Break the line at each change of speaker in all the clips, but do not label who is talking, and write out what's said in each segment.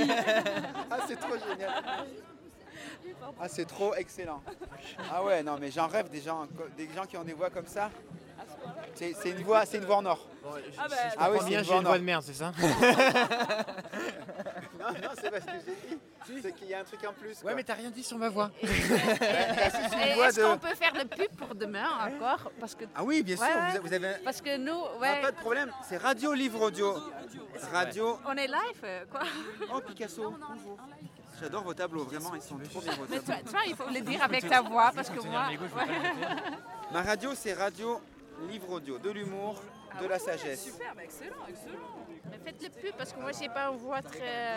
Ah, c'est trop génial. Ah, c'est trop excellent. Ah ouais, non, mais j'en rêve des gens qui ont des voix comme ça. C'est une voix en or.
Bon,
Ah oui,
Bien,
c'est une
j'ai
voix
une
en
voix
or.
de merde, c'est ça?
Non, c'est parce que j'ai dit. C'est qu'il y a un truc en plus.
Ouais, mais t'as rien dit sur ma voix.
Est-ce qu'on peut faire le pub pour demain encore? Parce que,
Ah oui, bien sûr,
Ouais.
vous avez...
parce que nous,
Ah, pas de problème, c'est Radio Livre Audio. Radio...
on est live, quoi.
Oh, Picasso. J'adore vos tableaux, vraiment, ils sont trop bien vos
Mais
tableaux.
toi, il faut le dire avec ta voix, parce que moi...
Ma radio, c'est Radio Livre Audio, de l'humour, de la sagesse.
Super, bah excellent.
Mais faites le pub, parce que moi, j'ai pas une voix très...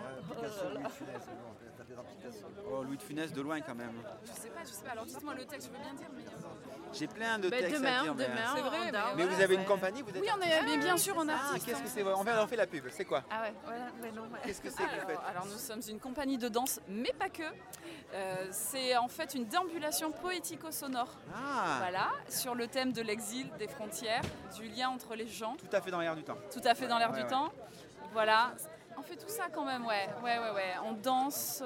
Oh, Louis de Funès, de loin quand même.
Je sais pas. Alors dites-moi le texte, je veux bien dire, mais...
J'ai plein de
Ben,
textes à
demain,
dire.
C'est vrai,
on dort.
Mais vous avez une compagnie, vous êtes...
Oui, on est bien sûr en
Ah,
artiste.
qu'est-ce que c'est? On fait la pub, c'est quoi?
Ah ouais, voilà, ouais, non, ouais.
Qu'est-ce que c'est que vous faites?
Alors nous sommes une compagnie de danse, mais pas que. C'est en fait une déambulation poético-sonore.
Ah,
Voilà, sur le thème de l'exil, des frontières, du lien entre les gens,
tout à fait dans l'air du temps.
tout à fait dans l'air
Ouais,
du
ouais.
temps. Voilà, on fait tout ça quand même, ouais. On danse,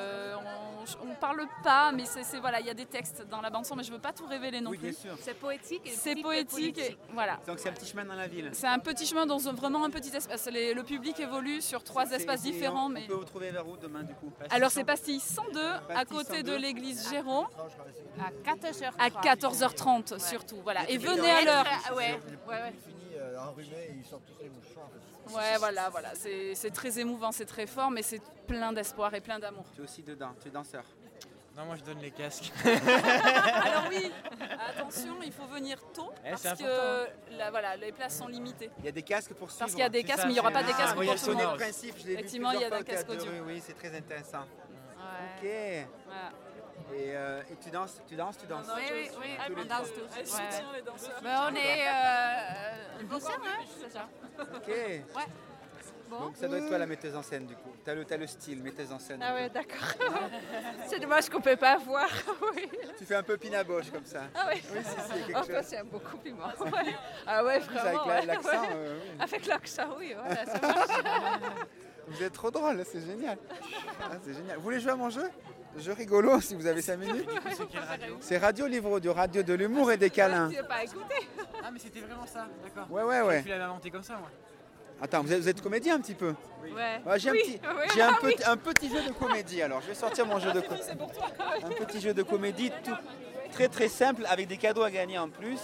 on parle pas, mais voilà, il y a des textes dans la bande son, mais je veux pas tout révéler non
Oui,
plus.
bien sûr.
C'est poétique. et
C'est
type
poétique, et
politique.
voilà.
Donc c'est un petit chemin dans la ville.
C'est un petit chemin dans vraiment un petit espace. Le public évolue sur 3 espaces différents,
On
mais
peut vous trouver vers où demain du coup?
alors c'est Pastille 102, à
Pastille
côté
102.
de l'église Géron,
À 14h30.
à 14h30 surtout. Voilà, et venez à
Être,
l'heure.
ouais.
Fini, enrhumé, et ils sortent tous les mouchoirs.
Ouais, voilà, c'est très émouvant, c'est très fort, mais c'est plein d'espoir et plein d'amour.
Tu es aussi dedans, tu es danseur.
Non, moi je donne les casques.
Alors oui, attention, il faut venir tôt parce
c'est
que voilà, les places sont limitées.
Il y a des casques pour suivre.
Parce qu'il y a des
C'est
casques,
ça,
mais il n'y aura
c'est
pas des
un
casques pour
voyage
tout le
connais
monde.
le principe, je l'ai vu
Effectivement, il y a
plusieurs
des
fois au
casques
théâtre de
audio.
rue, oui, c'est très intéressant.
Ouais.
Ok.
Voilà.
Et tu danses?
Oui, on danse tous.
Elle soutient les danseurs.
Mais on est douceur, hein, c'est ça.
Ok.
Bon.
Donc ça doit être toi la metteuse en scène du coup. T'as le style metteuse en scène.
Ah ouais, d'accord. C'est dommage qu'on peut pas voir. Oui.
Tu fais un peu pinaboche comme ça.
Ah ouais.
Oui, si, quelque
Enfin,
chose.
c'est beaucoup plus marrant. Ouais. Ah ouais,
Plus
vraiment.
avec
ouais.
l'accent,
Ouais.
oui.
Avec l'accent, oui, voilà, ça marche.
Vous êtes trop drôle, c'est génial. Ah, c'est génial. Vous voulez jouer à mon jeu? Jeu rigolo si vous avez 5 minutes.
C'est quelle radio?
C'est Radio Livre Audio, radio de l'humour et des câlins.
Tu veux pas écouter?
Ah, mais c'était vraiment ça, d'accord.
Ouais.
Tu l'avais inventé comme ça, moi.
Attends, vous êtes comédien un petit peu?
Ouais.
Ouais, j'ai
Oui, oui,
un petit jeu de comédie alors. Je vais sortir mon jeu de comédie. Un petit jeu de comédie tout très très simple avec des cadeaux à gagner en plus.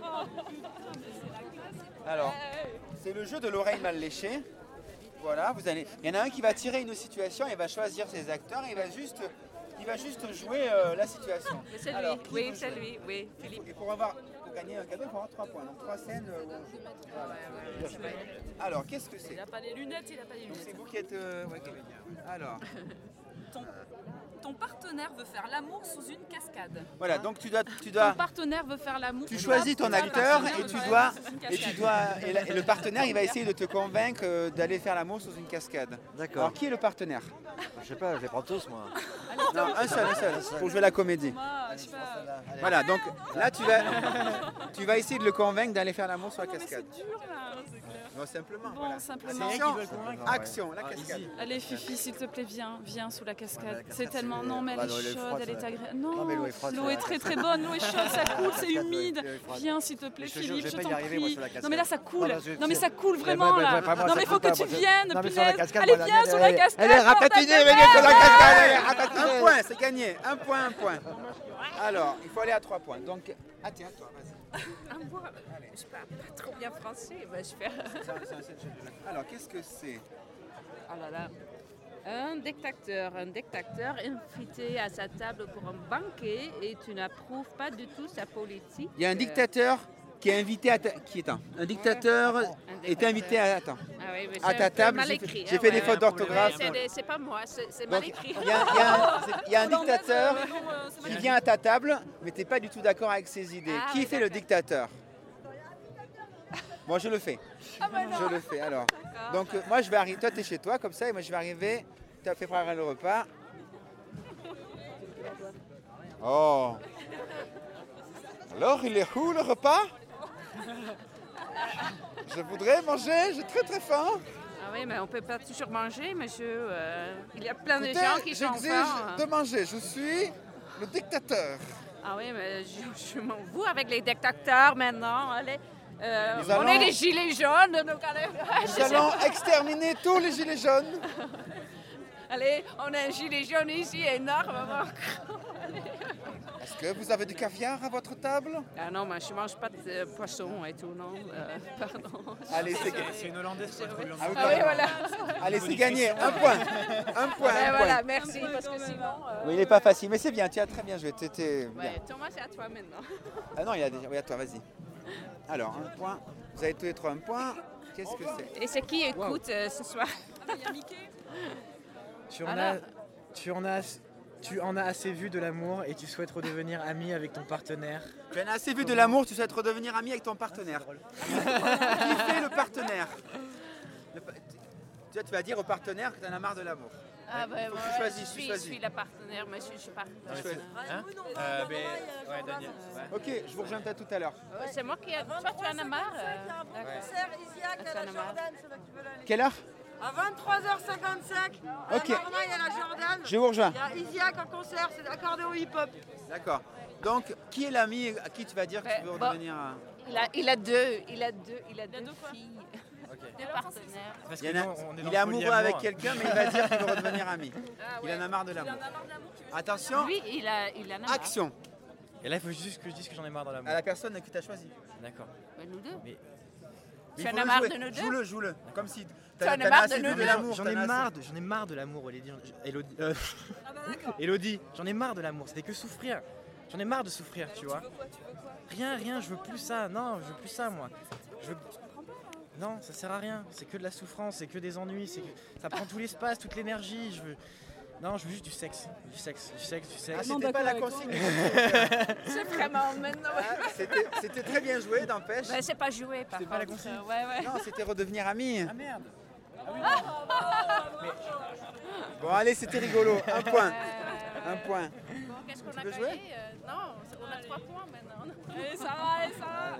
Alors, c'est le jeu de l'oreille mal léchée. Voilà, il y en a un qui va tirer une situation et va choisir ses acteurs et il va juste jouer la situation.
C'est lui,
Alors, qui
oui,
veut
c'est
jouer?
lui, oui, Philippe.
Et pour gagner un cadeau, il faut avoir 3 points. Donc 3 scènes. Où on joue. Voilà. Alors, qu'est-ce que c'est?
Il n'a pas les lunettes, il n'a pas les
Donc,
lunettes.
c'est vous qui êtes comédien. Alors,
Ton partenaire veut faire l'amour sous une cascade.
voilà, donc tu dois
Ton partenaire veut faire l'amour.
tu choisis ton acteur et
et
le partenaire il va essayer de te convaincre d'aller faire l'amour sous une cascade.
D'accord.
Alors qui est le partenaire?
Je sais pas, je les prends tous, moi.
Non, un seul pour jouer la comédie. Voilà, donc là tu vas essayer de le convaincre d'aller faire l'amour sur la cascade. Non, simplement.
Bon,
Voilà.
simplement.
Action, la cascade.
Allez Fifi, s'il te plaît, viens sous la cascade.
la
C'est
cascade,
tellement...
c'est-
Non, mais elle
Bah non,
est
elle est
chaude,
froide,
elle est
ça.
agréable.
Non,
Non,
mais l'eau est froide,
l'eau
sur
est
la
très
cascade.
très bonne, l'eau est chaude, ça coule, c'est
cascade,
humide.
l'eau est froide.
Viens, s'il te plaît,
Je te jure,
Philippe,
je
je
vais pas y
t'en
arriver, moi,
prie.
sur la cascade.
Non, mais là, ça coule.
Non,
Non, mais ça coule vraiment, là.
pas moi,
Non,
ça
mais il faut
coule
que
pas,
tu
moi, ça-
viennes,
Non, mais sur la
punaise.
cascade,
Allez,
moi,
viens
la-
sur la
elle-
cascade.
elle est rapatinée, mais viens sur la cascade.
Un point, c'est gagné. Un point. Alors, il faut aller à 3 points. Donc, tiens, toi, vas-y.
Moi, je parle pas trop bien français, mais je fais...
Alors, qu'est-ce que c'est?
Oh là là. Un dictateur invité à sa table pour un banquet et tu n'approuves pas du tout sa politique.
Il y a un dictateur qui est invité un dictateur est invité à
Ah oui, mais
à
c'est
ta
un peu
table.
mal écrit.
J'ai
hein,
fait des
ouais.
fautes d'orthographe.
C'est pas moi, c'est
Donc,
mal écrit.
il y a un dictateur qui vient à ta table, mais tu n'es pas du tout d'accord avec ses idées.
Ah,
Qui
oui,
fait le
d'accord.
dictateur? Moi, je le fais. Je le fais, alors. Donc, moi, je vais arriver. Toi, tu es chez toi, comme ça, et moi, je vais arriver. Tu as fait préparer le repas. Oh! Alors, il est où le repas? Je voudrais manger, j'ai très très faim.
Ah oui, mais on ne peut pas toujours manger, monsieur. Il y a plein de
Écoutez,
gens qui sont
j'exige
faim.
de manger. Je suis le dictateur.
Ah oui, mais je m'en fous avec les dictateurs maintenant. Allez.
Nous
On
allons-
est des gilets jaunes, donc allez.
Nous allons exterminer tous les gilets jaunes.
Allez, on a un gilet jaune ici énorme.
Est-ce que vous avez du caviar à votre table?
Ah non, mais je ne mange pas de poisson et tout, non. Pardon.
Allez, c'est
C'est une hollandaise pour être hollandaise.
Ah oui,
Ah oui, voilà.
Allez, c'est gagné. Un point. Un point.
Ouais,
un
voilà,
point.
merci, parce que sinon...
Oui, il n'est pas facile, mais c'est bien. Tu as très bien joué. T'étais bien.
Ouais, Thomas, c'est à toi maintenant.
Ah non, il a déjà. Oui, à toi, vas-y. Alors, un point. Vous avez tous les trois un point. Qu'est-ce que c'est?
Et c'est qui écoute ce soir?
Il y a Mickey.
Tu en as assez vu de l'amour et tu souhaites redevenir ami avec ton partenaire.
Tu en as assez vu de l'amour, tu souhaites redevenir ami avec ton partenaire. Qui fait le partenaire? Tu vas dire au partenaire que tu en as marre de l'amour.
Ah ben,
Faut que tu choisisses, tu
je
choisis.
suis la partenaire, monsieur, je suis partenaire.
Hein ouais, Daniel. Ouais.
Ok, je vous rejoins peut-être tout à l'heure.
C'est moi qui ai... Toi, tu en as marre
concert Isiac à
Ça
la
en a marre.
Jordan, c'est là que tu veux aller.
Quelle heure?
À 23h55, à
Ok.
la Marmaille à la Jordan,
Je vous rejoins.
il y a Isiac en concert, c'est accordéon hip-hop.
D'accord. Donc, qui est l'ami à qui tu vas dire que tu veux
Bon.
redevenir
Il a deux filles.
Ok.
Deux partenaires.
Parce
Il,
que
y en a-
nous, on est dans
il est
le
amoureux
polyamour.
avec quelqu'un, mais il va dire qu'il veut redevenir ami. Il en a marre de l'amour. Attention,
Lui, il en a marre.
action
Et là, il faut juste que je dise que j'en ai marre dans l'amour.
à la personne que tu as choisie.
D'accord.
Ben, nous deux.
Mais
Il
Tu en
faut
as
le
marre
jouer.
de nous deux?
Joue-le. Comme si
Tu en as
t'en as
marre
assez
de nous
vu
deux?
l'amour.
j'en
t'en
ai
as
marre
assez.
j'en ai marre de l'amour, Elodie. Elodie, j'en ai marre de l'amour. C'était que souffrir. J'en ai marre de souffrir, tu vois. Rien, je veux plus ça. Non, je veux plus ça, moi. Je veux... Non, ça sert à rien. C'est que de la souffrance, c'est que des ennuis, ça prend tout l'espace, toute l'énergie. Non, je veux juste du sexe. Du sexe.
Ah, c'était pas la consigne.
C'est vraiment maintenant.
Ah, c'était très bien joué, n'empêche.
Ben, c'est pas joué, par
C'est pas la
contre.
consigne.
Ouais.
Non, c'était redevenir ami.
Ah merde.
Bon, allez, c'était rigolo. Un point. Un point.
Bon, qu'est-ce qu'on a
veux
gagné
jouer
Non, on a 3 points maintenant.
Allez, ça va.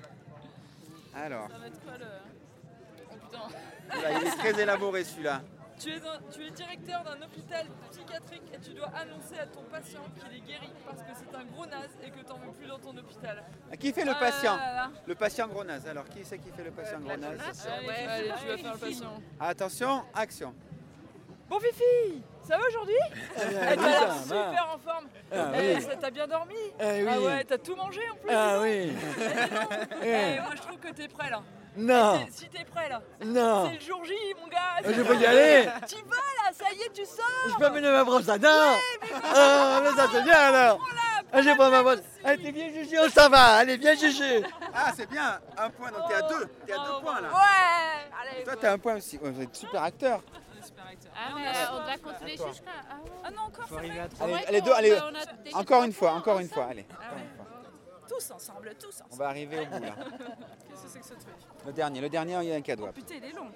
Alors,
Ça va être quoi le... Oh putain.
là, il est très élaboré celui-là.
Tu es directeur d'un hôpital psychiatrique et tu dois annoncer à ton patient qu'il est guéri parce que c'est un gros naze et que tu n'en veux plus dans ton hôpital.
Qui fait le
Ah
patient?
là là.
Le patient gros naze. Alors, qui c'est qui fait le patient gros naze?
Allez, tu vas faire le patient.
Attention, action.
Bon Fifi, ça va aujourd'hui? T'as l'air super en forme. T'as bien dormi?
oui.
Ah ouais, t'as tout mangé en plus?
Ah
dis donc.
oui.
Moi je trouve que t'es prêt là.
Non.
Si t'es prêt là.
Non.
C'est le jour J mon gars.
Je peux y aller.
Tu vas là, ça y est, tu sors.
Je peux amener ma brosse à dents. Ah, mais ça c'est bien alors. Ah, je prends ma brosse. Allez, t'es bien Gigi, on s'en va. Allez, viens Gigi.
Ah, c'est bien. Un point, donc t'es à deux. T'es à 2 points là.
Ouais. Allez.
Toi, t'as un point aussi. Ouais, vous êtes super acteur.
Ah, mais on doit continuer jusqu'à... Ah, ouais.
Ah non, encore
Faut arriver à 3.
Allez,
Ouais,
allez,
bon,
deux, allez.
on a déjà
Encore une
3
fois,
points
encore une
ensemble.
fois. Allez. Encore une fois.
tous ensemble.
On va arriver au bout là.
Qu'est-ce que c'est que ce truc?
Le dernier, il y a un cadeau.
Putain, il est long.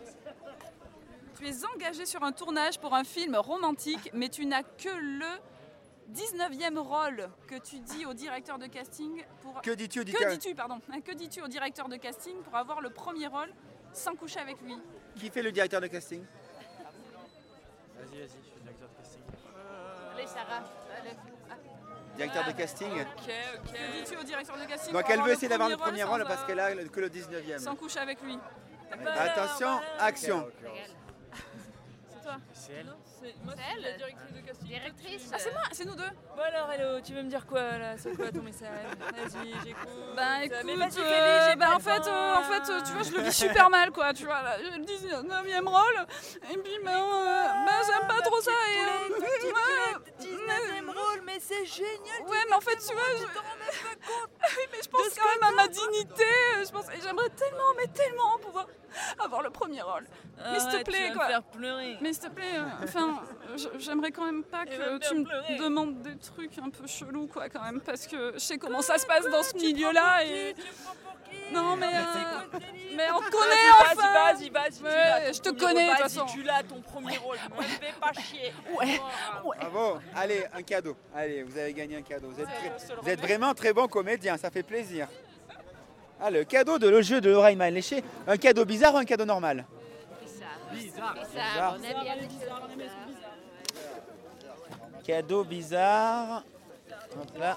Tu es engagé sur un tournage pour un film romantique, mais tu n'as que le 19e rôle que tu dis au directeur de casting pour...
Que dis-tu?
Que dis-tu au directeur de casting pour avoir le premier rôle sans coucher avec lui?
Qui fait le directeur de casting?
Vas-y, je suis le directeur de casting.
Allez, Sarah. Allez.
Directeur de casting.
Ok.
Que dis-tu au directeur de casting
Donc
pour
elle
avoir
veut essayer d'avoir le
rôle
premier
sans,
rôle parce qu'elle a que le 19e.
sans coucher avec lui?
Attention, action.
C'est toi?
C'est elle.
Moi
C'est
c'est
elle
la directrice de casting.
Directrice.
Ah, c'est moi, c'est nous deux.
Bon alors Hello, tu veux me dire quoi là? C'est quoi ton message? Vas-y, j'écoute.
Ben écoute,
Mais vas-y, fais-le, j'ai pas
en
le
fait,
temps.
tu vois, je le vis super mal, quoi. Tu vois, là, j'ai le 19e rôle, et puis j'aime pas trop ça. Et,
19e rôle, mais c'est génial.
ouais, mais en fait, tu vois, oui, mais je pense quand même à ma dignité. Et j'aimerais tellement pouvoir avoir le premier rôle. Mais s'il te plaît,
tu vas
quoi.
me faire pleurer.
Mais s'il te plaît, j'aimerais quand même pas
Elle va me
que
faire
tu me
pleurer.
demandes des trucs un peu chelous, quoi, quand même, parce que je sais comment ça se passe dans ce milieu-là. Et... Non, mais on te connaît, enfin.
Vas-y,
Ouais, je te connais, de toute façon.
Tu l'as ton premier rôle. Ne me fais pas chier.
Bravo. Allez, un cadeau. Allez, vous avez gagné un cadeau. Vous êtes vraiment très bon comédien, ça fait plaisir. Ah, le cadeau de le jeu de l'oreille mal léchée. Un cadeau bizarre ou un cadeau normal?
Bizarre.
Bizarre, on aime bien les choses bizarres.
Cadeau bizarre. Hop là.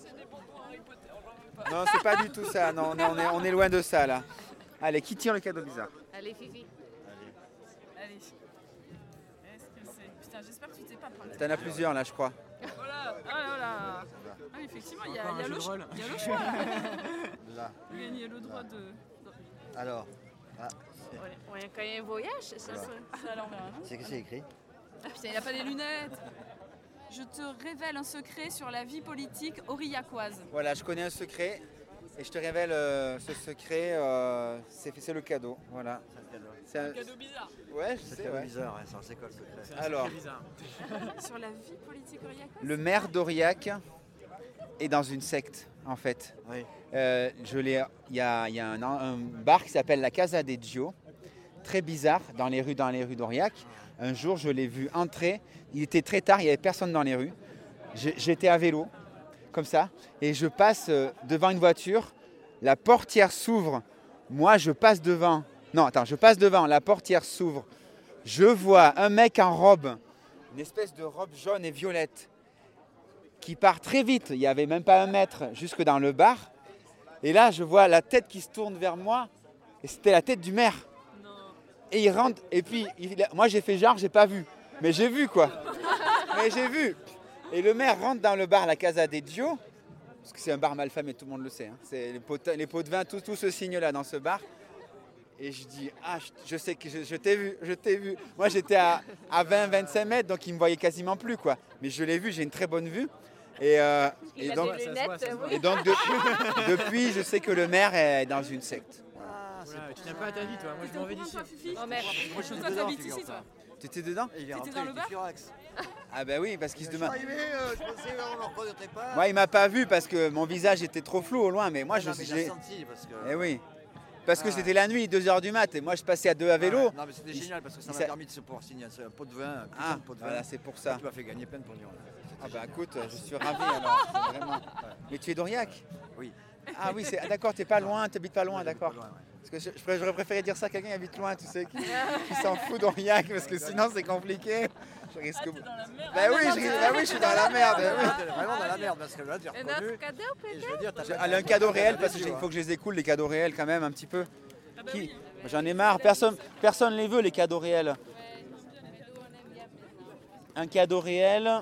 Non, c'est pas du tout ça. Non, on est loin de ça là. Allez, qui tire le cadeau bizarre?
Allez, Fifi.
Allez. Est-ce que c'est... Putain, j'espère que tu t'es pas planté.
T'en as plusieurs là, je crois.
Voilà. Ah, voilà. Ah, effectivement, il y a le choix. Il y a le choix.
Là.
Vous gagnez le droit de...
Alors,
Ouais, quand il y a un voyage, ça
Voilà.
C'est à l'envers, non?
c'est que c'est écrit.
Ah, putain, il a pas des lunettes. Je te révèle un secret sur la vie politique aurillacoise.
Voilà, je connais un secret et je te révèle ce secret. C'est le cadeau. Voilà. C'est un
Cadeau bizarre.
Ouais, je
C'est
sais.
cadeau
Ouais.
bizarre, hein, c'est quoi le secret?
C'est un
Alors.
secret bizarre.
Sur la vie politique aurillacoise.
Le maire d'Aurillac est dans une secte, en fait.
Oui.
Il y a un bar qui s'appelle la Casa de Dio, très bizarre, dans les rues d'Aurillac. Un jour, je l'ai vu entrer. Il était très tard, il n'y avait personne dans les rues. J'étais à vélo, comme ça, et je passe devant une voiture. La portière s'ouvre. Moi, je passe devant. Non, attends, je passe devant. La portière s'ouvre. Je vois un mec en robe, une espèce de robe jaune et violette, qui part très vite. Il n'y avait même pas 1 mètre jusque dans le bar. Et là, je vois la tête qui se tourne vers moi. Et c'était la tête du maire. Et il rentre. Et puis, moi, j'ai fait genre, j'ai pas vu. Mais j'ai vu, quoi. Mais j'ai vu. Et le maire rentre dans le bar, la Casa de Dio. Parce que c'est un bar mal famé, tout le monde le sait. Hein. C'est les pots de vin, tout se signe là dans ce bar. Et je dis, ah, je sais que je t'ai vu. Moi, j'étais à 20-25 mètres, donc il me voyait quasiment plus, quoi. Mais je l'ai vu, j'ai une très bonne vue. Et donc,
des lunettes, oui.
et donc depuis, je sais que le maire est dans une secte.
Voilà, tu n'as pas à ta vie, toi. Moi, je m'en vais d'ici.
Toi, Fifi?
Oh merde.
Moi, je suis
Toi,
dedans,
t'habites ici,
figure-toi.
toi?
Tu étais dedans?
Et il est
T'étais
rentré,
dans le
il
bar
était furax.
Ah ben oui, parce qu'il se
Je suis
demande.
arrivé, je pensais on ne le reconnaîtrait pas.
Moi, il m'a pas vu parce que mon visage était trop flou au loin, mais moi,
Non, mais
j'ai...
j'ai senti parce que.
Eh oui. Parce que
Ah.
c'était la nuit, 2h du mat, et moi je passais à 2 à vélo.
Non, mais c'était génial parce que ça
il
m'a
s'est-
permis de se pouvoir signer un pot de vin, un putain
Ah,
de pot de vin.
voilà, c'est pour ça.
Tu m'as fait gagner plein de pognon.
Ah bah écoute, je suis ravi alors, c'est vraiment. Mais tu es d'Aurillac?
Oui.
Ah oui, d'accord, t'es pas loin, t'habites pas loin,
Ouais,
d'accord.
pas loin, ouais.
Parce que j'aurais préféré dire ça à quelqu'un qui habite loin, tu sais, qui s'en fout d'Aurillac, parce que sinon c'est compliqué. Je risque.
T'es dans la merde.
Bah oui, je suis dans la merde.
Ah,
oui.
t'es vraiment dans la merde parce que là, tu es
Un
reconnu.
autre cadeau,
Et
peut-être?
je veux dire, t'as
Elle a un cadeau réel parce qu'il faut que je les écoule, les cadeaux réels quand même un petit peu. Qui J'en ai marre, personne les veut les cadeaux réels. Un cadeau réel.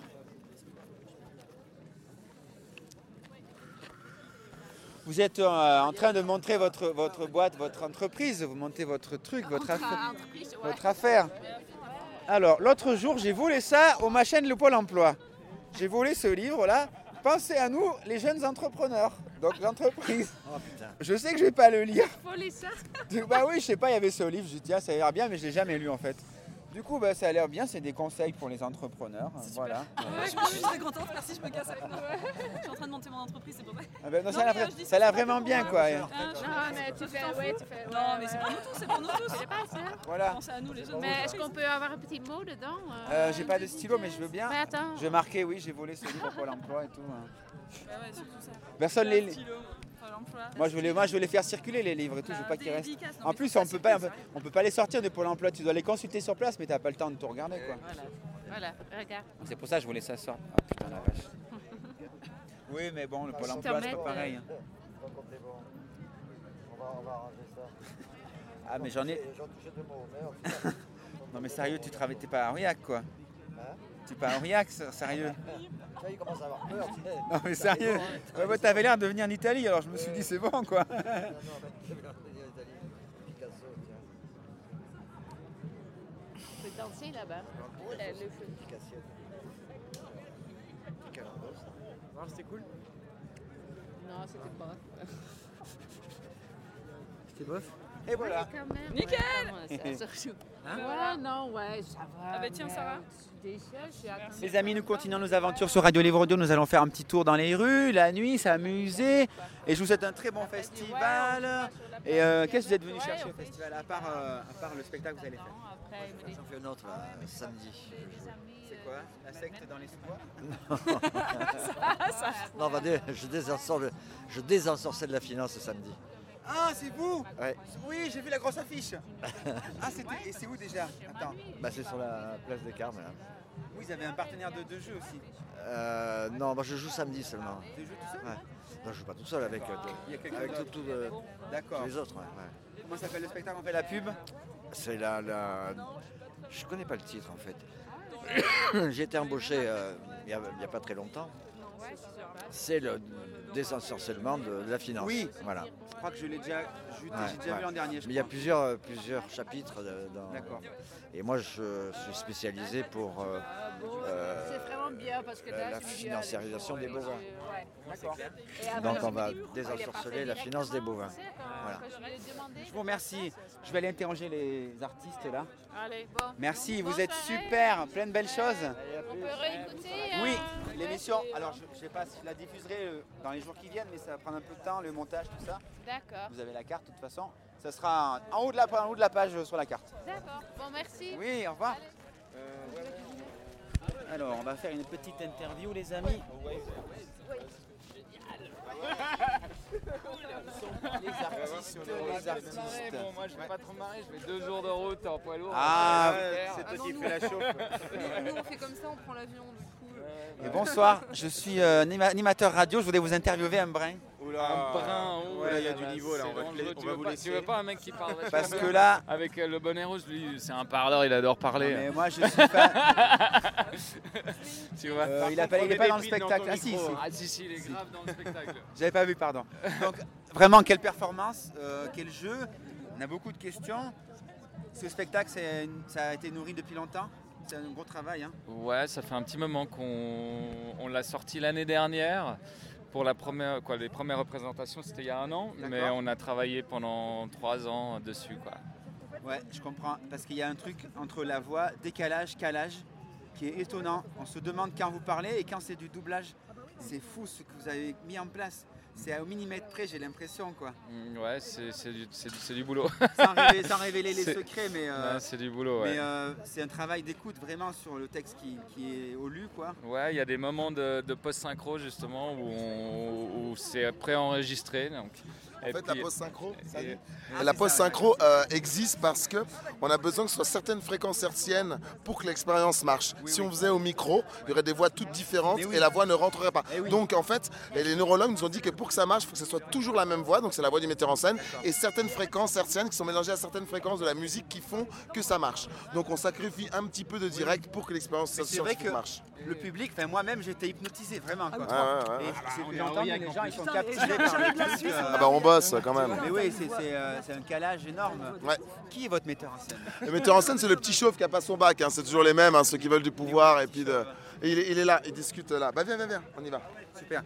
Vous êtes en train de montrer votre boîte, votre entreprise, vous montez votre truc, votre affaire. Alors, l'autre jour, j'ai volé ça au machin de le Pôle emploi. J'ai volé ce livre-là. Pensez à nous, les jeunes entrepreneurs. Donc, l'entreprise.
Oh putain.
Je sais que je vais pas le lire.
Folie, ça.
Bah oui, je sais pas, il y avait ce livre. Je dis, tiens, ça a l'air bien, mais je l'ai jamais lu en fait. Du coup, bah, ça a l'air bien. C'est des conseils pour les entrepreneurs. Voilà.
Ouais, je suis très contente, merci, je me casse avec moi. Je suis en train de monter mon entreprise, c'est pour ça.
Ah bah, non,
Non,
ça a
mais
l'air
je dis
ça a l'air
ça,
vraiment
c'est
bien,
pour
quoi.
moi.
Non, mais tu fais, ouais, tu fais.
Non, mais c'est pour nous tous, c'est pour nous tous.
C'est pas ça.
Voilà.
Pensez à nous, les jeunes.
Mais est-ce qu'on peut avoir un petit mot dedans?
J'ai pas de stylo, mais je veux bien.
Mais attends.
Je vais marquer, oui, j'ai volé ce livre au Pôle emploi et tout. Hein.
Bah ouais, surtout ça.
Personne les.
Stylo, Pôle emploi.
Moi, je veux les faire circuler les livres et tout. Je veux pas qu'ils restent.
Dédicace, non,
En
mais
plus,
faut
on peut pas les sortir de Pôle emploi. Tu dois les consulter sur place, mais t'as pas le temps de tout regarder, quoi.
Voilà, regarde.
C'est pour ça que je voulais ça sorte. Ah putain la vache. Oui, mais bon, le Pôle emploi, c'est pas pareil.
Donc, on est bon. On va arranger ça.
Ah, mais j'en ai.
J'en touchais 2 mots, merde.
Non, mais sérieux, t'es pas à Aurillac, quoi.
Hein?
Tu es pas à Aurillac, sérieux.
Là, il commence à avoir peur, tu sais.
Non, mais sérieux. Ouais, t'avais l'air de venir en Italie, alors je me suis dit, c'est bon, quoi.
Non, mais j'ai vu l'Italie. Picasso, tiens.
On peut danser là-bas. Oh, le feu.
Picasso. Picasso.
Alors, c'était cool.
Non, c'était pas.
C'était bof.
Et voilà.
Quand même.
Nickel.
Ouais, comment ça surjoue.
Hein?
Ouais, non, ouais, ça va.
Ah bah tiens,
mais
Sarah.
Déjà, je suis à
Les amis, nous continuons nos aventures sur Radio Livre Audio. Nous allons faire un petit tour dans les rues, la nuit, s'amuser. Et je vous souhaite un très bon festival. Et qu'est-ce que vous êtes venu chercher au festival, à part le spectacle que vous allez faire?
Après, il me dit,
J'en fais un autre, là, samedi.
C'est quoi? La secte dans les sous-bois?
Non, je désensorcelle la finance samedi.
Ah, c'est vous?
Ouais.
Oui, j'ai vu la grosse affiche. Ah, et c'est où déjà? Attends.
Bah, c'est sur la place des Carmes. Là.
Oui, vous avez un partenaire de jeu aussi.
Non, moi je joue samedi seulement.
De jeu tout seul?
Ouais. Non, je joue pas tout seul avec,
Il y a quelqu'un
avec
d'autre. D'accord.
tous les autres. Ouais.
Comment s'appelle le spectacle? On fait la pub?
C'est je connais pas le titre en fait. J'ai été embauché il y a pas très longtemps. C'est le désensorcellement de la finance.
Oui.
Voilà.
Je crois que je l'ai déjà, j'ai déjà vu l'an dernier.
Mais il y a plusieurs chapitres dans.
D'accord.
Et moi, je suis spécialisé pour
C'est vraiment bien parce que là,
la financiarisation des bovins.
D'accord.
Donc, on va désensorceler la finance des bovins. Voilà.
Je vous remercie. Je vais aller interroger les artistes là.
Allez, bon.
Merci,
Bonne
vous êtes
soirée.
super, plein de belles choses.
On peut réécouter.
Oui, l'émission. Alors, je ne sais pas si je la diffuserai dans les jours qui viennent, mais ça va prendre un peu de temps, le montage, tout ça.
D'accord.
Vous avez la carte de toute façon. Ça sera en haut de la page sur la carte.
D'accord. Bon, merci.
Oui, au revoir. Alors, on va faire une petite interview, les amis. Les artistes.
Bon, moi je vais pas trop marrer, je fais 2 jours de route en poids lourd.
Ah,
C'est toi qui fais la chauffe. Nous, on fait comme ça, on prend l'avion, du coup.
et bonsoir, je suis animateur radio, je voulais vous interviewer un brin.
Un brin,
Ouais, il y a du niveau là, on va vous laisser.
Tu veux pas un mec qui parle vachement
Parce
bien
que là,
avec le bonnet rouge, lui c'est un parleur, il adore parler.
mais moi je suis fan.
Tu vois.
Il est pas dans le spectacle. Ah si, si.
Ah si, il est grave dans le spectacle.
J'avais pas vu, pardon. Donc vraiment, quelle performance, quel jeu. On a beaucoup de questions. Ce spectacle, ça a été nourri depuis longtemps. C'est un gros travail. Hein.
Ouais, ça fait un petit moment qu'on l'a sorti l'année dernière. Pour les premières représentations, c'était il y a 1 an, mais on a travaillé pendant 3 ans dessus. Quoi.
Ouais, je comprends. Parce qu'il y a un truc entre la voix, décalage, calage, qui est étonnant. On se demande quand vous parlez et quand c'est du doublage. C'est fou ce que vous avez mis en place. C'est au millimètre près, j'ai l'impression, quoi.
Ouais, c'est du boulot.
Sans révéler les secrets, mais,
Ouais, c'est du boulot, ouais.
mais c'est un travail d'écoute vraiment sur le texte qui est au lu, quoi.
Ouais, il y a des moments de post-synchro justement où c'est préenregistré. Donc.
En fait, la post-synchro,
et-
la post-synchro existe parce qu'on a besoin que ce soit certaines fréquences hertziennes pour que l'expérience marche. Si on faisait au micro, il y aurait des voix toutes différentes et la voix ne rentrerait pas. Donc en fait, les neurologues nous ont dit que pour que ça marche, il faut que ce soit toujours la même voix, donc c'est la voix du metteur en scène, et certaines fréquences hertziennes qui sont mélangées à certaines fréquences de la musique qui font que ça marche. Donc on sacrifie un petit peu de direct pour que l'expérience
C'est vrai que
marche.
le public, enfin moi-même j'étais hypnotisé vraiment. Quoi.
Ouais.
Et j'entends que les gens ils sont captivés par le truc.
Ah bah on bosse quand même.
Mais oui, c'est un calage énorme.
Ouais.
Qui est votre metteur en scène?
Le metteur en scène, c'est le petit chauve qui a pas son bac, hein. C'est toujours les mêmes, hein, ceux qui veulent du pouvoir et puis et il est là, il discute là. Bah viens, on y va.
Super.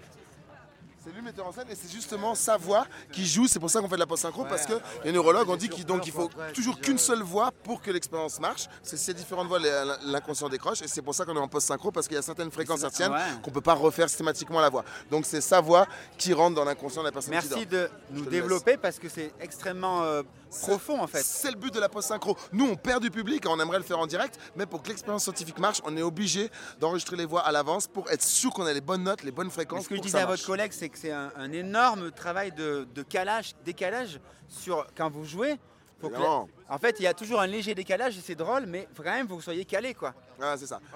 C'est lui le metteur en scène et c'est justement sa voix qui joue, c'est pour ça qu'on fait de la post-synchro, parce que les neurologues ont dit qu'il faut toujours qu'une seule voix pour que l'expérience marche. C'est ces différentes voix, l'inconscient décroche, et c'est pour ça qu'on est en post-synchro, parce qu'il y a certaines fréquences hertziennes qu'on ne peut pas refaire systématiquement à la voix. Donc c'est sa voix qui rentre dans l'inconscient de la personne qui dort.
Merci de nous développer parce que c'est extrêmement profond en fait.
C'est le but de la post-synchro. Nous, on perd du public, on aimerait le faire en direct, mais pour que l'expérience scientifique marche, on est obligé d'enregistrer les voix à l'avance pour être sûr qu'on a les bonnes notes, les bonnes fréquences.
Mais ce que je
pour
disais
ça
à votre
marche.
collègue, c'est que c'est un énorme travail de décalage sur quand vous jouez. Faut que en fait, il y a toujours un léger décalage et c'est drôle, mais faut quand même que vous soyez calé, quoi.
Ah, c'est ça.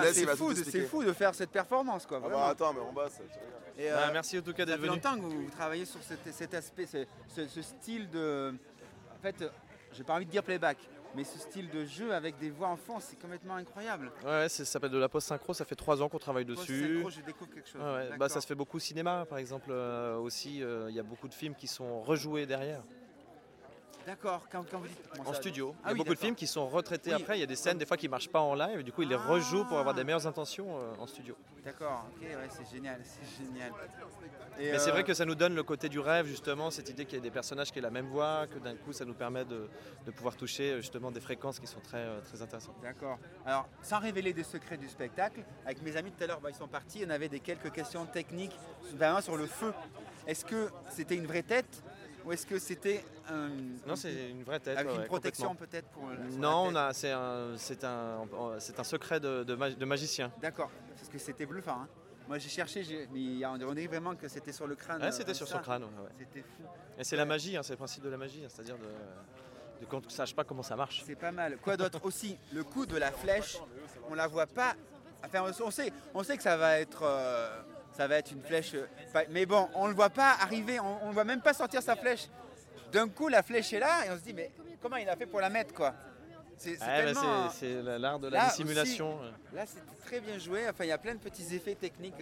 C'est fou de faire cette performance, quoi.
Ah
Vraiment.
bah attends, mais on bosse.
Et,
merci en tout cas
ça
d'être
fait
venu.
longtemps que vous travaillez sur cet aspect, ce style de... En fait, j'ai pas envie de dire playback, mais ce style de jeu avec des voix en fond, c'est complètement incroyable.
Ouais, ça s'appelle de la post-synchro, ça fait 3 ans qu'on travaille dessus.
Post-synchro, je découvre quelque chose.
Ouais, bah, ça se fait beaucoup au cinéma, par exemple. Aussi, il y a beaucoup de films qui sont rejoués derrière.
D'accord, quand vous dites... comment
En
ça-
studio.
Ah
Il y a
oui,
beaucoup de
d'accord.
films qui sont retraités
Oui.
après. Il y a des scènes des fois qui ne marchent pas en live et du coup ils les rejouent pour avoir des meilleures intentions en studio.
D'accord, ok, ouais, c'est génial, c'est génial.
Mais c'est vrai que ça nous donne le côté du rêve justement, cette idée qu'il y ait des personnages qui aient la même voix, que d'un coup ça nous permet de pouvoir toucher justement des fréquences qui sont très, très intéressantes.
D'accord. Alors, sans révéler des secrets du spectacle, avec mes amis tout à l'heure, ils sont partis, on avait quelques questions techniques, vraiment sur le feu. Est-ce que c'était une vraie tête ou est-ce que c'était un...
Non, c'est une vraie tête.
Avec
ouais,
une protection
complètement.
peut-être pour... sur
Non,
la tête.
c'est un secret de magicien.
D'accord, parce que c'était bluffant. Hein. Moi j'ai cherché, mais on dirait vraiment que c'était sur le crâne.
Ouais, c'était sur son crâne. Ouais.
C'était fou.
Et c'est la magie, hein, c'est le principe de la magie, c'est-à-dire qu'on ne sache pas comment ça marche.
C'est pas mal. Quoi d'autre aussi, le coup de la flèche, on la voit pas. Enfin, on sait que ça va être une flèche. Mais bon, on le voit pas arriver, on ne voit même pas sortir sa flèche. D'un coup, la flèche est là et on se dit, mais comment il a fait pour la mettre, quoi? C'est
l'art de la dissimulation.
Aussi, là, c'était très bien joué. Enfin, il y a plein de petits effets techniques,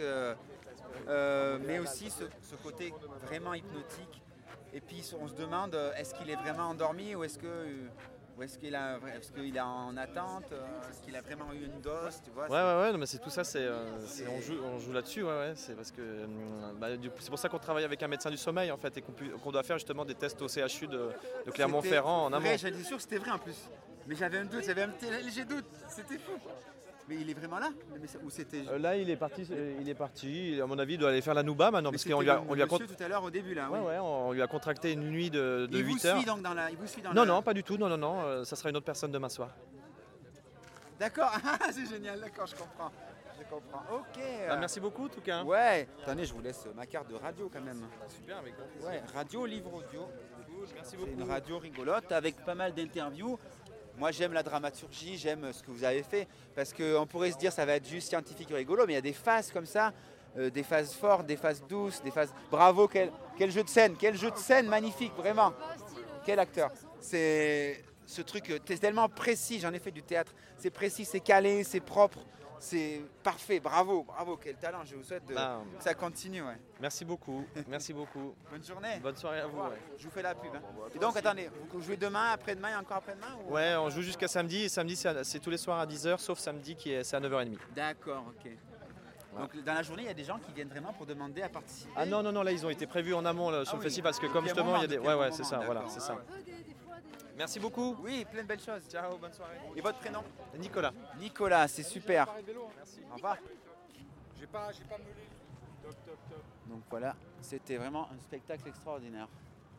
mais aussi ce côté vraiment hypnotique. Et puis, on se demande, est-ce qu'il est vraiment endormi ou est-ce qu'il est en attente? Est-ce qu'il a vraiment eu une dose, tu vois?
Ouais, non, mais c'est tout ça, on joue là-dessus, c'est parce que c'est pour ça qu'on travaille avec un médecin du sommeil en fait et qu'on doit faire justement des tests au CHU de Clermont-Ferrand en amont.
J'étais sûr que c'était vrai en plus, mais j'avais un doute, j'avais un petit léger doute, c'était fou. Mais il est vraiment là? Ou c'était...
Là, il est parti. À mon avis, il doit aller faire la Nouba maintenant. Parce qu'on lui a
tout à l'heure au début là.
Ouais, on lui a contracté une nuit de 8 heures.
Il vous suit dans
Non, pas du tout. Non. Ça sera une autre personne demain soir.
D'accord, c'est génial. D'accord, je comprends. Ok.
Merci beaucoup en tout cas.
Ouais. Attendez, je vous laisse ma carte de radio quand même.
Super, avec grand plaisir.
Ouais, radio, livre audio.
Merci beaucoup.
C'est une radio rigolote avec pas mal d'interviews. Moi j'aime la dramaturgie, j'aime ce que vous avez fait, parce qu'on pourrait se dire ça va être juste scientifique et rigolo, mais il y a des phases comme ça, des phases fortes, des phases douces, des phases... Bravo, quel jeu de scène magnifique, vraiment. Quel acteur. C'est ce truc, c'est tellement précis, j'en ai fait du théâtre, c'est précis, c'est calé, c'est propre, c'est parfait, bravo, quel talent, je vous souhaite que ça continue. Ouais.
Merci beaucoup.
Bonne journée.
Bonne soirée à vous. Ouais.
Je vous fais la pub. Et donc attendez, vous jouez demain, après-demain et encore après-demain ou...
Ouais, on joue jusqu'à samedi, et samedi c'est tous les soirs à 10h, sauf samedi c'est à 9h30.
D'accord, ok. Donc dans la journée, il y a des gens qui viennent vraiment pour demander à participer.
Ah non, là ils ont été prévus en amont sur le festival, parce que comme justement il y a des... Ouais, c'est ça, voilà, c'est ça. Merci beaucoup.
Oui, plein de belles choses.
Ciao, bonne soirée.
Et votre prénom?
Nicolas.
Nicolas, c'est super.
Merci.
Au revoir.
J'ai pas meulé. Top.
Donc voilà, c'était vraiment un spectacle extraordinaire.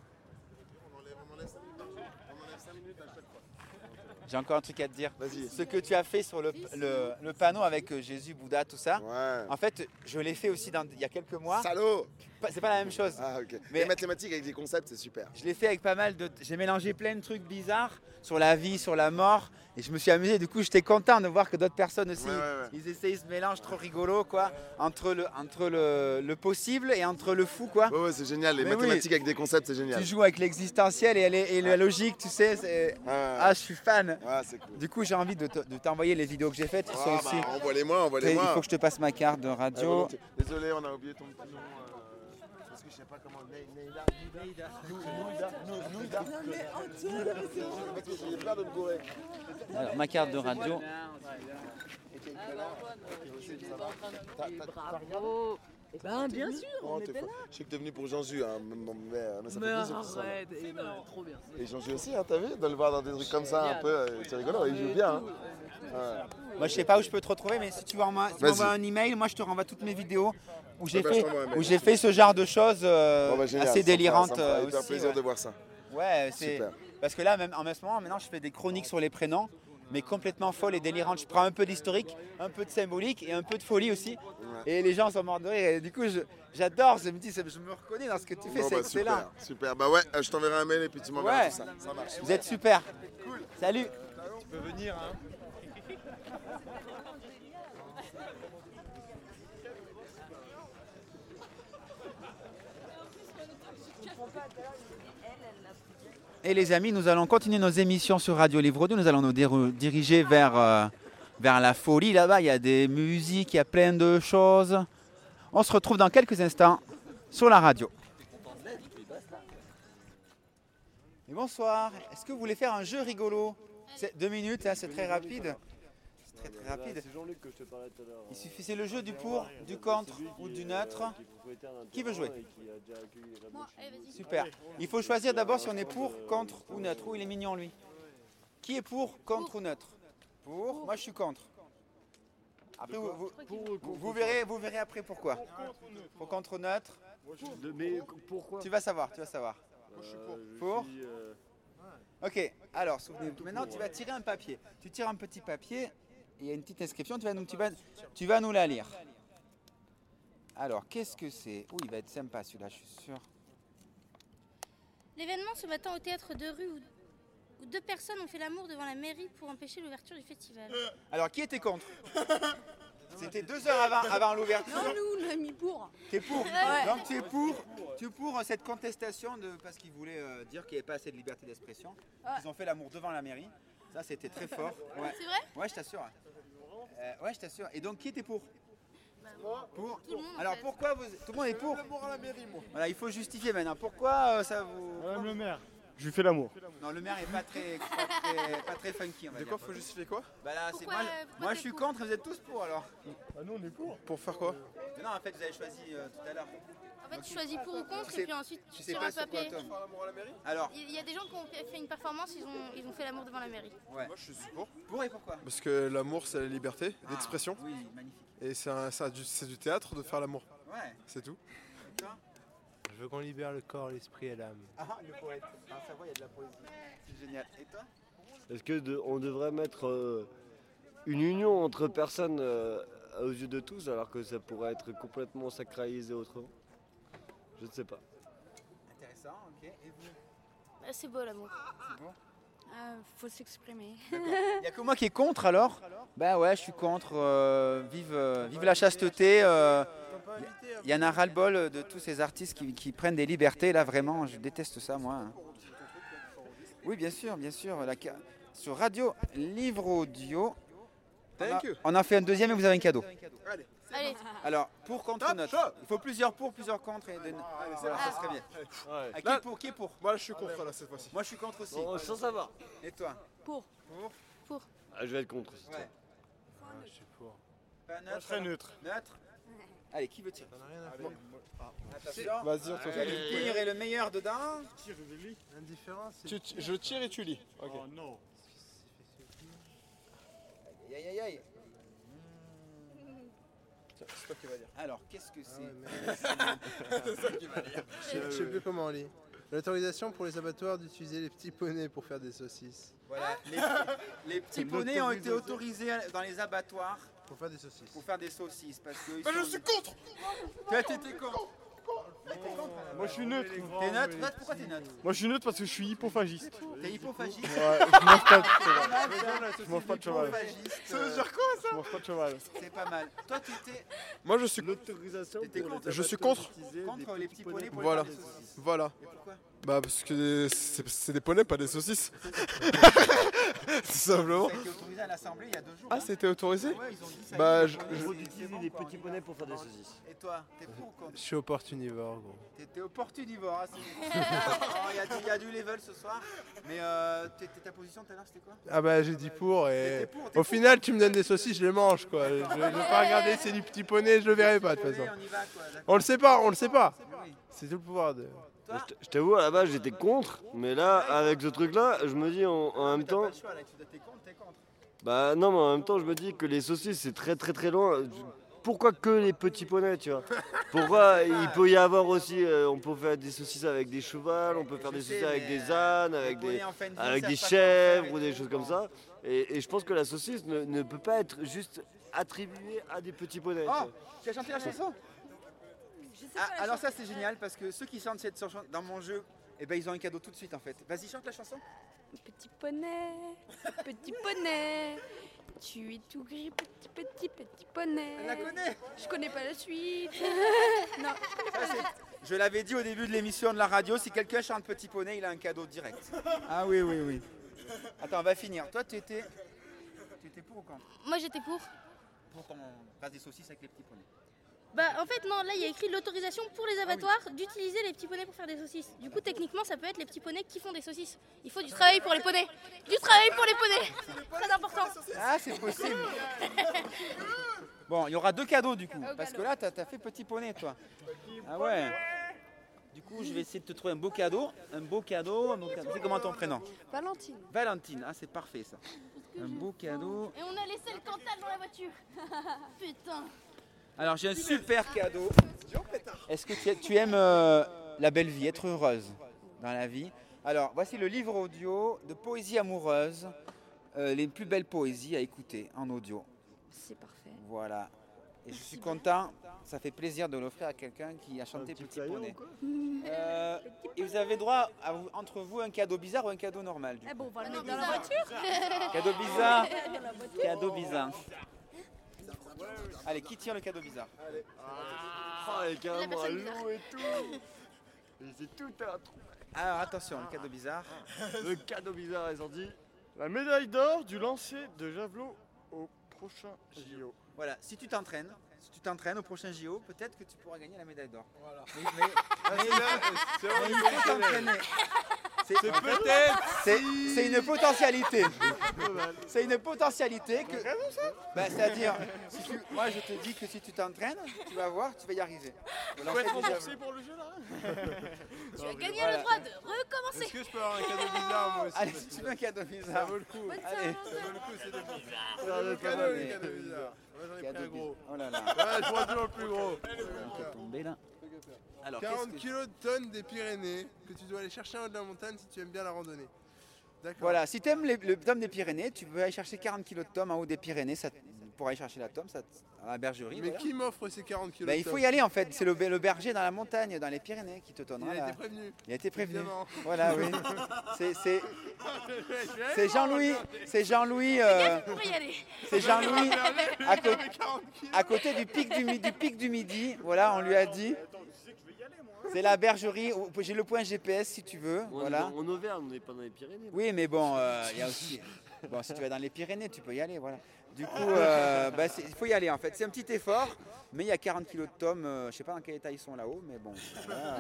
On enlève 5 minutes à chaque fois.
J'ai encore un truc à te dire.
Vas-y.
Ce que tu as fait sur le panneau avec Jésus, Bouddha, tout ça, en fait, je l'ai fait aussi il y a quelques mois.
Salaud!
C'est pas la même chose.
Ah, ok. Mais les mathématiques avec des concepts, c'est super.
Je l'ai fait avec pas mal de... J'ai mélangé plein de trucs bizarres sur la vie, sur la mort, et je me suis amusé. Du coup, j'étais content de voir que d'autres personnes aussi, ils essayent ce mélange trop rigolo, quoi, entre le possible et entre le fou, quoi.
Ouais, c'est génial. Les mathématiques avec des concepts, c'est génial.
Tu joues avec l'existentiel et la logique, tu sais. Ah, je suis fan.
Ah, c'est cool.
Du coup, j'ai envie de t'envoyer les vidéos que j'ai faites.
Envoie-les-moi.
Il faut que je te passe ma carte de radio.
Désolé, on a oublié ton petit nom. Parce que je sais pas comment.
Alors, ma carte de radio.
Bravo. Bien sûr, on était là.
Je sais que t'es venu pour Jean-Ju, mais ça fait plaisir.
Arrête, trop bien.
Et Jean-Ju aussi, t'as vu, de le voir dans des trucs comme ça, un peu, c'est rigolo, il joue bien.
Moi, je sais pas où je peux te retrouver, mais si tu m'envoies un email, moi je te renvoie toutes mes vidéos où j'ai fait ce genre de choses assez délirantes.
Ça me fait plaisir de voir ça.
Ouais, c'est parce que là, même en ce moment, maintenant, je fais des chroniques sur les prénoms, mais complètement folles et délirantes. Je prends un peu d'historique, un peu de symbolique et un peu de folie aussi. Et les gens sont morts de rire. Et du coup, j'adore. Je me dis, je me reconnais dans ce que tu fais. C'est excellent.
Super. Bah ouais, je t'enverrai un mail et puis tu m'enverras tout ça. Ça marche.
Vous êtes super.
Cool.
Salut.
Tu peux venir, hein.
Et les amis, nous allons continuer nos émissions sur Radio Livre Audio. Nous allons nous diriger vers la folie. Là-bas, il y a des musiques, il y a plein de choses. On se retrouve dans quelques instants sur la radio. Et bonsoir. Est-ce que vous voulez faire un jeu rigolo? 2 minutes, hein, c'est très rapide. C'est très rapide.
C'est Jean-Luc que je te parlais tout à l'heure.
Il suffit, c'est le jeu du pour, du contre ou du neutre. Qui veut jouer? Super. Il faut choisir d'abord si on est pour, contre ou neutre. Oh, il est mignon lui. Qui est pour, contre ou neutre? Pour. Moi je suis contre. Après vous verrez après pourquoi. Pour, contre ou neutre.
Mais pourquoi?
Tu vas savoir. Moi je suis pour. Ok. Alors souvenez-vous. Maintenant tu vas tirer un papier. Tu tires un petit papier. Il y a une petite inscription, tu vas nous la lire. Alors, qu'est-ce que c'est? Oh, il va être sympa celui-là, je suis sûr.
L'événement ce matin au théâtre de rue où 2 personnes ont fait l'amour devant la mairie pour empêcher l'ouverture du festival.
Alors, qui était contre? C'était 2 heures avant l'ouverture.
Non, nous, on a mis pour.
T'es pour?
Ouais.
Donc tu es pour cette contestation parce qu'ils voulaient dire qu'il n'y avait pas assez de liberté d'expression. Ils ont fait l'amour devant la mairie. Ça, c'était très fort. Ouais.
C'est vrai?
Ouais, je t'assure. Ouais, je t'assure. Et donc, qui était pour? Pour
tout le monde.
Alors, pourquoi vous... Tout le monde est pour?
L'amour à la mairie, moi.
Voilà, il faut justifier maintenant. Pourquoi ça vous...
Madame le maire, je lui fais l'amour.
Non, le maire est pas très funky, on va
De
dire.
quoi faut justifier quoi?
Bah là, c'est
Pourquoi,
moi je suis contre, vous êtes tous pour alors.
Ah nous on est pour.
Pour faire quoi?
Mais non, en fait, vous avez choisi tout à l'heure.
En fait, tu choisis pour ou contre
sais-
et puis ensuite
Tu
tu
sais
tires
pas
un
sur quoi,
papier.
toi?
L'amour à la mairie?
Alors,
Il y a des gens qui ont fait une performance, ils ont fait l'amour devant la mairie.
ouais.
Moi, je suis pour.
Pour et pourquoi?
Parce que l'amour, c'est la liberté d'expression.
Oui, magnifique.
Et c'est du théâtre de faire l'amour.
Ouais.
C'est tout.
Et toi?
Je veux qu'on libère le corps, l'esprit et l'âme.
Ah, le poète. Ah, ça va, il y a de la poésie. C'est génial. Et toi?
Est-ce que on devrait mettre une union entre personnes aux yeux de tous alors que ça pourrait être complètement sacralisé autrement? Je ne sais pas.
Intéressant, ok. Et vous?
C'est beau l'amour.
C'est bon?
Faut s'exprimer.
Il n'y a que moi qui est contre alors? Ben ouais, je suis contre. Vive la chasteté. Il y en a ras-le-bol de tous ces artistes qui prennent des libertés. Là, vraiment, je déteste ça, moi. Oui, bien sûr, bien sûr. Sur Radio Livre Audio, on a fait un deuxième et vous avez un cadeau.
Allez.
Alors, pour, contre, note. Il faut plusieurs pour, plusieurs contre. Et voilà, ça serait bien.
Là,
Qui est pour?
Moi, je suis contre là cette fois-ci.
Moi, je suis contre aussi.
Bon, sans savoir.
Et toi?
Pour.
Ah, je vais être contre. c'est
Ouais.
Je suis pour.
Pas
Moi, je
neutre?
serais neutre.
Neutre? Allez, qui veut tirer? Attention.
Vas-y, on
Il y a le pire et le meilleur dedans.
L'indifférence,
Je tire et tu lis. Ok.
Oh non.
Aïe, aïe, aïe.
C'est toi qui vas dire.
Alors, qu'est-ce que c'est?
C'est toi qui vas dire.
Je sais plus comment on lit. L'autorisation pour les abattoirs d'utiliser les petits poneys pour faire des saucisses.
Voilà, les petits poneys ont été autorisés dans les abattoirs
Pour faire des saucisses.
pour faire des saucisses parce que.
Mais je suis contre.
Toi, t'étais contre.
Moi, je suis neutre.
T'es neutre? Neutre? Pourquoi t'es neutre?
Moi, je suis neutre parce que je suis hypophagiste.
T'es hypophagiste?
Ouais, je mange pas de cheval. Je mange pas de cheval.
Hypophagiste,
Ça veut dire quoi ça?
Je mange pas de cheval.
c'est pas mal. Toi, t'étais
Moi, je suis
L'autorisation
T'étais
pour
contre.
les
Je suis
abattoirs
contre.
d'utiliser
contre
des
les
petits
petits poneys pour
Voilà.
les faire des saucisses.
Voilà.
Et pourquoi?
Bah parce que c'est des poneys, pas des saucisses. Tout simplement.
Ça a été autorisé à l'Assemblée il y a 2 jours.
Ah, c'était autorisé?
Ouais, ils ont dit ça.
Bah,
y est,
je-
c'est bon,
d'utiliser
quoi,
des
on
petits
y
poneys
va.
pour faire des saucisses.
Et toi, t'es pour ou contre?
Je suis opportunivore, gros.
T'es opportunivore, hein, il y a du level ce soir. Mais ta position tout à l'heure, c'était quoi?
Ah bah j'ai dit pour et
T'es
au final tu me donnes des saucisses, je les mange quoi. Je vais pas regarder c'est du petit poney, je le verrai pas de toute façon.
On y va, quoi, d'accord.
On le sait pas, on le sait pas.
Oui.
C'est tout le pouvoir de...
Je t'avoue, à la base, j'étais contre, mais là, avec ce truc-là, je me dis en même
T'as pas
temps.
le choix, là, t'es contre, t'es contre.
Bah non, mais en même temps, je me dis que les saucisses, c'est très très très loin. Pourquoi que les petits poneys, tu vois? Pourquoi il peut y avoir aussi, on peut faire des saucisses avec des chevals, on peut faire des saucisses avec des ânes, avec des chèvres ou des choses comme ça. Et je pense que la saucisse ne peut pas être juste attribuée à des petits poneys. tu
Oh,
vois.
tu as chanté la chanson? Alors ça c'est génial parce que ceux qui chantent cette chanson dans mon jeu, eh ben, ils ont un cadeau tout de suite en fait. Vas-y, chante la chanson.
Petit poney, tu es tout gris, petit poney.
Elle la connaît.
Je connais pas la suite. Non,
Je l'avais dit au début de l'émission de la radio, si quelqu'un chante Petit Poney, il a un cadeau direct. Ah oui, oui, oui. Attends, on va finir. Toi, tu étais pour ou contre?
Moi j'étais pour.
Pour qu'on fasse des saucisses avec les petits poneys.
Bah en fait non, là il y a écrit l'autorisation pour les abattoirs d'utiliser les petits poneys pour faire des saucisses. Du coup techniquement ça peut être les petits poneys qui font des saucisses. Il faut du travail pour les poneys. Du travail pour les poneys. Très important.
Ah, c'est possible. Bon, il y aura 2 cadeaux du coup. Parce que là, t'as fait Petit Poney, toi. Ah ouais. Du coup, je vais essayer de te trouver un beau cadeau. Un beau cadeau. C'est comment ton prénom?
Valentine.
Valentine. Ah, c'est parfait ça. Un beau cadeau.
Et on a laissé le Cantal dans la voiture. Putain.
Alors, j'ai un super cadeau. Est-ce que tu aimes la belle vie, être heureuse dans la vie? Alors, voici le livre audio de poésie amoureuse. Les plus belles poésies à écouter en audio.
C'est parfait.
Voilà. Et je suis content, ça fait plaisir de l'offrir à quelqu'un qui a chanté Petit Poney. Et vous avez droit, entre vous, un cadeau bizarre ou un cadeau normal du coup.
Bon, on va le mettre dans la voiture.
Cadeau bizarre. Cadeau bizarre. Allez, qui tire le cadeau bizarre?
Oh, et carrément à l'eau et tout. C'est tout un trou.
Alors attention, le cadeau bizarre.
Le cadeau bizarre est sorti. La médaille d'or du lancer de javelot au prochain JO.
Voilà, si tu t'entraînes au prochain JO, peut-être que tu pourras gagner la médaille d'or.
Voilà.
Mais il faut t'entraîner. C'est une potentialité. C'est une potentialité que. C'est-à-dire, moi je te dis que si tu t'entraînes, tu vas voir, tu vas y arriver.
Tu vas être remboursé pour le jeu là.
Tu as gagné le droit de recommencer.
Est-ce que je peux avoir un cadeau bizarre moi aussi?
Allez, si tu veux un cadeau bizarre.
Ça vaut le coup.
Allez.
Ça vaut le coup, c'est des bons. Ça vaut le cadeau, les cadeaux bizarres. Moi j'en ai pris un gros.
Oh là là.
Ouais, je prends toujours le plus gros.
Tombé là. Alors,
40 kilos de tonnes des Pyrénées que tu dois aller chercher en haut de la montagne si tu aimes bien la randonnée. D'accord.
Voilà, si tu aimes le tome des Pyrénées, tu peux aller chercher 40 kg de tomes en haut des Pyrénées pour aller chercher la tome à la bergerie.
Mais
voilà.
qui m'offre ces 40 kilos
Ben,
de
il faut
tomes
y aller en fait, c'est le berger dans la montagne, dans les Pyrénées qui te donnera.
Il a été prévenu.
Il a été prévenu.
Évidemment.
Voilà, oui. C'est Jean-Louis. C'est Jean-Louis.
Pour y aller.
C'est Jean-Louis à côté du pic du Midi. Voilà, on lui a dit. C'est la bergerie. J'ai le point GPS si tu veux. Voilà.
En Auvergne, on n'est pas dans les Pyrénées.
Oui, mais bon, il y a aussi. Bon, si tu vas dans les Pyrénées, tu peux y aller, voilà. Du coup, il faut y aller en fait. C'est un petit effort, mais il y a 40 kilos de tomes. Je sais pas dans quel état ils sont là-haut, mais bon. Voilà.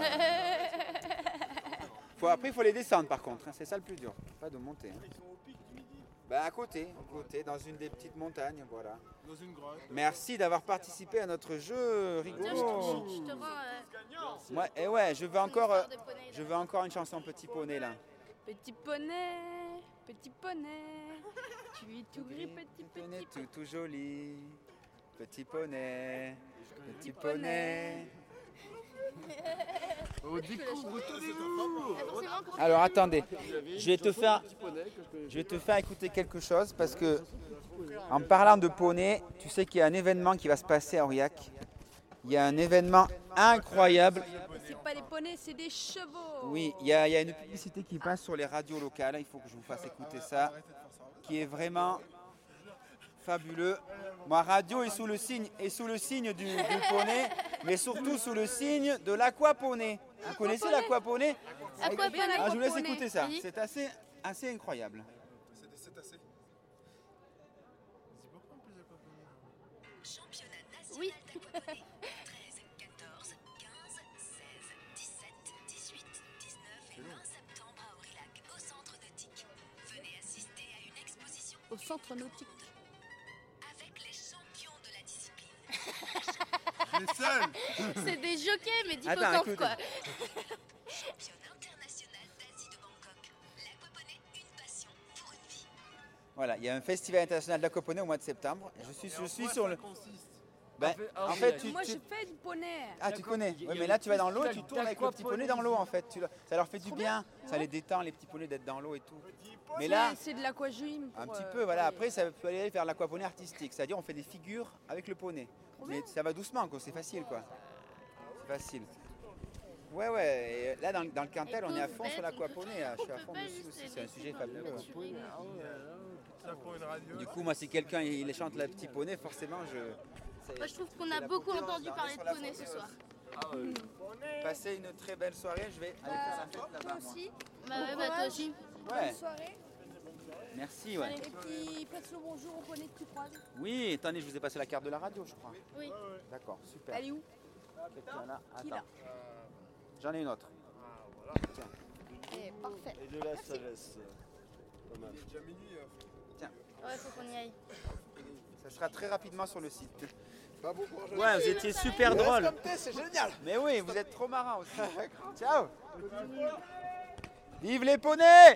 Après, il faut les descendre par contre. Hein, c'est ça le plus dur, pas de monter. Hein. À côté, dans une des petites montagnes, voilà.
Dans une grotte.
Merci d'avoir participé à notre jeu rigolo.
Je te rends.
Je veux encore une chanson Petit Poney là.
Petit poney, tu es tout gris, petit
Poney tout joli, petit poney, petit poney. Alors attendez, je vais te faire écouter quelque chose parce que en parlant de poney, tu sais qu'il y a un événement qui va se passer à Aurillac. Il y a un événement incroyable.
C'est pas des poneys, c'est des chevaux.
Oui, il y a une publicité qui passe sur les radios locales, il faut que je vous fasse écouter ça, qui est vraiment fabuleux. Ma radio est sous le signe du poney, mais surtout sous le signe de l'aquaponey. Vous connaissez l'aquaponey? Je vous laisse écouter ça, c'est assez incroyable.
Oui.
13, 14, 15, 16, 17, 18, 19 et 20 septembre à Aurillac, au centre nautique. Venez assister à une exposition
Au centre nautique.
avec les champions de la discipline.
Les seuls.
C'est des jockeys, mais
Attends,
d'hippocampe
écoute.
quoi.
Championne internationale d'Asie de Bangkok. L'aquaponey, une passion pour une vie.
Voilà, il y a un festival international d'aquaponey au mois de septembre. Je suis sur le. En fait,
Moi, je fais du poney.
Ah, tu connais. Oui, mais là, tu vas dans l'eau, tu tournes avec le petit poney dans l'eau, en fait. Ça leur fait du bien. Ça les détend, les petits poneys, d'être dans l'eau et tout. Mais là,
C'est de l'aquagym.
un petit peu, voilà. Après, ça peut aller vers l'aquaponey artistique. C'est-à-dire, on fait des figures avec le poney. Mais ça va doucement, quoi. C'est facile, quoi. C'est facile. Ouais. Et là, dans le Cantal, on est à fond sur l'aquaponey. Je suis à fond dessus aussi. C'est un sujet fabuleux.
Ça pour une radio.
Du coup, moi, si quelqu'un il chante le petit poney, forcément,
Moi je trouve qu'on a beaucoup entendu parler de poney ce soir.
Passez une très belle soirée. Je vais aller faire la fête là-bas. Moi.
Toi aussi.
Ouais.
Bonne soirée.
Merci, ouais.
Et puis passe le bonjour au poney que tu croises.
Oui, attendez, je vous ai passé la carte de la radio, je crois.
Oui.
D'accord, super.
Elle est où?
Attends. J'en ai une autre. Tiens.
Et parfait.
Et de la sagesse. Pas mal.
Tiens.
Ouais, faut qu'on y aille.
Ça sera très rapidement sur le site.
Bah bon,
Ouais, vous étiez super drôle.
C'est génial.
Mais oui, vous êtes trop marrant aussi. Ciao. Vive les poneys!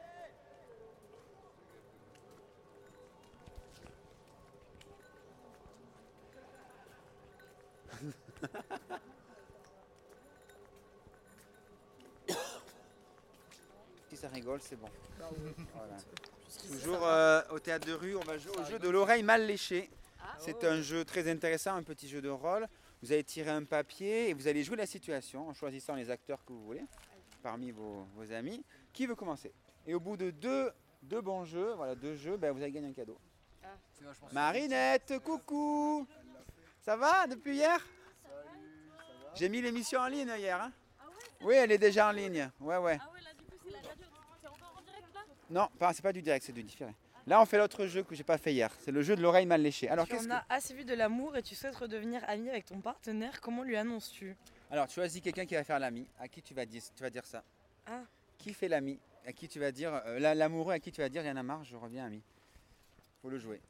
Si ça rigole, c'est bon. Voilà. Toujours au théâtre de rue, on va jouer au jeu de l'oreille mal léchée. C'est un jeu très intéressant, un petit jeu de rôle. Vous allez tirer un papier et vous allez jouer la situation en choisissant les acteurs que vous voulez parmi vos amis. Qui veut commencer? Et au bout de deux bons jeux, voilà, 2 jeux, ben, vous allez gagner un cadeau. Marinette, coucou! Ça va depuis hier? J'ai mis l'émission en ligne hier. Hein? Oui, elle est déjà en ligne. Ouais.
Ah ouais, là du coup c'est la radio, c'est encore en direct là?
Non, c'est pas du direct, c'est du différé. Là, on fait l'autre jeu que j'ai pas fait hier. C'est le jeu de l'oreille mal léchée. Alors,
tu en as assez vu de l'amour et tu souhaites redevenir ami avec ton partenaire, comment lui annonces-tu?
Alors, tu choisis quelqu'un qui va faire l'ami. À qui tu vas dire ça?
Ah.
Qui fait l'ami? À qui tu vas dire l'amoureux à qui tu vas dire, il y en a marre, je reviens ami. Faut le jouer.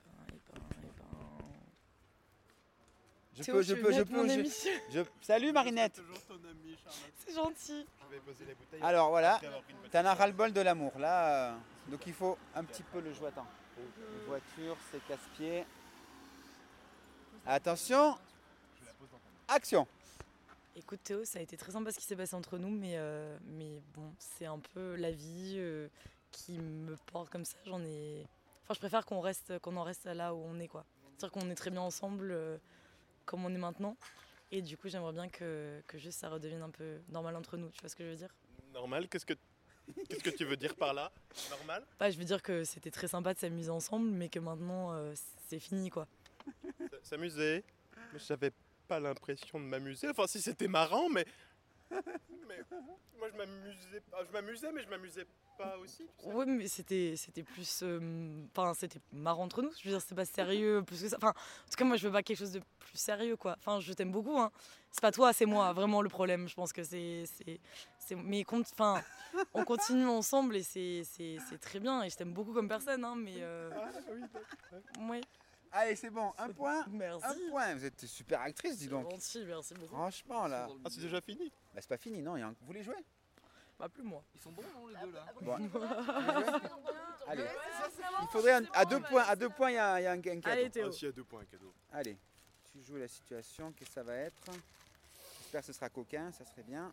Salut Marinette.
C'est gentil.
Alors voilà, t'en as ras-le-bol de l'amour. Là, donc il faut un petit peu le jouer. Attends. Les voitures, c'est casse-pied. Attention. Action.
Écoute Théo, ça a été très sympa ce qui s'est passé entre nous, mais bon, c'est un peu la vie qui me porte comme ça. Je préfère qu'on en reste là où on est, quoi. C'est-à-dire qu'on est très bien ensemble, comme on est maintenant. Et du coup, j'aimerais bien que juste ça redevienne un peu normal entre nous. Tu vois ce que je veux dire?
Normal? Qu'est-ce que tu veux dire par là? Normal?
Je veux dire que c'était très sympa de s'amuser ensemble, mais que maintenant, c'est fini, quoi.
S'amuser? Mais j'avais pas l'impression de m'amuser. Enfin, si c'était marrant, mais moi je m'amusais, mais je m'amusais pas aussi. Tu sais.
Oui, mais c'était plus, c'était marrant entre nous. Je veux dire, c'était pas sérieux plus que ça. Enfin, en tout cas, moi, je veux pas quelque chose de plus sérieux, quoi. Enfin, je t'aime beaucoup, hein. C'est pas toi, c'est moi, vraiment le problème. Je pense que mais on continue ensemble et c'est très bien. Et je t'aime beaucoup comme personne, hein. Mais ouais.
Allez, c'est bon, un point.
Merci.
Un point. Vous êtes super actrice, dis donc.
Gentil, merci beaucoup.
Franchement, là.
Ah, c'est déjà fini?
Bah, c'est pas fini, non. Vous voulez jouer?
Plus moi.
Ils sont bons, non, les deux là?
Bon. Allez. Il faudrait à 2 points, il y a un cadeau.
Allez, Théo.
Ah, si, à 2 points, un cadeau.
Allez, tu joues la situation, qu'est-ce que ça va être? J'espère que ce sera coquin, ça serait bien.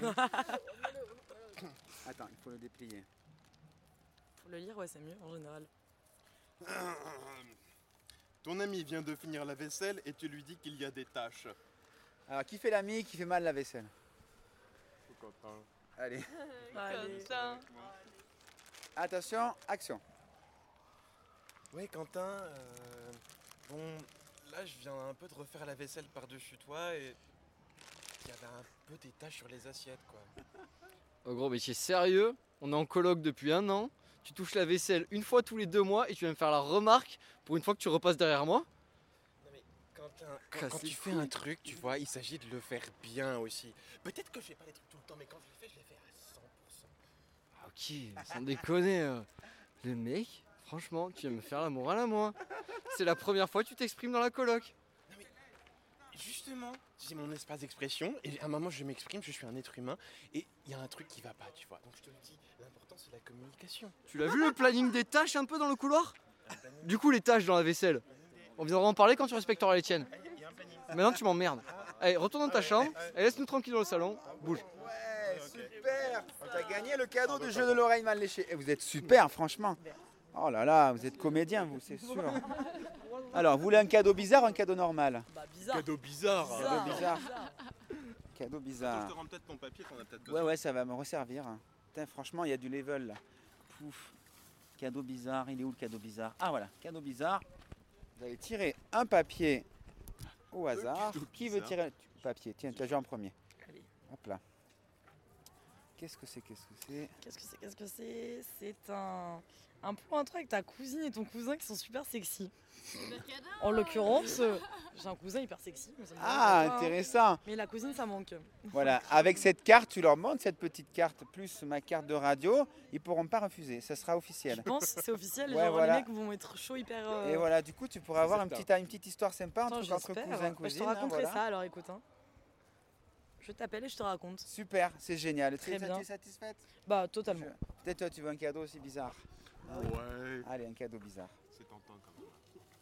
Attends, il faut le déplier.
Pour le lire, ouais, c'est mieux en général.
Ton ami vient de finir la vaisselle et tu lui dis qu'il y a des taches.
Alors, qui fait l'ami, qui fait mal la vaisselle?
Au copain.
Allez.
Quentin.
Attention, action.
Ouais, Quentin, bon, là je viens un peu de refaire la vaisselle par-dessus toi et il y avait un peu des taches sur les assiettes, quoi.
Oh gros, mais tu es sérieux? On est en coloc depuis 1 an. Tu touches la vaisselle une fois tous les 2 mois et tu viens me faire la remarque pour une fois que tu repasses derrière moi?
Non mais Quentin, quand tu fais un truc, tu vois, il s'agit de le faire bien aussi. Peut-être que je fais pas les trucs tout le temps, mais quand je le fais à 100%.
Ah, ok, sans déconner. Le mec, franchement, tu viens me faire la morale à moi. C'est la première fois que tu t'exprimes dans la coloc.
Non mais, justement, j'ai mon espace d'expression et à un moment je m'exprime, je suis un être humain et il y a un truc qui va pas, tu vois. Donc je te le dis, l'important c'est la communication.
Tu l'as vu le planning des tâches un peu dans le couloir? Du coup, les tâches dans la vaisselle, on viendra en parler quand tu respecteras les tiennes. Maintenant, tu m'emmerdes. Allez, retourne dans ta chambre et laisse-nous tranquille dans le salon. Bouge.
Ouais, super. T'as gagné le cadeau du jeu de l'oreille mal léchée. Et vous êtes super, franchement. Oh là là, vous êtes comédien, vous, c'est sûr. Alors, vous voulez un cadeau bizarre ou un cadeau normal?
Bizarre.
Cadeau bizarre.
Cadeau bizarre. Cadeau bizarre.
Attends, je te rends peut-être ton papier, t'en as peut-être besoin.
Ouais, ça va me resservir. Putain, franchement, il y a du level là. Pouf. Cadeau bizarre, il est où le cadeau bizarre? Ah voilà, cadeau bizarre. Vous allez tirer un papier au hasard. Qui veut tirer le papier? Tiens, tu as joué en premier.
Allez.
Hop là. Qu'est-ce que c'est?
C'est un peu un truc avec ta cousine et ton cousin qui sont super sexy. En l'occurrence, j'ai un cousin hyper sexy. Mais ça me
Ah,
dérange pas.
intéressant.
Mais la cousine, ça manque.
Voilà, avec cette carte, tu leur montres cette petite carte plus ma carte de radio, ils pourront pas refuser, ça sera officiel.
Je pense que c'est officiel,
Ouais,
genre
voilà.
les mecs vont être chauds hyper...
Et voilà, du coup, tu pourras avoir une petite histoire sympa
Attends,
entre
j'espère.
cousins,
Je
cousines.
te raconterai
voilà.
ça, alors écoute. Hein. Je t'appelle et je te raconte.
Super, c'est génial.
Très
Tu
bien.
es satisfaite?
Bah, totalement.
Peut-être toi, tu veux un cadeau aussi bizarre.
Ouais.
Allez, un cadeau bizarre.
C'est tentant quand même.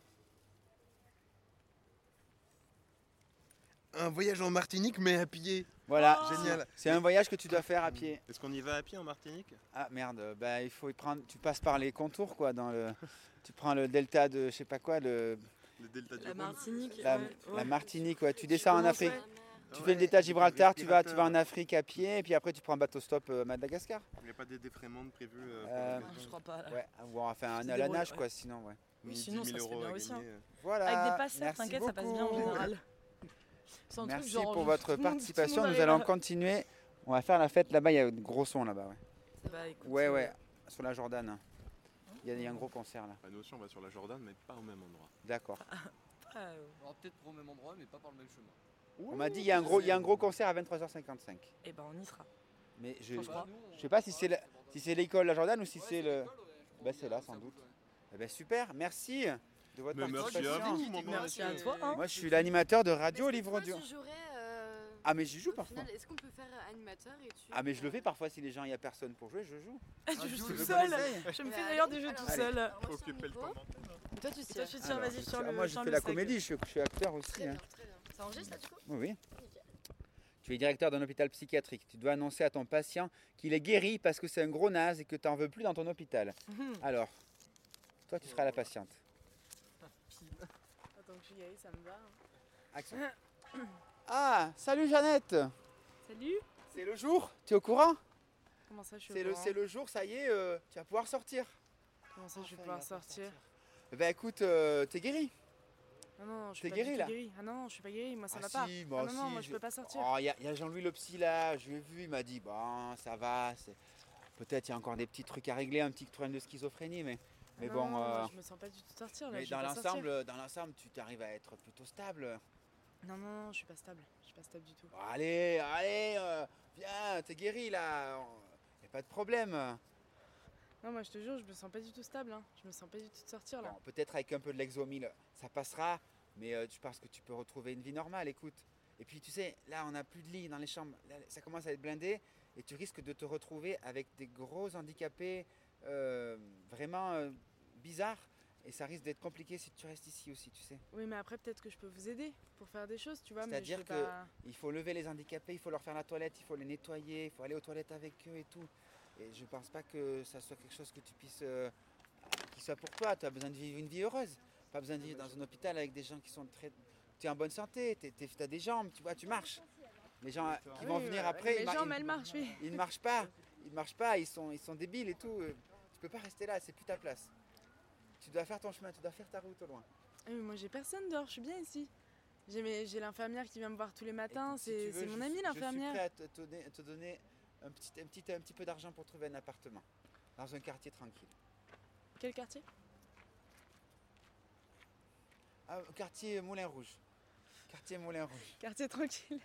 Un voyage en Martinique, mais à pied.
Voilà,
Génial.
C'est un voyage que tu dois faire à pied.
Est-ce qu'on y va à pied en Martinique?
Ah merde, il faut y prendre. Tu passes par les contours quoi, tu prends le delta de je sais pas quoi,
Le delta du
La
Rhône.
Martinique.
La Martinique, ouais. Tu descends en
commences,
Afrique.
ouais.
Tu fais le delta de Gibraltar, tu vas en Afrique à pied, et puis après tu prends un bateau stop à Madagascar.
Il n'y a pas des défraiements prévus
Je crois pas. Là.
Ouais, ou enfin
Tu te
à la
débrouilles,
nage
ouais.
quoi, sinon ouais.
Oui, sinon ça se fait bien aussi. Hein.
Voilà.
Avec des passeurs,
Merci
t'inquiète, ça passe bien en
beaucoup.
général. C'est un truc
Merci
genre,
pour
tout
votre
le monde
participation. Nous
arrive
allons
à-
continuer. On va faire la fête là-bas. Il y a de gros sons là-bas. Ouais.
Bah, écoute,
Ouais, sur la Jordan. Il y a un gros concert là.
Nous aussi, on va sur la Jordan, mais pas au même endroit.
D'accord.
On va peut-être au même endroit, mais pas par le même chemin.
On m'a dit il y a un gros concert à 23h55.
Et ben on y sera.
Mais je
Franchement.
sais pas si c'est l'école La Jordan ou si c'est le. Ben c'est là sans doute. Eh ben super, merci de votre
Mais merci à
participation.
vous, mon grand
Merci à
monsieur.
toi. Hein.
Moi je suis l'animateur de Radio Livre
Toi,
Audio.
tu jouerais.
Ah mais j'y joue
au
parfois.
final, est-ce qu'on peut faire animateur et tu.
Ah mais je le fais parfois si les gens il y a personne pour jouer, je joue.
Tu joues
tu
tout
veux qu'on
seul.
essaye
Je me fais d'ailleurs des jeux tout
Allez.
seul.
Faut occuper le commentaire.
Toi, tu
Toi, tu tiens,
Alors,
vas-y, sur le.
moi je
sur
fais
le
la
sac.
comédie, je suis acteur aussi.
Très
hein.
bien, très bien. Ça enregistre là du coup
Oui, oui. Tu es directeur d'un hôpital psychiatrique. Tu dois annoncer à ton patient qu'il est guéri parce que c'est un gros naze et que tu n'en veux plus dans ton hôpital.
Mhm.
Alors, toi tu seras la patiente.
Attends que je suis guérie, ça me va.
Action. Ah, salut Jeannette.
Salut.
C'est le jour. Tu es au courant?
Comment ça, je suis
C'est le jour, ça y est, tu vas pouvoir sortir.
Comment ça, je vais pouvoir sortir?
Bah écoute, t'es guéri.
Non, non, je suis
T'es
pas
guéri,
du tout
là?
guérie. Ah non, je suis pas guérie, moi ça
Ah
va pas.
si,
Ah
moi
non, non,
aussi,
moi je peux pas sortir.
Oh, il y a Jean-Louis le psy là, je l'ai vu, il m'a dit, bon, ça va, peut-être il y a encore des petits trucs à régler, un petit problème de schizophrénie, mais
Ah non,
bon,
moi, je me sens pas du tout sortir là.
mais
je vais
dans
pas sortir.
l'ensemble, tu t'arrives à être plutôt stable.
Non, non, non, je suis pas stable. Je suis pas stable du tout.
Allez, viens, t'es guéri là, y a pas de problème.
Non, moi je te jure, je me sens pas du tout stable. Hein. Je me sens pas du tout de sortir là.
Bon, peut-être avec un peu de Lexomil, ça passera, mais je pense que tu peux retrouver une vie normale, écoute. Et puis tu sais, là on n'a plus de lit dans les chambres, là, ça commence à être blindé et tu risques de te retrouver avec des gros handicapés vraiment bizarres et ça risque d'être compliqué si tu restes ici aussi, tu sais.
Oui, mais après peut-être que je peux vous aider pour faire des choses, tu vois. Mais
C'est-à-dire
je vais pas...
qu'il faut lever les handicapés, il faut leur faire la toilette, il faut les nettoyer, il faut aller aux toilettes avec eux et tout. Et je pense pas que ça soit quelque chose que tu puisses, qui soit pour toi. Tu as besoin de vivre une vie heureuse. Pas besoin de vivre dans un hôpital avec des gens qui sont très... Tu es en bonne santé, tu as des jambes, tu vois, tu marches. Les gens qui vont venir après,
les jambes, elles marchent, oui.
ils ne marchent pas. Ils marchent pas, ils sont débiles et tout. Tu peux pas rester là, c'est plus ta place. Tu dois faire ton chemin, tu dois faire ta route au loin.
Ah, mais moi j'ai personne dehors, je suis bien ici. J'ai l'infirmière qui vient me voir tous les matins,
Écoute, si tu
c'est
veux,
mon amie
Je suis
l'infirmière.
prêt à te donner un petit peu d'argent pour trouver un appartement dans un quartier tranquille.
Quel quartier?
Ah, quartier Moulin Rouge. Quartier Moulin Rouge.
Quartier tranquille.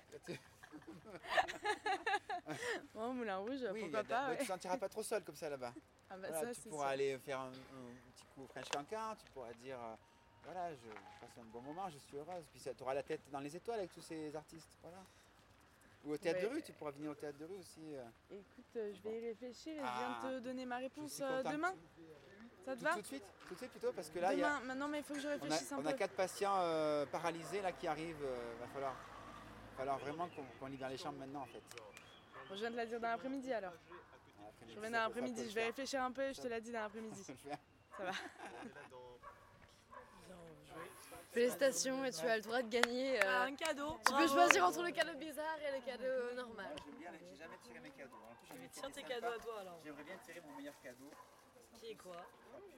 Bon, Moulin Rouge,
Oui,
pourquoi pas.
Tu
Ouais.
te sentiras pas trop seul comme ça là-bas.
Ah bah
Voilà,
ça,
tu
c'est
pourras
sûr.
aller faire un petit coup au French Cancan, tu pourras dire voilà, je passe un bon moment, je suis heureuse. Puis tu auras la tête dans les étoiles avec tous ces artistes. Voilà. Ou au théâtre de
Ouais.
rue, tu pourras venir au théâtre de rue aussi.
Écoute, je vais y réfléchir et je
Ah,
viens de te donner ma réponse
suis content que
demain. Ça te va?
Tout de suite plutôt, parce que là, il y
Demain,
a,
maintenant, mais il faut que je réfléchisse un
on
peu.
a 4 patients paralysés là qui arrivent. Va falloir vraiment qu'on libère les chambres maintenant en fait.
Bon, je viens de la dire dans l'après-midi alors. Je reviens dans l'après-midi, je vais réfléchir un peu et je te la dis dans l'après-midi. Ça va.
Félicitations et tu as le droit de gagner.
Un cadeau.
Tu peux choisir entre le cadeau bizarre et le cadeau normal.
J'ai jamais tiré mes cadeaux.
Tiens tes cadeaux à toi alors.
J'aimerais bien tirer mon meilleur cadeau.
Qui est quoi?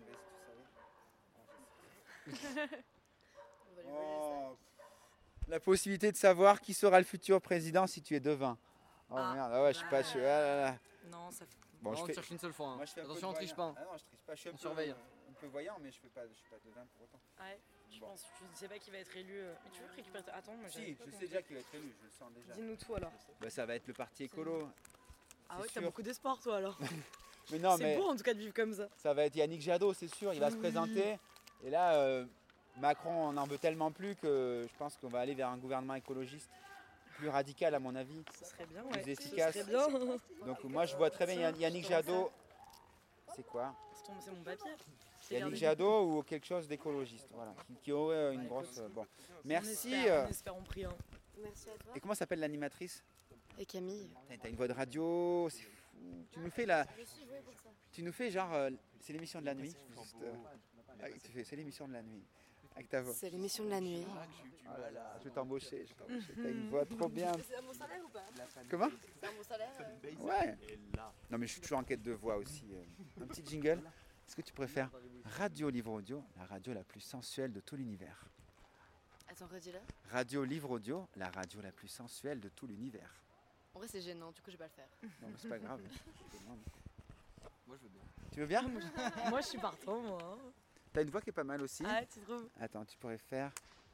Oh, la possibilité de savoir qui sera le futur président si tu es devin. Oh merde, ah ouais, je suis pas. Ah là là.
Non, ça fait.
Bon,
on cherche une seule fois. Hein.
Moi, je fais un peu
Attention,
de
on triche
voyant.
pas.
Ah non, je triche pas. Je suis
On surveille.
un peu voyant, mais je suis pas devin pour autant.
Ouais, je pense. Je sais pas qui va être élu. Mais tu veux récupérer. Attends, moi
Si, je sais déjà qui va être élu, je le sens déjà.
Dis-nous tout alors.
Bah, ça va être le parti écolo.
Ah
c'est
ouais, t'as
sûr.
beaucoup d'espoir toi alors.
Mais non,
C'est beau en tout cas de vivre comme ça.
Ça va être Yannick Jadot, c'est sûr, il va se
Oui.
présenter. Et là, Macron, on en veut tellement plus que je pense qu'on va aller vers un gouvernement écologiste plus radical à mon avis.
Ce serait bien,
plus
ouais.
efficace.
Ce serait bien.
Donc moi je vois très bien Yannick Jadot. C'est quoi?
C'est mon papier.
Yannick Jadot ou quelque chose d'écologiste, voilà, qui aurait une grosse. Bon, merci.
On espère, on prie. Hein.
Merci à toi.
Et comment s'appelle l'animatrice?
Et Camille.
T'as une voix de radio, c'est fou. Tu nous fais la.
Je suis douée pour ça.
Tu nous fais genre, c'est l'émission de la nuit. Juste, c'est l'émission de la nuit. avec ta voix.
C'est l'émission de la nuit.
Oh là là, je vais t'embaucher. T'as une voix trop bien.
C'est à mon salaire ou pas?
Comment?
C'est à mon salaire.
Ouais. Non mais je suis toujours en quête de voix aussi. Un petit jingle. Est-ce que tu préfères Radio Livre Audio, la radio la plus sensuelle de tout l'univers?
Attends, redis-le.
Radio Livre Audio, la radio la plus sensuelle de tout l'univers.
En vrai, c'est gênant, du coup, je vais pas le faire.
Non mais c'est pas grave. Je te demande.
Moi je veux bien.
Tu veux bien?
Moi, je suis partant, moi.
T'as une voix qui est pas mal aussi.
Ah, tu trouves?
Attends, tu pourrais faire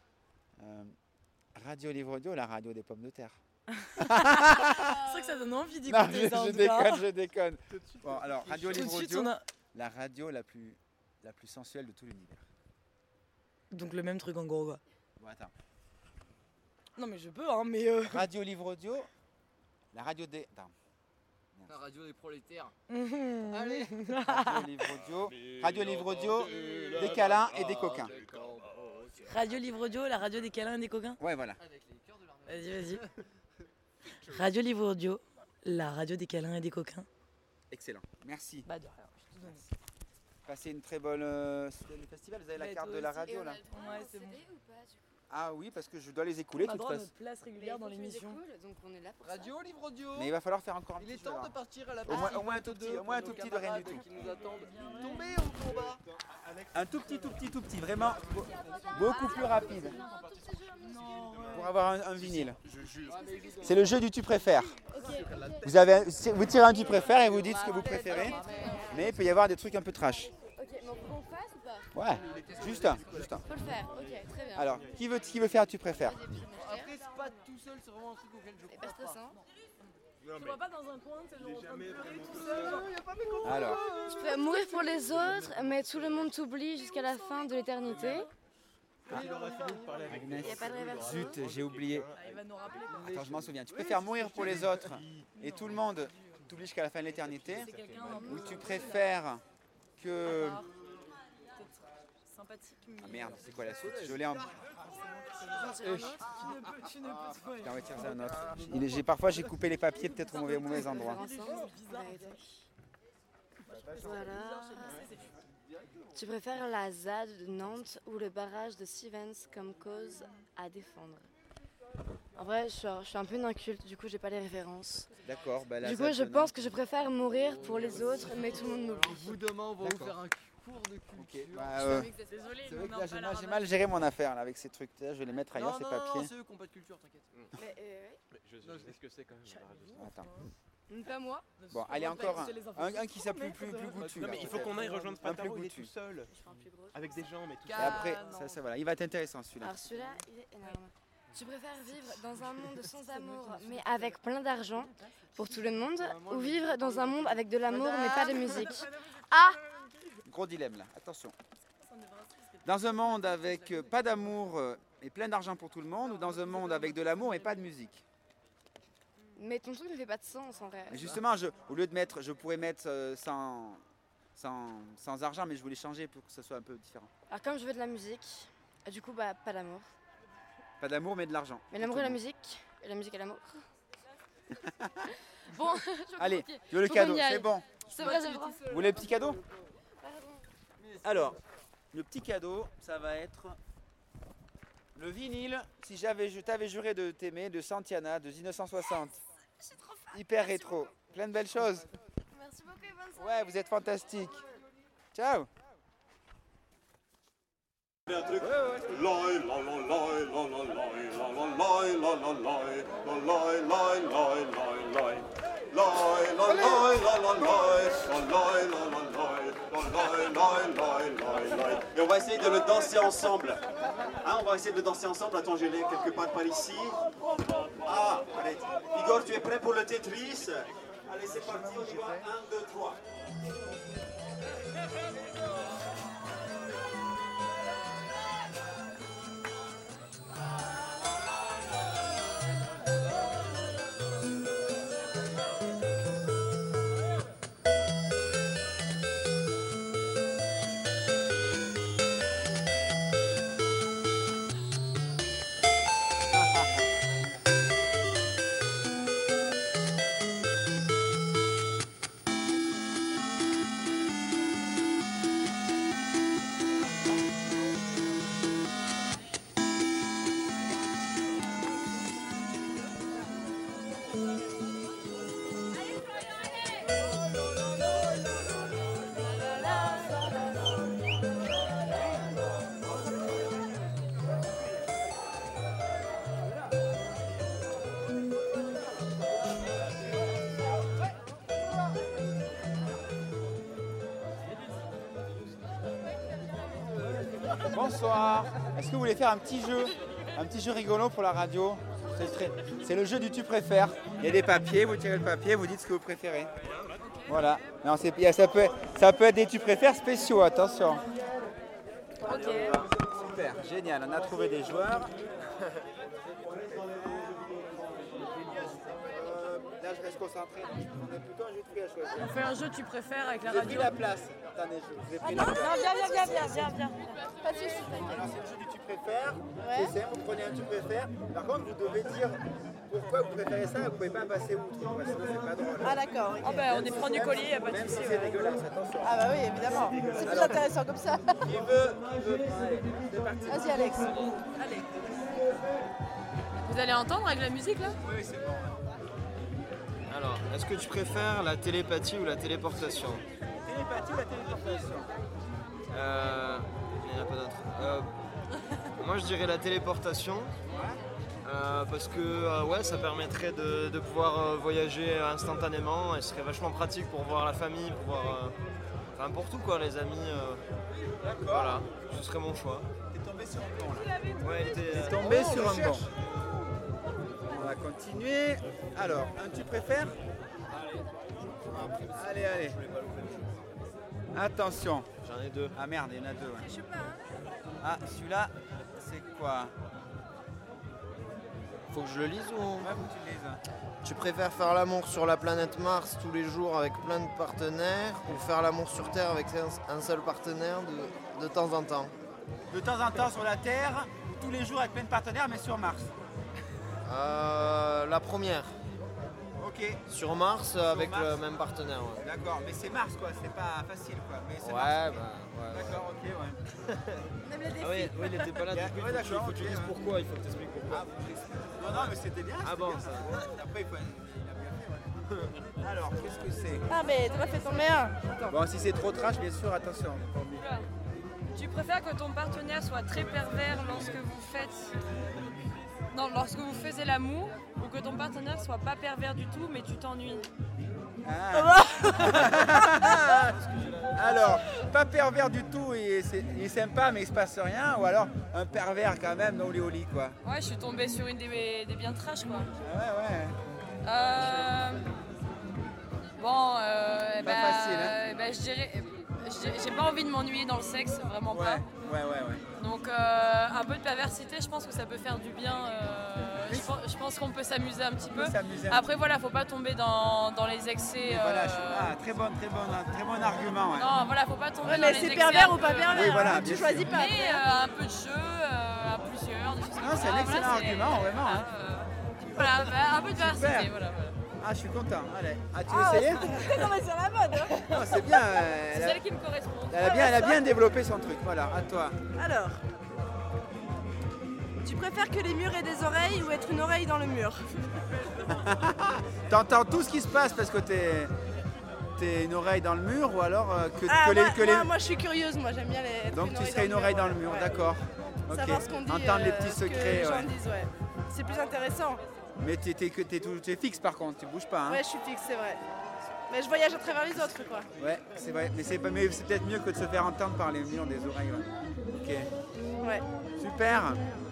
Radio Livre Audio, la radio des pommes de terre.
C'est vrai que ça donne envie
Non,
d'écouter ça. en
je
tout cas.
déconne, je déconne. Bon, alors, Radio
Tout de
Livre
suite,
Audio,
on a-
la radio la plus sensuelle de tout l'univers.
Donc le même truc en gros, quoi.
Bon, attends.
Non, mais je peux, hein, mais...
Radio Livre Audio, la radio des... Attends.
La radio des prolétaires.
Allez.
Radio Livre Audio, des câlins et des coquins.
Radio Livre Audio, la radio des câlins et des coquins.
Ouais, voilà.
Vas-y. Radio Livre Audio, la radio des câlins et des coquins.
Excellent, merci.
Bah de rien, je te donne.
Passez une très bonne semaine du festival. Vous avez la carte de la radio là?
Ouais, c'est bon.
Ah oui, parce que je dois les écouler
On a
de toute
droit à
façon.
notre place régulière dans l'émission.
Donc on est là pour
Radio Livre Audio.
Mais il va falloir faire encore un
Il
petit
est
jeu,
temps
alors.
de partir à la
Au moins un tout
partie
petit, au moins un tout petit de rien du tout.
qui nous attendent. Tombez au combat.
Un tout petit, vraiment beaucoup plus rapide. Pour avoir un vinyle. C'est le jeu du tu préfères. Vous tirez un tu préfères et vous dites ce que vous préférez. Mais il peut y avoir des trucs un peu trash.
Ok, mais on peut qu'on fasse ou pas?
Ouais, juste un.
Faut le faire, ok, très bien.
Alors, qui veut faire tu préfères?
Après c'est pas tout seul, c'est vraiment un truc auquel je crois pas.
Tu vois pas dans un coin, c'est genre en train de pleurer tout seul.
Alors,
Je peux mourir pour les autres, mais tout le monde t'oublie jusqu'à la fin de l'éternité. Il n'y a pas de réversion.
zut, j'ai oublié.
Il va nous rappeler quoi.
Attends, je m'en souviens. Tu préfères mourir pour les autres et tout le monde t'oublie jusqu'à la fin de l'éternité, ou tu préfères que...
Sympathique.
Ah merde, c'est quoi la suite? Je l'ai en...
Tu ne peux
Je t'en retire un autre. Parfois j'ai coupé les papiers peut-être au mauvais endroit.
Voilà. Tu préfères la ZAD de Nantes ou le barrage de Sivens comme cause à défendre? En vrai, je suis un peu une inculte, du coup j'ai pas les références.
D'accord, bah là,
Du coup, je pense que je préfère mourir pour les autres, mais tout le monde m'oublie.
Vous demain on va vous faire un cours de culture.
Désolé,
c'est vrai que là, j'ai mal géré mon affaire là, avec ces trucs. Là, je vais les mettre ailleurs, ces
Non,
papiers.
c'est eux qui n'ont pas de culture, t'inquiète.
Je sais ce que c'est quand même.
Attends.
Pas moi.
Bon, allez, encore un qui soit plus goûtu.
Non, mais il faut qu'on aille rejoindre
un plus
Pataro, il est
goûtu.
tout seul. Avec des gens, mais tout
Et
seul.
après, ça voilà, il va être intéressant celui-là.
Alors celui-là, il est énorme. Tu préfères vivre dans un monde sans amour, mais avec plein d'argent pour tout le monde, ou vivre dans un monde avec de l'amour, mais pas de musique? Ah!
Gros dilemme là, attention. Dans un monde avec pas d'amour et plein d'argent pour tout le monde, ou dans un monde avec de l'amour et pas de musique?
Mais ton truc ne fait pas de sens en vrai.
Mais justement, au lieu de mettre, je pourrais mettre sans argent, mais je voulais changer pour que ça soit un peu différent.
Alors comme je veux de la musique, du coup bah pas d'amour.
Pas d'amour, mais de l'argent.
Mais l'amour et la musique et l'amour. Bon,
allez, tu veux le cadeau, c'est bon.
C'est vrai, c'est vrai.
Vous voulez le petit cadeau? Alors, le petit cadeau, ça va être le vinyle, si je t'avais juré de t'aimer, de Santiana, de 1960. Hyper rétro, plein de belles choses.
Merci beaucoup et bonne soirée.
Ouais, vous êtes fantastiques. Ciao.
Un truc. Et on va essayer de le danser ensemble. Hein, on va essayer de le danser ensemble. Attends, je l'ai quelque part par ici. Ah, allez. Igor, tu es prêt pour le Tetris? Allez, c'est parti, on y va. 1, 2, 3.
Bonsoir. Est-ce que vous voulez faire un petit jeu rigolo pour la radio? C'est le jeu du tu préfères. Il y a des papiers, vous tirez le papier, vous dites ce que vous préférez. Voilà. Non, ça peut être des tu préfères spéciaux, attention.
Ok.
Super, génial, on a trouvé des joueurs. Là, je reste concentré. On est plutôt un jeu de fruits à choisir.
On fait un jeu tu préfères avec la
J'ai
radio.
pris la place. Attendez, je vous ai pris
non,
la place.
viens. Pas de soucis.
Alors, c'est le jeu du tu préfères.
Ouais.
C'est simple, vous prenez un tu préfères. Par contre, vous devez dire pourquoi vous préférez ça. Vous ne pouvez pas passer outre, parce que sinon, c'est pas drôle.
Ah d'accord.
Ah bah, on est prend du collier, y a pas de
Même si
souci.
c'est dégueulasse, attention.
Ah bah oui, évidemment. C'est plus intéressant comme ça.
Qui veut Allez, c'est parti.
Vas-y Alex.
Allez. Vous allez entendre avec la musique là?
Oui, c'est bon.
Alors, est-ce que tu préfères la télépathie ou la téléportation?
Télépathie ou la téléportation?
Il n'y en a pas d'autre. Moi, je dirais la téléportation. Parce que ouais, ça permettrait de pouvoir voyager instantanément et ce serait vachement pratique pour voir la famille, pour voir. Enfin, pour tout quoi, les amis. Voilà, ce serait mon choix.
T'es tombé sur un bon là.
Ouais,
T'es tombé sur un bon. On va continuer. Alors, un tu préfères? Allez. Attention.
J'en ai deux.
Ah merde, il y en a deux. Ouais. Ah, celui-là, c'est quoi?
Faut que je le lise ou?
Ouais, faut que tu le lises.
Tu préfères faire l'amour sur la planète Mars tous les jours avec plein de partenaires ou faire l'amour sur Terre avec un seul partenaire de temps en temps?
De temps en temps sur la Terre, tous les jours avec plein de partenaires, mais sur Mars.
La première.
Ok.
Sur Mars avec le même partenaire. Ouais.
D'accord, mais c'est Mars quoi, c'est pas facile quoi. Mais c'est
Ouais,
Mars.
ouais.
D'accord, ok, ouais.
On aime les défis.
Ah oui, il n'était pas là. Du coup,
Ouais, d'accord,
il faut que tu dises pourquoi, il faut que tu expliques pourquoi.
Non, mais c'était bien.
Ah bon,
bien,
ça.
Après, il a bien fait, ouais. Alors, qu'est-ce que c'est?
Ah mais t'en as fait tomber un. Attends.
Bon, si c'est trop trash, bien sûr, attention.
Tu préfères que ton partenaire soit très pervers lorsque vous faites... Non, lorsque vous faisiez l'amour, ou que ton partenaire soit pas pervers du tout, mais tu t'ennuies?
Alors, pas pervers du tout, il est sympa, mais il se passe rien. Ou alors, un pervers quand même, non, au lit, quoi.
Ouais, je suis tombée sur une des bien trash, quoi.
Ouais.
Bon,
facile, hein.
je dirais... J'ai pas envie de m'ennuyer dans le sexe, vraiment pas.
Ouais.
Donc un peu de perversité, je pense que ça peut faire du bien. Je pense qu'on peut s'amuser un petit peu. Après voilà, faut pas tomber dans les excès.
Voilà, très bon argument. Ouais.
Non, voilà, faut pas tomber
Ouais,
dans
mais
les
c'est
excès.
pervers ou pas pervers,
Oui, voilà,
hein, tu choisis pas.
Mais un peu de jeu, à plusieurs, des choses comme
Non,
ça.
c'est un excellent
Voilà,
argument, vraiment. Hein.
Voilà, un peu de perversité,
Super.
voilà.
Ah, je suis content. Allez. Ah, tu veux essayer?
Non mais c'est la mode. Hein.
Non, c'est bien.
C'est celle qui me correspond.
Elle a bien développé son truc. Voilà, à toi.
Alors, tu préfères que les murs aient des oreilles ou être une oreille dans le mur?
T'entends tout ce qui se passe parce que t'es une oreille dans le mur ou alors
Moi je suis curieuse, moi j'aime bien les...
Donc tu serais une oreille dans le mur, d'accord. Ok.
Savoir ce qu'on dit,
Entendre les petits
ce que
secrets.
les gens
Ouais.
disent, ouais. C'est plus intéressant.
Mais t'es fixe par contre, tu bouges pas. Hein.
Ouais, je suis fixe, c'est vrai. Mais je voyage à travers les autres, quoi.
Ouais, c'est vrai. Mais c'est peut-être mieux que de se faire entendre par les murs des oreilles. Ouais. Ok.
Ouais.
Super.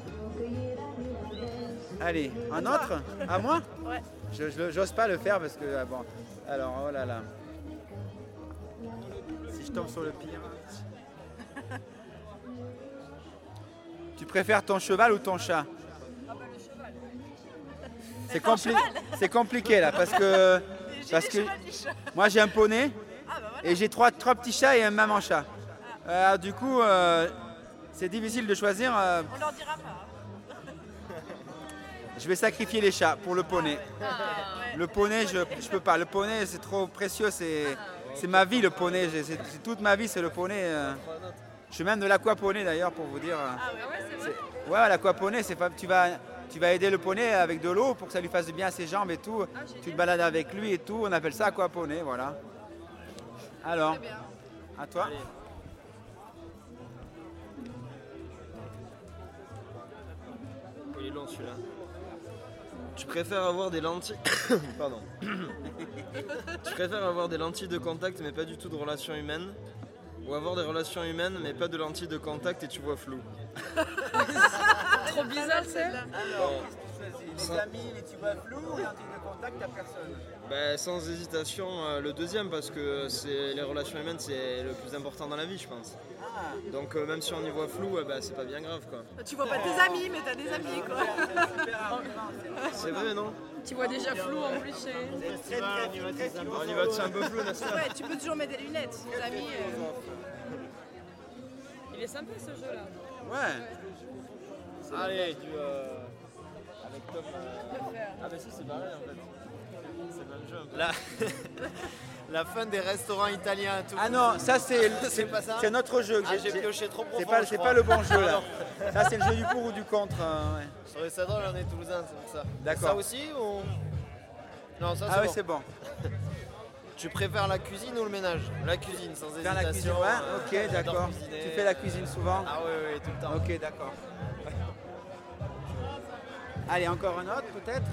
Allez, un autre? À moi?
Ouais.
J'ose pas le faire parce que bon. Alors, oh là là. Si je tombe sur le pire. Tu préfères ton cheval ou ton chat? C'est compliqué là parce que moi j'ai un poney et j'ai trois petits chats et un maman chat. Du coup c'est difficile de choisir.
On leur dira pas.
Je vais sacrifier les chats pour le poney. Le poney je peux pas. Le poney c'est trop précieux, c'est ma vie le poney. C'est toute ma vie c'est le poney. Je fais même de l'aquaponey d'ailleurs pour vous dire. Ouais, l'aquaponey c'est pas tu vas aider le poney avec de l'eau pour que ça lui fasse du bien à ses jambes et tout. Tu te balades avec lui et tout. On appelle ça aquaponey, voilà. Alors, à toi.
Il est long celui-là. Tu préfères avoir des lentilles... Pardon. Tu préfères avoir des lentilles de contact mais pas du tout de relation humaine ou avoir des relations humaines mais pas de lentilles de contact et tu vois flou.
Trop bizarre, c'est.
Les amis, les tu vois flou ou lentilles de contact, t'as personne?
Bah, sans hésitation, le deuxième, parce que les relations humaines, c'est le plus important dans la vie, je pense. Donc même si on y voit flou, c'est pas bien grave, quoi.
Tu vois pas tes amis, mais t'as des amis, quoi.
C'est vrai, non?
Tu vois déjà flou en plus chez...
On y va, c'est un peu flou, n'est-ce pas?
Ouais, tu peux toujours mettre des lunettes, tes amis.
Il est sympa ce jeu-là.
Ouais.
Allez, avec Tom... Ah bah si, c'est pareil, en fait. C'est le même jeu. La fin des restaurants italiens. Tout
Ah non, ça c'est
pas ça.
C'est notre jeu.
Ah, j'ai pioché trop profond.
C'est pas le bon jeu là. Ça c'est le jeu du pour ou du contre. Ouais.
Je trouvais ça drôle, on est toulousain, c'est pour ça.
D'accord.
Ça aussi ou... Non, ça c'est
Ah oui,
bon.
c'est bon.
Tu préfères la cuisine ou le ménage? La cuisine, sans hésitation.
Faire la cuisine, ouais. Ok, d'accord. Tu fais la cuisine souvent?
Ah oui, tout le temps.
Ok, d'accord. Allez, encore un autre peut-être?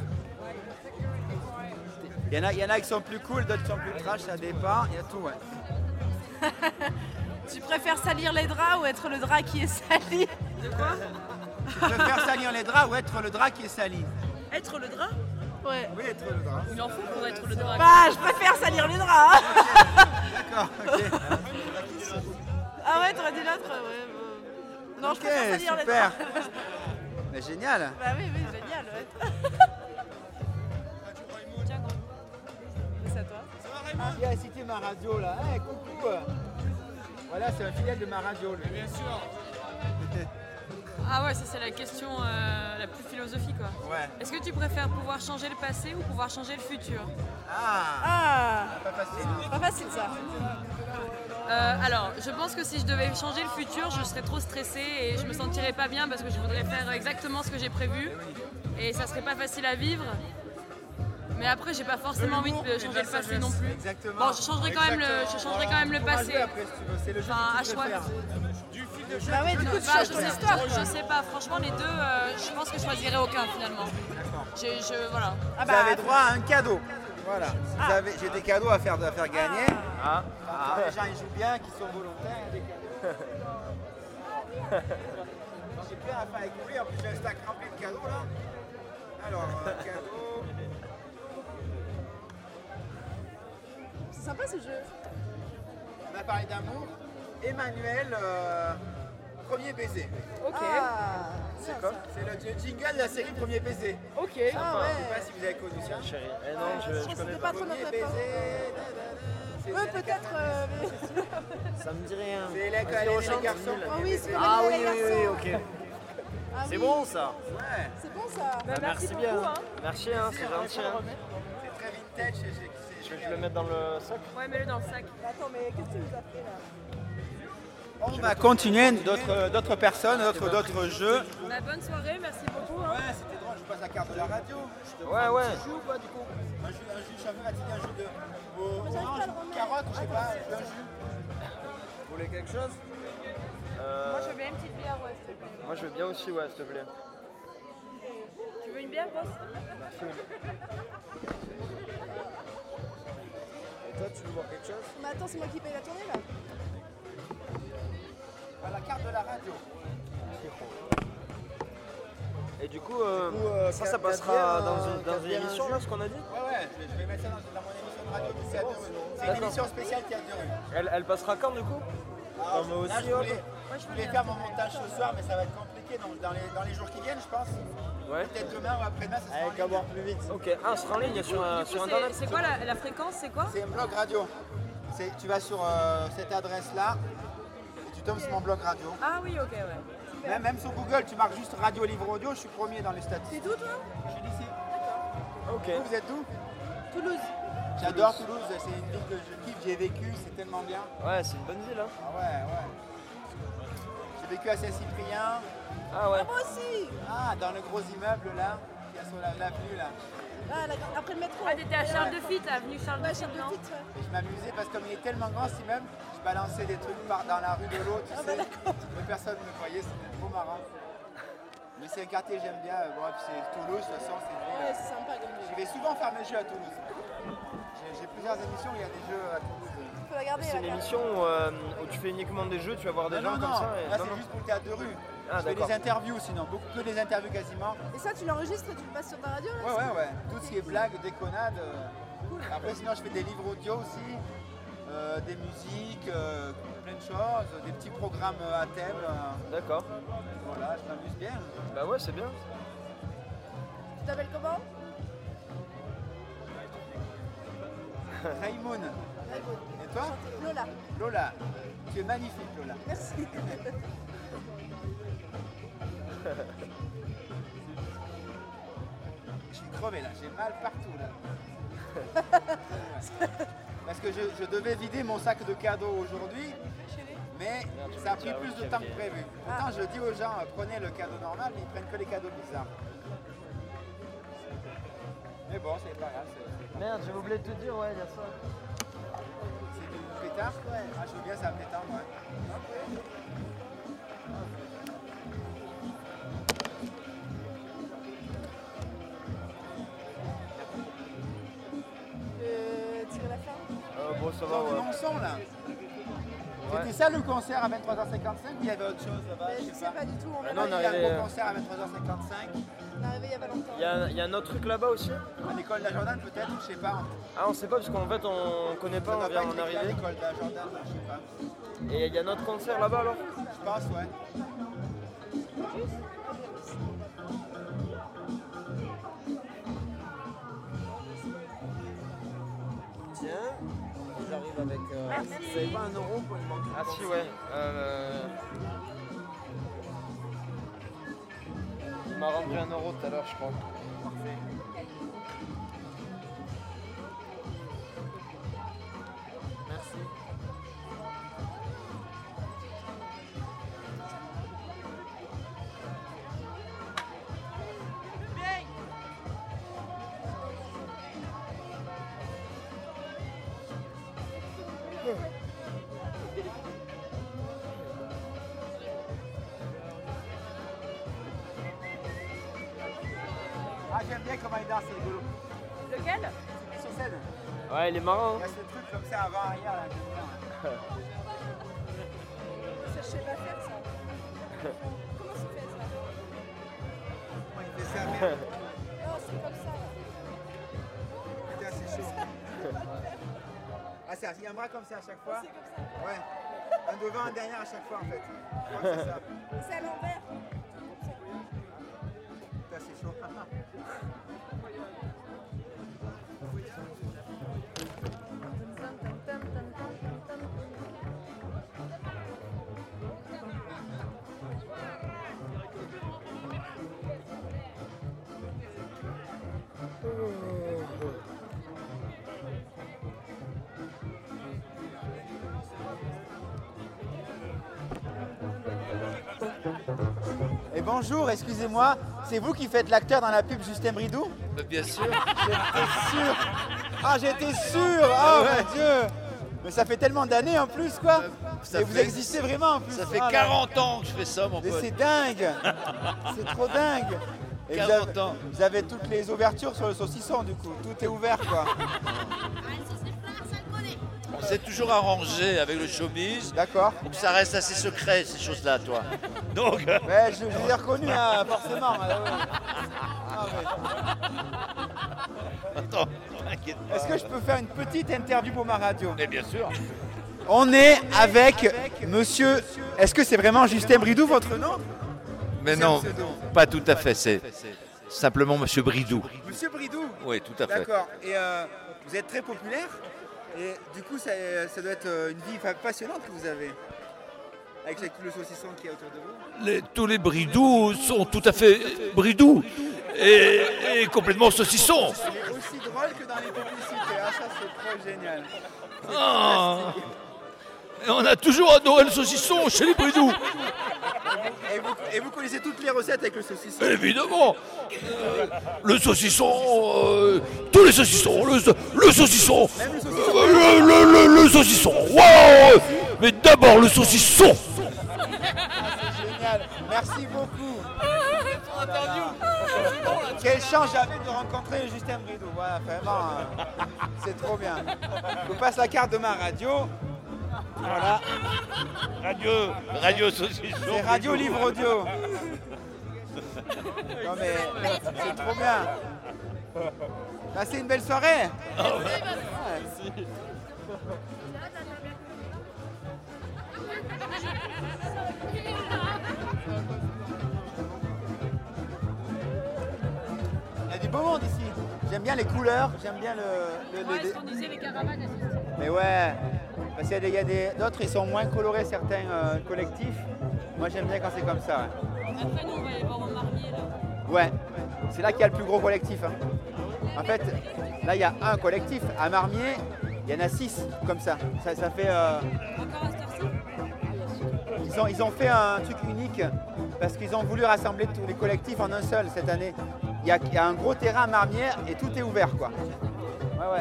Il y en a qui sont plus cool, d'autres qui sont plus trash, ça dépend. Il y a tout, ouais.
Tu préfères salir les draps ou être le drap qui est sali?
De quoi?
Tu préfères salir les draps ou être le drap qui est sali?
Être le drap? Ouais.
Oui, être le drap.
Il en faut pour être le drap.
Bah, je préfère salir les draps.
D'accord, ok.
Ah ouais, t'aurais dit l'autre, ouais. Non, je préfère salir les
super.
draps.
Mais génial.
Bah oui, génial, ouais.
Tiens, gros.
C'est à toi.
Il a cité ma radio là. Hey, coucou. Voilà, c'est un fidèle de ma radio. Lui. Bien sûr.
Ah ouais, ça c'est la question la plus philosophique, quoi.
Ouais.
Est-ce que tu préfères pouvoir changer le passé ou pouvoir changer le futur?
Ah.
Pas facile.
Pas facile ça.
Alors, je pense que si je devais changer le futur, je serais trop stressée et je me sentirais pas bien parce que je voudrais faire exactement ce que j'ai prévu et ça serait pas facile à vivre. Mais après, j'ai pas forcément envie de changer le passé non plus.
Exactement.
Bon, je changerai quand même le passé.
Après, si tu veux, c'est le jeu
Enfin,
que
à
tu
choix.
préfères. Du fil de jeu.
Bah ouais, du coup, tu
Bah,
changes ton histoire.
je sais pas, franchement, les deux, je pense que je choisirais aucun finalement. Voilà.
Vous avez droit à un cadeau. Voilà. J'ai des cadeaux à faire gagner. Les gens ils jouent bien, qui sont volontaires, il y a des cadeaux. J'ai plein à faire avec lui, en plus j'ai un stack rempli de cadeaux là. Alors, cadeau.
C'est sympa ce jeu.
On a parlé d'amour. Emmanuel, premier baiser.
Ok.
C'est comme c'est le jingle de la série Premier baiser.
Ok.
Je sais pas si vous avez connu ça.
Chérie. Non, je connais
pas trop notre
Premier baiser.
Ouais, peut-être.
Ça me dit rien.
C'est les garçons.
Ah oui, c'est comme
Ah oui,
les garçons.
ok.
Ah
C'est
oui.
bon ça.
Ouais.
C'est bon ça.
Merci bien.
beaucoup, hein.
Merci, c'est gentil.
C'est très vintage.
Je vais le mettre dans le sac.
Ouais, mets-le dans le sac.
Attends, mais qu'est-ce que tu nous as fait là?
On va continuer d'autres personnes, d'autres jeux.
Bah, bonne soirée, merci beaucoup. Hein.
Ouais, c'était drôle, je passe la carte de la radio.
Ouais.
Tu joues ou pas du coup? Un jeu, je suis un peu fatigué, un jeu de orange, carotte, je sais pas, un jus.
Vous voulez quelque chose
Moi, je veux bien une petite bière, ouais, s'il te plaît.
Moi je veux bien aussi, ouais, s'il te plaît.
Tu veux une bière, boss?
Merci. Et toi, tu veux boire quelque chose?
Mais attends, c'est moi qui paye la tournée là.
La carte de la radio.
Et du coup, ça passera dans une émission là, ce qu'on a dit?
Ouais, je vais mettre ça dans mon émission de radio qui c'est une émission spéciale qui a 2 rues.
Elle passera quand du coup?
Alors, là, je voulais faire mon montage ce soir, mais ça va être compliqué dans les jours qui viennent, je pense.
Ouais.
Peut-être demain ou après-demain, ça sera
Avec à boire plus vite. Ok, ça sera en ligne sur internet.
C'est quoi la fréquence? C'est quoi?
C'est un blog radio. Tu vas sur cette adresse-là et tu tombes sur mon blog radio.
Ah oui, ok, ouais.
Même sur Google, tu marques juste radio, livre audio, je suis premier dans les statistiques.
T'es d'où toi?
Je suis d'ici.
Ok.
Vous êtes d'où?
Toulouse.
J'adore Toulouse, c'est une ville que je kiffe, j'y ai vécu, c'est tellement bien.
Ouais, c'est une bonne ville, hein.
Ah ouais. J'ai vécu à Saint-Cyprien.
Ah ouais.
Moi aussi.
Ah, dans le gros immeuble là, qui est sur l'avenue là.
Ah, après le métro.
Ah, t'étais à Charles de Fitte, avenue Charles de Fitte, non?
Et je m'amusais parce que comme il est tellement grand cet immeuble, je balançais des trucs dans la rue de l'eau, tu sais. Mais personne ne me voyait, c'était trop marrant. Mais c'est un quartier que j'aime bien. Bon, puis c'est Toulouse, de toute façon, c'est une ville.
Ouais, c'est sympa comme ville.
J'y vais souvent faire mes jeux à Toulouse. J'ai plusieurs émissions, il y a des jeux à Toulouse.
Faut la garder.
C'est une émission où tu fais uniquement des jeux, tu vas voir des gens comme ça.
Là, c'est juste pour le théâtre de rue.
Ah,
je fais
d'accord.
des interviews sinon, que des interviews quasiment.
Et ça, tu l'enregistres et tu le passes sur ta radio là,
Ouais. Tout ce qui est blagues, déconnades. Après, sinon, je fais des livres audio aussi, des musiques, plein de choses, des petits programmes à thème.
D'accord.
Voilà, je m'amuse bien.
Bah ouais, c'est bien.
Tu t'appelles comment?
Raimoun. Et toi?
Lola.
Lola. Tu es magnifique, Lola.
Merci.
Je suis crevé là, j'ai mal partout là. Parce que je devais vider mon sac de cadeaux aujourd'hui, mais ça a pris plus de temps que prévu. Pourtant, je dis aux gens, prenez le cadeau normal, mais ils prennent que les cadeaux bizarres. Mais bon, c'est pas grave.
Merde, j'ai oublié de te dire, ouais, il y a ça.
C'est du pétard? Ouais. Ah, je veux bien ça, pétard, ouais.
Tirer la fin?
Bon, ça va, ouais.
Mon son là. C'était ça le concert à 23h55 ou il y avait autre chose là-bas?
Je sais pas du tout. On
non, on
Il y a
arrivé,
un gros concert à 23h55.
est arrivé il y a pas longtemps.
Il y a un autre truc là-bas aussi?
À l'école de la Jordan peut-être, je sais pas.
Ah, on sait pas parce qu'en fait on connaît pas, on vient en
À
arriver.
l'école de la Jordan, je sais pas.
Et il y a un autre concert là-bas alors?
Je pense, ouais.
Tiens, j'arrive avec. Vous savez pas 1 euro pour une banque? Ah si, ouais. Il m'a rendu 1 euro tout à l'heure, je crois. Merci.
Ah, j'aime bien comment il danse, c'est rigolo.
Lequel?
Sur scène.
Ouais, il est marrant.
Il y a ce truc comme ça avant, arrière, là, j'aime bien.
Ça, je sais pas faire ça. Comment ça fait ça?
Comment il fait ça, merde?
Non, c'est comme ça.
Putain, c'est chaud. Ah, il y a un bras comme ça à chaque fois?
C'est comme ça.
Ouais. Un devant, un derrière à chaque fois en fait. Je crois que c'est ça.
C'est à l'envers.
Putain, c'est chaud. Et bonjour, excusez-moi, c'est vous qui faites l'acteur dans la pub Justin Bridou?
Bien sûr.
J'étais sûr. Ah, j'étais sûr. Oh mon Dieu. Mais ça fait tellement d'années en plus, quoi. Et vous existez vraiment en plus.
Ça fait
Ah, là.
40 ans que je fais ça, mon
Mais
pote.
c'est dingue. C'est trop dingue. Et
40 ans.
Vous avez toutes les ouvertures sur le saucisson, du coup. Tout est ouvert, quoi.
On s'est toujours arrangé avec le showbiz.
D'accord.
Pour que ça reste assez secret, ces choses-là, toi. Donc.
Ouais, je les ai reconnus, hein, forcément. Ouais. Ah, mais...
Attends, t'inquiète pas.
Est-ce que je peux faire une petite interview pour ma radio?
Mais bien sûr.
On est avec monsieur... Est-ce que c'est vraiment Justin Bridou, votre nom?
Mais non, pas tout à fait. C'est simplement Monsieur Bridou.
Monsieur Bridou?
Oui, tout à fait.
D'accord. Et vous êtes très populaire. Et du coup, ça doit être une vie passionnante que vous avez. Avec tout le saucisson qui est autour de vous.
Tous les Bridous sont tout à fait Bridous. Et complètement saucissons.
C'est aussi drôle que dans les publicités. Ah, ça, c'est trop génial. C'est
Ah.
fantastique.
Et on a toujours adoré le saucisson chez les Bridous.
Et vous connaissez toutes les recettes avec le saucisson?
Évidemment. Le saucisson, tous les saucissons, le saucisson, le saucisson. Waouh! Mais d'abord le saucisson.
C'est génial. Merci beaucoup.
Interview.
Quelle chance j'avais de rencontrer Justin Bridou. Voilà, vraiment, c'est trop bien. Je vous passe la carte de ma radio. Voilà.
Radio saucisson.
C'est Radio Livre Audio. Non mais c'est trop bien. Passez une belle soirée.
Merci.
Il y a du beau monde ici. J'aime bien les couleurs, j'aime bien
Est-ce qu'on disait les caravanes assistées?
Mais ouais, parce qu'il y a d'autres, ils sont moins colorés, certains collectifs. Moi j'aime bien quand c'est comme ça.
Après, nous, on va aller voir au Marmier, là.
Ouais, c'est là qu'il y a le plus gros collectif. Hein. En fait, là il y a un collectif. À Marmier, il y en a 6 comme ça. Ça fait.
Encore à cette heure-ci?
Ils ont fait un truc unique parce qu'ils ont voulu rassembler tous les collectifs en un seul cette année. Il y a un gros terrain à Marmier et tout est ouvert quoi. Ouais.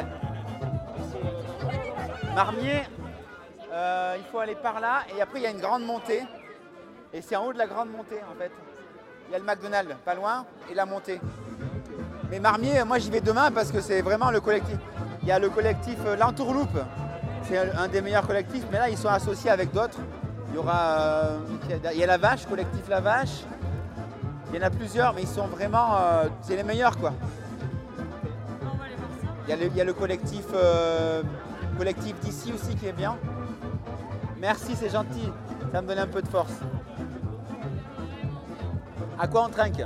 Marmier, il faut aller par là et après il y a une grande montée. Et c'est en haut de la grande montée en fait. Il y a le McDonald's pas loin et la montée. Mais Marmier, moi j'y vais demain parce que c'est vraiment le collectif. Il y a le collectif L'Entourloupe. C'est un des meilleurs collectifs, mais là ils sont associés avec d'autres. Il y a La Vache, collectif La Vache. Il y en a plusieurs, mais ils sont vraiment... c'est les meilleurs quoi. Il y a le collectif d'ici aussi qui est bien. Merci, c'est gentil. Ça me donne un peu de force. À quoi on trinque?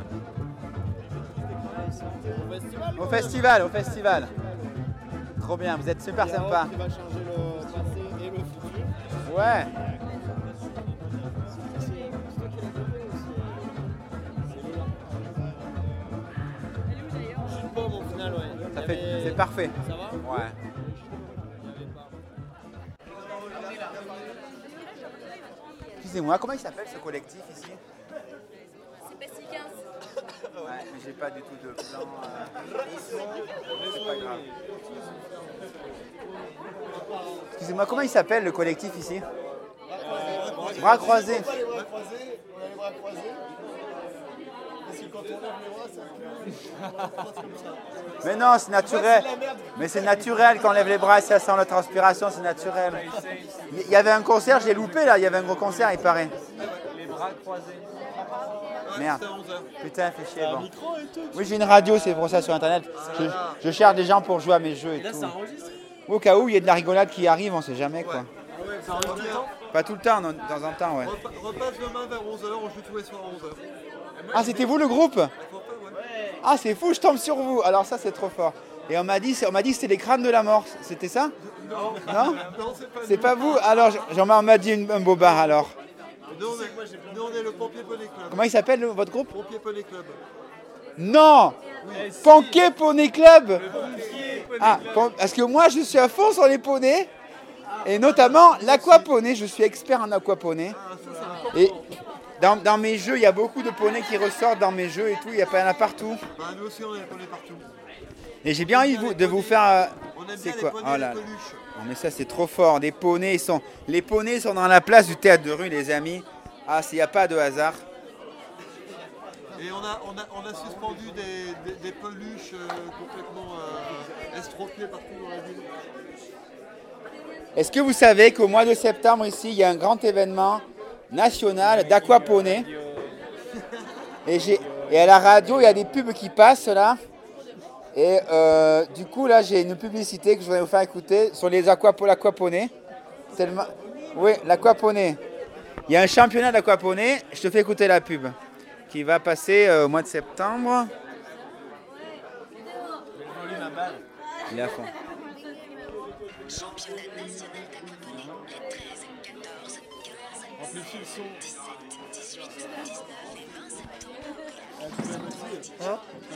Au festival. Trop bien, vous êtes super sympa.
Qui va changer le passé et le futur.
Ouais.
Je suis pauvre au final, ouais.
C'est parfait.
Ça va?
Ouais. Excusez-moi, comment il s'appelle ce collectif ici?
C'est Bessie 15.
Ouais, mais j'ai pas du tout de plan. C'est pas grave. Excusez-moi, comment il s'appelle le collectif ici? Bras croisés.
On a les bras croisés, on a les bras croisés. Parce que quand on lève les bras, ça passe comme ça.
Mais non, c'est naturel. Mais c'est naturel quand on lève les bras, ça sent la transpiration, c'est naturel. Il y avait un concert, j'ai loupé là, il y avait un gros concert, il paraît.
Les bras croisés.
Merde. Putain, fait chier. Bon. Oui, j'ai une radio, c'est pour ça sur internet. Je cherche des gens pour jouer à mes jeux et tout. Au cas où il y a de la rigolade qui arrive, on sait jamais quoi. Pas tout le temps, de temps en temps, ouais.
Repasse demain vers 11h, on joue tous les soirs à 11h.
Ah, c'était vous le groupe? Ah, c'est fou, je tombe sur vous. Alors ça, c'est trop fort. Et on m'a dit que c'était les crânes de la mort. C'était ça?
Non.
Non, c'est pas vous. Alors, on m'a dit un bobard alors.
Nous, on est le Pompier Poney Club.
Comment il s'appelle votre groupe?
Pompier Poney Club.
Non, Ponquet Poney Club. Ah, parce que moi, je suis à fond sur les poneys. Et notamment l'aquaponie. Je suis expert en aquaponie. Et dans mes jeux, il y a beaucoup de poneys qui ressortent dans mes jeux et tout. Il y en a partout.
Bah, nous aussi, on a les poneys partout.
Et j'ai bien envie de vous faire...
C'est quoi?
Oh là. Non mais ça c'est trop fort. Les poneys sont dans la place du théâtre de rue, les amis. Ah, il n'y a pas de hasard.
Et on a suspendu des peluches complètement estropiées partout dans la ville.
Est-ce que vous savez qu'au mois de septembre ici, il y a un grand événement national d'aquaponie. Et à la radio, il y a des pubs qui passent là. Et du coup, là, j'ai une publicité que je voudrais vous faire écouter sur les l'aquaponie. Oui, l'aquaponie. Il y a un championnat d'aquaponie. Je te fais écouter la pub qui va passer au mois de septembre. Il est à fond.
Championnat national d'aquaponie les 13, 14, 15, 16, 17, 18, 19 et 20 septembre.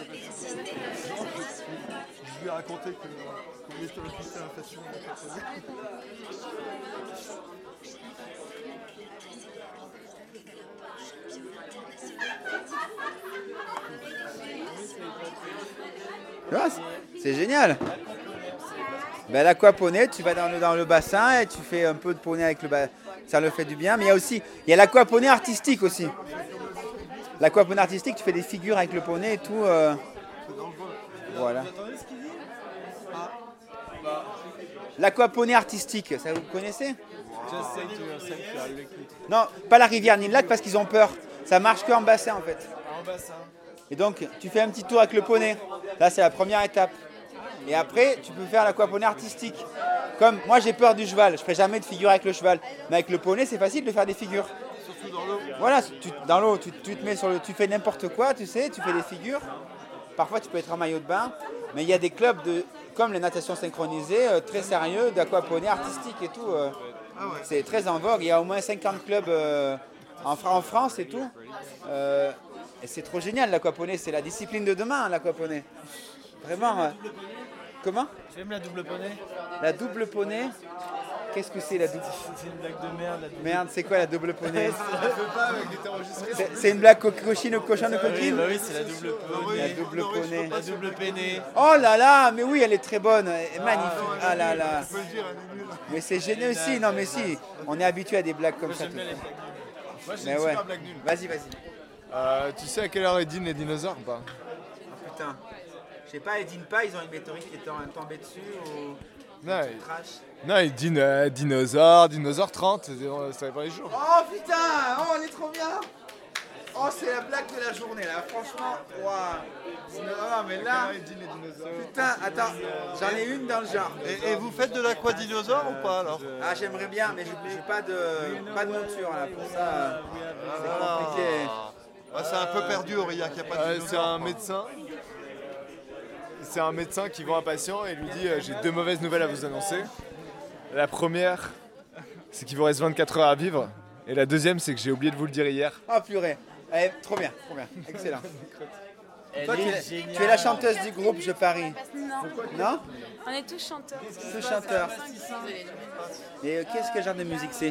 Je lui ai raconté qu'on est sur le système d'inflation.
C'est génial. Ben, l'aquaponie, tu vas dans le bassin et tu fais un peu de poney avec le bassin. Ça le fait du bien. Mais il y a l'aquaponie artistique aussi. L'aquaponie artistique, tu fais des figures avec le poney et tout. Voilà. L'aquaponie artistique, ça vous connaissez? Non, pas la rivière ni le lac parce qu'ils ont peur. Ça marche qu'en bassin en fait.
En bassin.
Et donc, tu fais un petit tour avec le poney. Là, c'est la première étape. Et après, tu peux faire l'aquaponie artistique. Comme moi, j'ai peur du cheval. Je ne ferai jamais de figure avec le cheval. Mais avec le poney, c'est facile de faire des figures.
Surtout dans l'eau.
Voilà, dans l'eau, tu te mets sur tu fais n'importe quoi, tu sais, tu fais des figures. Parfois, tu peux être en maillot de bain. Mais il y a des clubs, comme les natations synchronisées, très sérieux, d'aquaponie artistique et tout. C'est très en vogue. Il y a au moins 50 clubs en France et tout. Et c'est trop génial l'aquaponie, c'est la discipline de demain l'aquaponie. Vraiment. Comment?
Tu aimes la double poney?
La double poney? Qu'est-ce que c'est la double?
C'est une blague de merde.
Merde, c'est quoi la double poney?
C'est
une blague cochine ou cochonne ou coquine?
Oui, c'est la double poney.
La double poney.
La double peinée.
Oh là là, mais oui, elle est très bonne, elle est magnifique. Ah là là. Mais c'est génial aussi, non mais si, on est habitué à des blagues comme ça. Tout le temps.
Moi j'ai
Mais
une
ouais.
super blague nulle.
Vas-y.
Tu sais à quelle heure ils dînent les dinosaures ou pas?
Oh putain. Je sais pas, ils dînent pas, ils ont une météorite qui est tombée dessus ou...
Non,
Trash.
non, ils dînent dinosaure 30, ça va pas les jours.
Oh putain, oh on est trop bien. Oh c'est la blague de la journée là, franchement, waouh. Oh mais là, putain, attends, j'en ai une dans le genre.
Et vous faites de l'aquadinosaure ou pas alors?
Ah j'aimerais bien, mais j'ai pas de monture là, pour ça c'est compliqué.
C'est un peu perdu Aurillac, il n'y a pas de dinosaure. C'est un médecin. C'est un médecin qui voit un patient et lui dit j'ai 2 mauvaises nouvelles à vous annoncer. La première, c'est qu'il vous reste 24 heures à vivre. Et la deuxième, c'est que j'ai oublié de vous le dire hier.
Oh purée, trop bien, excellent. Toi, tu es la chanteuse du groupe, je parie. Non?
On est tous chanteurs.
Tous chanteurs. Et quel genre de musique c'est?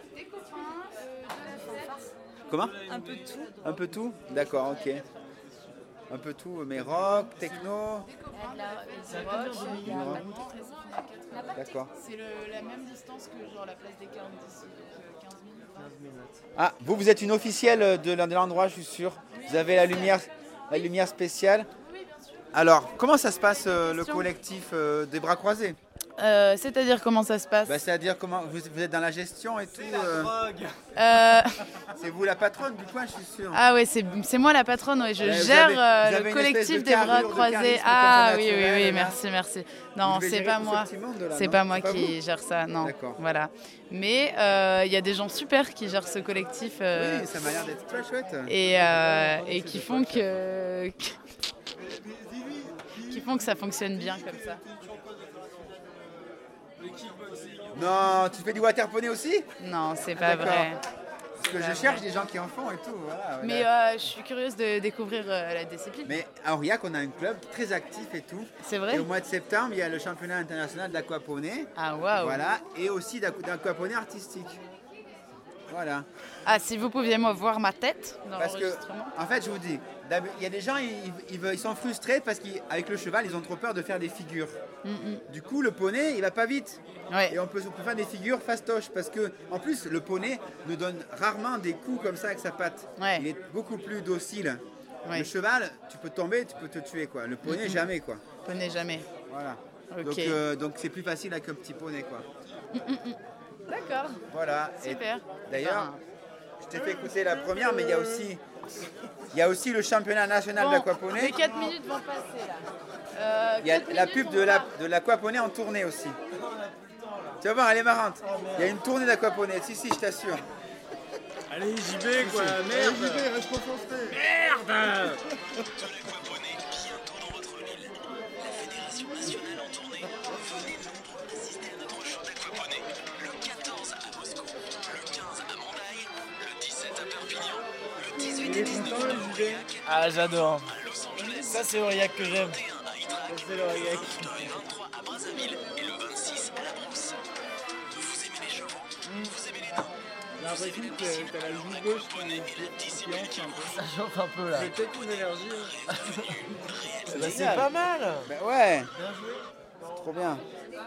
Comment?
Un peu tout.
Un peu tout? D'accord, ok. Un peu tout, mais rock, techno. D'accord.
C'est la même distance que genre la place des Carmes d'ici, donc 15 minutes.
Ah, vous êtes une officielle de l'endroit, je suis sûr. Vous avez la lumière spéciale. Alors, comment ça se passe le collectif des bras croisés?
C'est-à-dire comment ça se passe?
C'est-à-dire comment vous êtes dans la gestion et tout. C'est vous la patronne du coin, je suis sûr.
Ah ouais, c'est moi la patronne, ouais. Je gère le collectif des bras croisés. Ah oui, merci. Non, c'est pas moi. C'est pas moi qui gère ça, non. Voilà. Mais il y a des gens super qui gèrent ce collectif.
Oui, ça m'a l'air d'être très chouette.
Et qui font que ça fonctionne bien comme ça.
Non, tu fais du waterpolo aussi?
Non, c'est pas vrai.
Parce que je cherche des gens qui en font et tout. Voilà,
mais je suis curieuse de découvrir la discipline.
Mais à Aurillac, on a un club très actif et tout.
C'est vrai?
Et au mois de septembre, il y a le championnat international d'aquaponie.
Ah waouh!
Voilà, et aussi d'aquaponie artistique. Voilà.
Ah, si vous pouviez me voir ma tête dans l'enregistrement.
En fait, je vous dis, il y a des gens, ils sont frustrés parce qu'avec le cheval, ils ont trop peur de faire des figures. Du coup, le poney, il va pas vite.
Ouais.
Et on peut faire des figures fastoches parce que, en plus, le poney nous donne rarement des coups comme ça avec sa patte.
Ouais.
Il est beaucoup plus docile.
Ouais.
Le cheval, tu peux tomber, tu peux te tuer, quoi. Le poney, jamais, quoi.
Poney, jamais.
Voilà.
Ok.
Donc c'est plus facile avec un petit poney, quoi.
D'accord.
Voilà.
Super.
D'ailleurs, je t'ai fait écouter la première, mais il y a aussi le championnat national d'aquaponie.
Les 4 minutes vont passer là.
Il y a la pub de l'aquaponie en tournée aussi. Tu vas voir, elle est marrante. Il y a une tournée d'aquaponie. Si, je t'assure.
Allez, JB quoi, merde.
JB, reste concentré.
Merde.
Il est content, le JB.
Ah, j'adore. Ça, c'est Aurillac que j'aime. Ça, c'est l'Aurillac.
J'ai l'impression que t'as la joue gauche qui enfle un peu.
Ça chauffe un peu là.
J'ai peut-être une allergie.
Bah, c'est pas mal.
Bah ouais.
Bien joué.
C'est trop bien.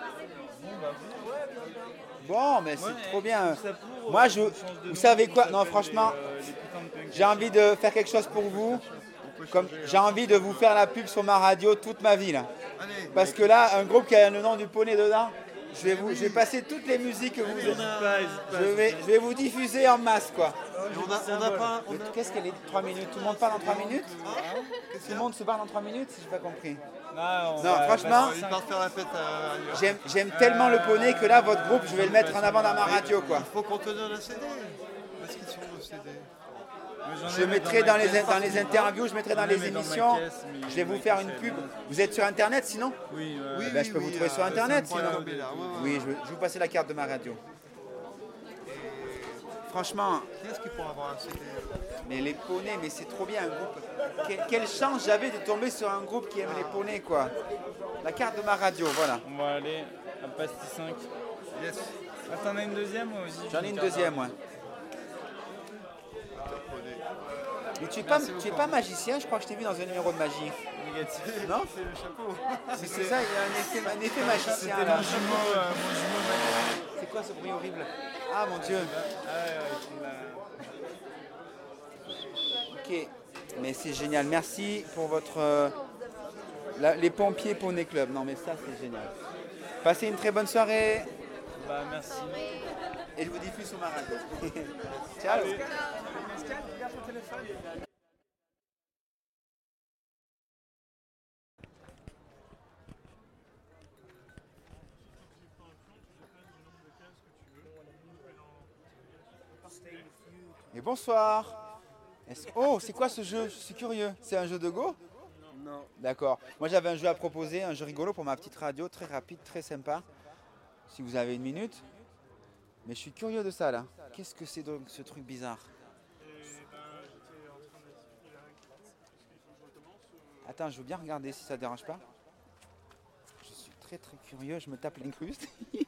Bon, mais c'est trop bien. Moi, vous savez quoi? Non, franchement, j'ai envie de faire quelque chose pour vous. comme j'ai envie de vous faire la pub sur ma radio toute ma vie là. Parce que là, un groupe qui a le nom du poney dedans, je vais passer toutes les musiques que vous je vais vous diffuser en masse quoi. Qu'est-ce qu'elle est 3 minutes? Tout le monde parle en 3 minutes? Tout le monde se parle en 3 minutes? J'ai pas compris. Non, franchement, j'aime tellement le poney que là, votre groupe, je vais le mettre en avant dans ma radio quoi.
Il faut qu'on te donne le CD. Parce qu'ils sont le CD.
Je mettrai dans les interviews, je mettrai dans les émissions, je vais vous faire une pub. Vous êtes sur internet sinon?
Oui.
Je peux vous trouver sur internet sinon. Oui, je vais vous passer la carte de ma radio. Franchement.
Qu'est-ce qu'il faut avoir un CD?
Mais les poneys, mais c'est trop bien un groupe. Quelle chance j'avais de tomber sur un groupe qui aime les poneys quoi. La carte de ma radio, voilà.
On va aller à Pastille 5.
Yes.
Ah, t'en as une deuxième moi aussi?
J'en ai une deuxième, ouais. Mais tu es pas magicien, je crois que je t'ai vu dans un numéro de magie.
Négatif.
Non?
C'est le chapeau.
C'est ça, il y a un effet magicien.
C'était
là.
mon jumeau.
C'est quoi ce bruit horrible? Ah mon Dieu. Ok, mais c'est génial. Merci pour votre... les pompiers Poney Club. Non mais ça c'est génial. Passez une très bonne soirée.
Bah merci.
Et je vous diffuse sur ma radio. Ciao. Et bonsoir. Oh, c'est quoi ce jeu? Je suis curieux. C'est un jeu de Go?
Non.
D'accord. Moi j'avais un jeu à proposer, un jeu rigolo pour ma petite radio, très rapide, très sympa. Si vous avez une minute. Mais je suis curieux de ça là. Qu'est-ce que c'est donc ce truc bizarre? Attends, je veux bien regarder si ça ne dérange pas. Je suis très curieux, je me tape l'incruste.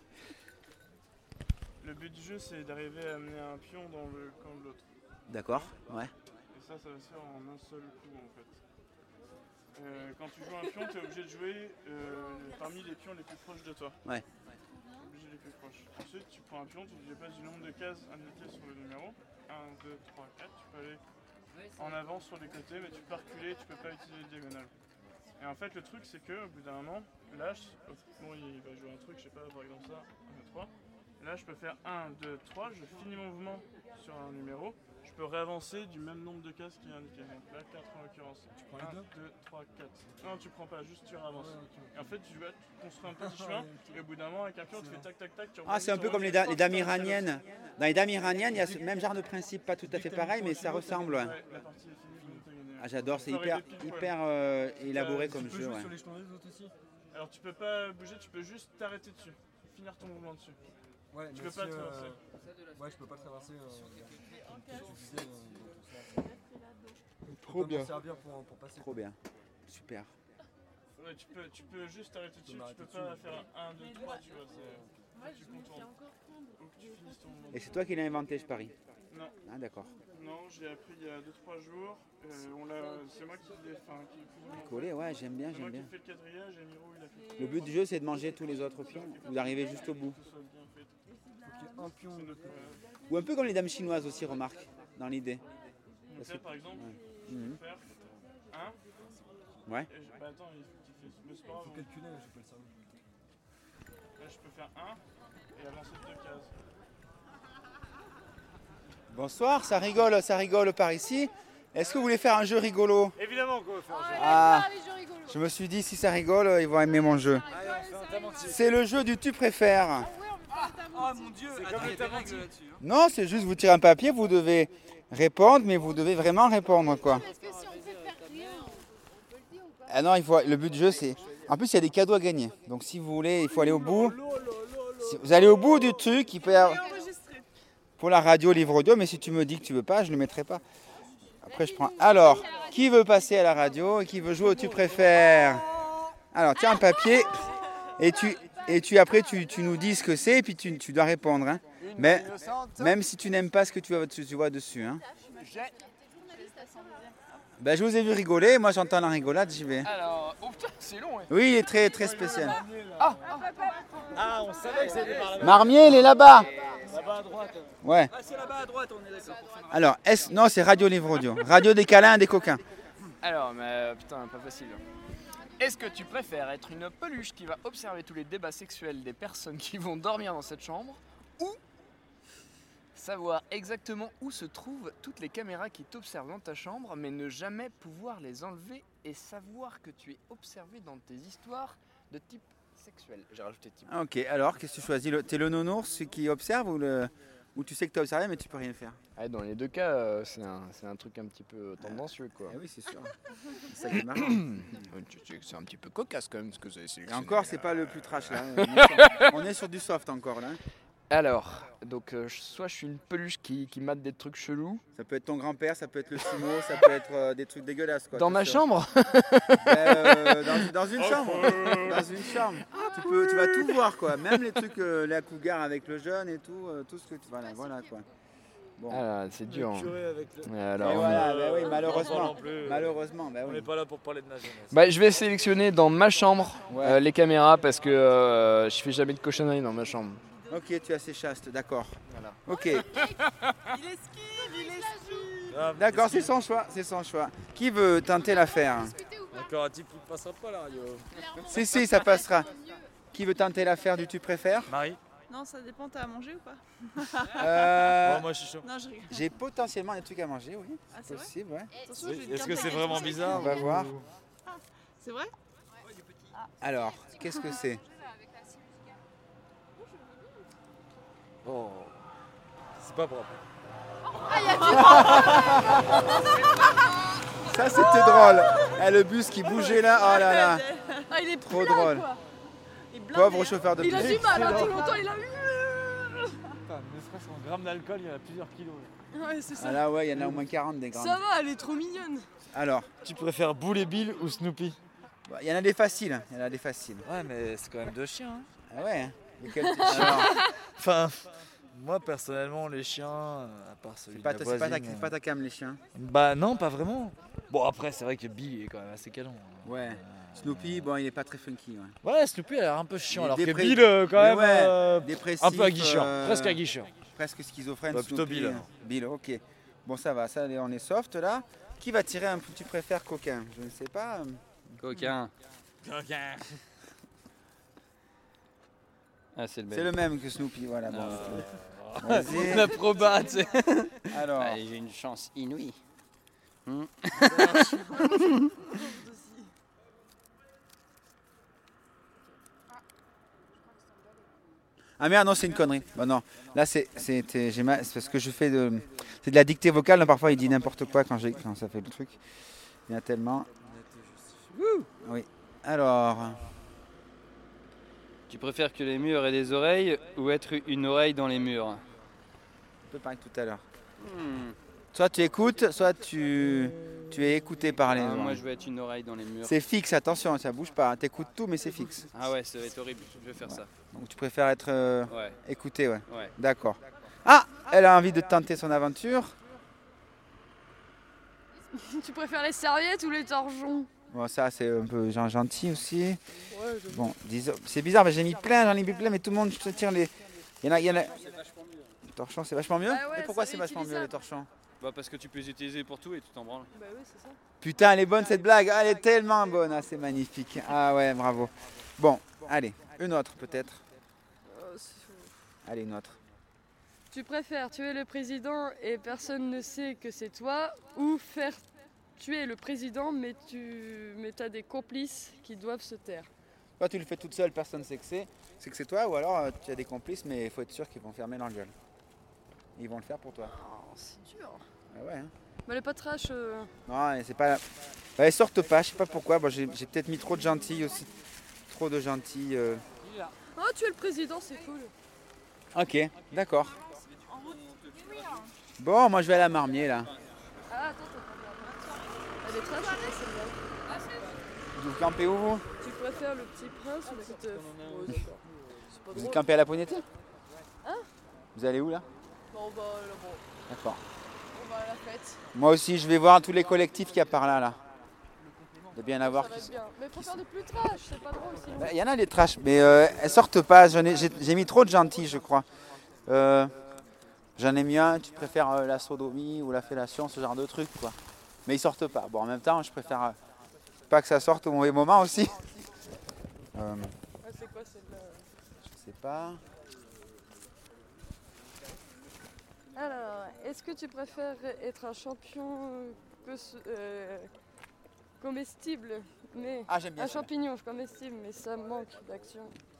Le but du jeu c'est d'arriver à amener un pion dans le camp de l'autre.
D'accord, ouais.
Et ça va se faire en un seul coup en fait. Quand tu joues un pion, tu es obligé de jouer parmi les pions les plus proches de toi.
Ouais.
Obligé les plus proches. Ensuite, tu prends un pion, tu dépasses du nombre de cases indiquées sur le numéro. 1, 2, 3, 4. Tu peux aller en avant sur les côtés, mais tu peux reculer, tu peux pas utiliser les diagonales. Et en fait, le truc, c'est qu'au bout d'un moment, là, bon, il va jouer un truc, je sais pas, par exemple ça, 1, 2, 3. Là, je peux faire 1, 2, 3, je finis mon mouvement sur un numéro. Je peux réavancer du même nombre de cases qui est indiqué. Donc là, 4 en l'occurrence. Tu prends 1, 2, 3, 4. Non, tu prends pas, juste tu réavances. Et en fait, tu construis un petit chemin, et au bout d'un moment, avec un pion, tu fais tac, tac, tac.
Ah, c'est un peu comme les dames iraniennes. Dans les dames iraniennes, il y a ce même genre de principe, pas tout à fait pareil, mais ça ressemble. Ouais. Ah, j'adore, c'est hyper élaboré comme jeu. Ouais.
Alors, tu peux pas bouger, tu peux juste t'arrêter dessus, finir ton mouvement dessus.
Ouais,
tu peux pas traverser.
Ouais, je peux pas traverser.
Trop bien.
Pour passer.
Trop bien. Super.
Ouais, tu peux juste t'arrêter dessus, tu peux pas faire 1, 2, 3, tu vois. Tu contournes. Ou que tu finisses ton mouvement.
Et c'est toi qui l'as inventé, je parie?
Non.
Ah, d'accord.
Non, je l'ai appris il y a 2-3 jours. C'est moi qui l'ai fait.
Collé, ouais, j'aime bien,
C'est moi qui ai fait le quadrillage et Miro il a fait.
Le but du jeu, c'est de manger tous les autres pions ou d'arriver juste au bout.
Un pion.
Ou un peu comme les dames chinoises aussi, remarque, dans l'idée.
Donc là, par exemple, je peux faire 1.
Ouais.
Bah attends, il faut
calculer, j'ai pas le cerveau.
Là, je peux faire 1 et avancer de 2 cases.
Bonsoir, ça rigole par ici. Est-ce que vous voulez faire un jeu rigolo?
Évidemment qu'on va faire un jeu.
Ah, je me suis dit, si ça rigole, ils vont aimer mon jeu. C'est le jeu du tu préfères.
Oh mon Dieu, c'est comme le tamanti là-dessus.
Non, c'est juste vous tirez un papier, vous devez répondre, mais vous devez vraiment répondre quoi. Ah non, le but du jeu c'est... En plus il y a des cadeaux à gagner, donc si vous voulez, il faut aller au bout. Si vous allez au bout du truc, il peut y avoir... Pour la radio, livre audio, mais si tu me dis que tu veux pas, je ne le mettrai pas. Après je prends... Alors, qui veut passer à la radio et qui veut jouer au tu préfères? Alors, tiens un papier et après tu nous dis ce que c'est et puis tu dois répondre. Hein. Mais même si tu n'aimes pas ce que tu vois dessus. Hein. Ben, je vous ai vu rigoler, moi j'entends la rigolade, j'y vais.
Alors, oh putain, c'est long.
Oui, il est très très spécial.
Ah, on savait que c'était par là-bas.
Marmier, il est là-bas.
Là-bas à droite.
Ouais.
Ah, c'est là-bas à droite, on est d'accord.
Alors, non, c'est radio livre audio. Radio des câlins, des coquins.
Alors, mais putain, pas facile. Est-ce que tu préfères être une peluche qui va observer tous les débats sexuels des personnes qui vont dormir dans cette chambre, ou savoir exactement où se trouvent toutes les caméras qui t'observent dans ta chambre, mais ne jamais pouvoir les enlever et savoir que tu es observé dans tes histoires de type sexuel? J'ai rajouté type.
Ok, alors qu'est-ce que tu choisis? T'es le nounours, celui qui observe, ou tu sais que tu as observé mais tu peux rien faire?
Ah, dans les deux cas, c'est un truc un petit peu tendancieux, quoi.
Ah oui, c'est sûr. C'est ça qui est marrant.
C'est un petit peu cocasse quand même ce que vous avez
Et
sélectionné.
encore, c'est pas le plus trash là. On est sur du soft encore là.
Alors, donc soit je suis une peluche qui mate des trucs chelous.
Ça peut être ton grand-père, ça peut être le sumo, ça peut être des trucs dégueulasses quoi.
Dans ma chambre
Dans une chambre. Dans une chambre. Tu vas tout voir quoi. Même les trucs, la cougar avec le jeune et tout, tout ce que tu. Voilà quoi. Bon.
Ah, c'est dur.
Le curé avec le...
Alors,
voilà, bah oui, malheureusement.
Non plus.
Malheureusement, bah
On
oui.
n'est pas là pour parler de ma jeunesse.
bah, je vais sélectionner dans ma chambre les caméras parce que je fais jamais de cochonneries dans ma chambre.
Ok, tu es assez chaste, d'accord.
Voilà.
Ok.
Il esquive.
D'accord, c'est son choix. Qui veut tenter l'affaire?
Encore un type qui ne passera pas à la radio.
Si, ça passera. Qui veut tenter l'affaire du tu préfères?
Marie?
Non, ça dépend, t'as à manger ou pas?
Moi je suis chaud.
Non, je rigole.
J'ai potentiellement des trucs à manger, oui.
Ah,
C'est possible, ouais.
Attention, j'ai une
Est-ce
carte
que c'est
de
vraiment
qualité.
bizarre?
On va voir.
C'est vrai?
Alors, qu'est-ce que c'est?
Oh. C'est pas propre.
Ah, il y a
Ça, c'était drôle. Eh, le bus qui bougeait là, oh là là.
Ah, il est
Trop
plein,
drôle.
quoi. Il est blindé,
Pauvre
hein.
chauffeur de bus.
Il a du mal, hein, tout longtemps, il a eu.
Putain, ne serait-ce qu'en grammes d'alcool, il y en a plusieurs kilos.
Ouais, c'est ça.
Ah là, ouais, il y en a au moins 40 des grammes.
Ça va, elle est trop mignonne.
Alors,
Tu préfères Boule et Bill ou Snoopy?
bah, il y en a des faciles.
Ouais, mais c'est quand même deux chiens. Hein.
Ah ouais. Lesquels alors,
Enfin, moi personnellement, les chiens, à part celui
c'est pas,
de la
c'est pas
voisine,
pas ta cam, les chiens.
Bah non, pas vraiment. Bon, après, c'est vrai que Bill est quand même assez canon.
Ouais. Snoopy, bon, il est pas très funky. Ouais.
Ouais, Snoopy a l'air un peu chiant,
Il est
alors que
dépre-
Bill, quand
Mais
même,
ouais, dépressif,
un peu aguicheur, presque aguicheur.
Presque schizophrène.
Bah, plutôt
Snoopy.
Bill, alors.
Bill, ok. Bon, ça va, ça, on est soft là. Qui va tirer un tu préfères coquin? Je ne sais pas.
Coquin.
Coquin.
Ah, c'est le
C'est le même que Snoopy, voilà. Bon,
Vas-y. La proba, tu sais.
Alors.
Ah, j'ai une chance inouïe.
Ah merde, non, c'est une connerie. Bon, non, là, c'est parce que je fais c'est de la dictée vocale. Donc, parfois, il dit n'importe quoi quand ça fait le truc. Il y en a tellement. Oui. Alors.
Tu préfères que les murs aient des oreilles ou être une oreille dans les murs?
Un peu pareil que tout à l'heure. Soit tu écoutes, soit tu es écouté par les gens.
Moi, je veux être une oreille dans les murs.
C'est fixe, attention, ça bouge pas. T'écoutes tout, mais c'est fixe.
Ah ouais, ça va être horrible. Je vais faire ça.
Donc tu préfères être
Ouais.
écouté, ouais.
Ouais.
D'accord. Ah, elle a envie de tenter son aventure.
Tu préfères les serviettes ou les torchons?
Bon, ça, c'est un peu gentil aussi. Bon, c'est bizarre, mais j'en ai mis plein, mais tout le monde se tire les. Il y en a. Le torchon, c'est vachement mieux.
Ah ouais,
Et pourquoi
c'est
c'est vachement mieux
réutilisable.
les torchons?
Bah parce que tu peux les utiliser pour tout et tu t'en branles.
Bah oui, c'est ça.
Putain, elle est bonne cette blague. Ah, elle est tellement bonne. Ah, c'est magnifique. Ah ouais, bravo. Bon, allez, une autre peut-être. Allez, une autre.
Tu préfères tuer le président et personne ne sait que c'est toi, ou faire tuer le président mais t'as des complices qui doivent se taire?
Toi, tu le fais toute seule, personne ne sait que c'est toi, ou alors tu as des complices, mais il faut être sûr qu'ils vont fermer leur gueule. Ils vont le faire pour toi.
Oh, c'est dur.
Ah ouais. Hein.
Mais elle est pas trash.
Non, et c'est pas. Bah, elles sortent pas, je sais pas pourquoi. Bon, j'ai peut-être mis trop de gentils aussi. Trop de gentils.
Oh, tuer le président, c'est cool.
Ok, d'accord. Bon, moi je vais à la marmier là.
Ah, attends, t'as pas bien. Elle est trash, celle-là.
Vous campez où vous?
Tu préfères le petit prince ou la petite ouais, d'accord. C'est pas
Vous
drôle.
campez à la Poignetée?
Hein?
Vous allez où là?
Bon, bah là-bas.
D'accord.
On va à la fête.
Moi aussi, je vais voir tous les collectifs qu'il y a par là. Il doit bien avoir.
Ça va être bien. Mais faut faire des plus trash, c'est pas drôle sinon.
Il y en a des trash, mais elles sortent pas. J'ai mis trop de gentils, je crois. J'en ai mis un, tu préfères la sodomie ou la fellation, ce genre de truc, quoi. Mais ils sortent pas. Bon, en même temps, je préfère pas que ça sorte au mauvais moment aussi.
C'est quoi celle-là?
Je sais pas.
Alors, est-ce que tu préfères être un champion comestible, mais
Ah, j'aime bien
un
celle-là.
champignon comestible, mais ça manque d'action.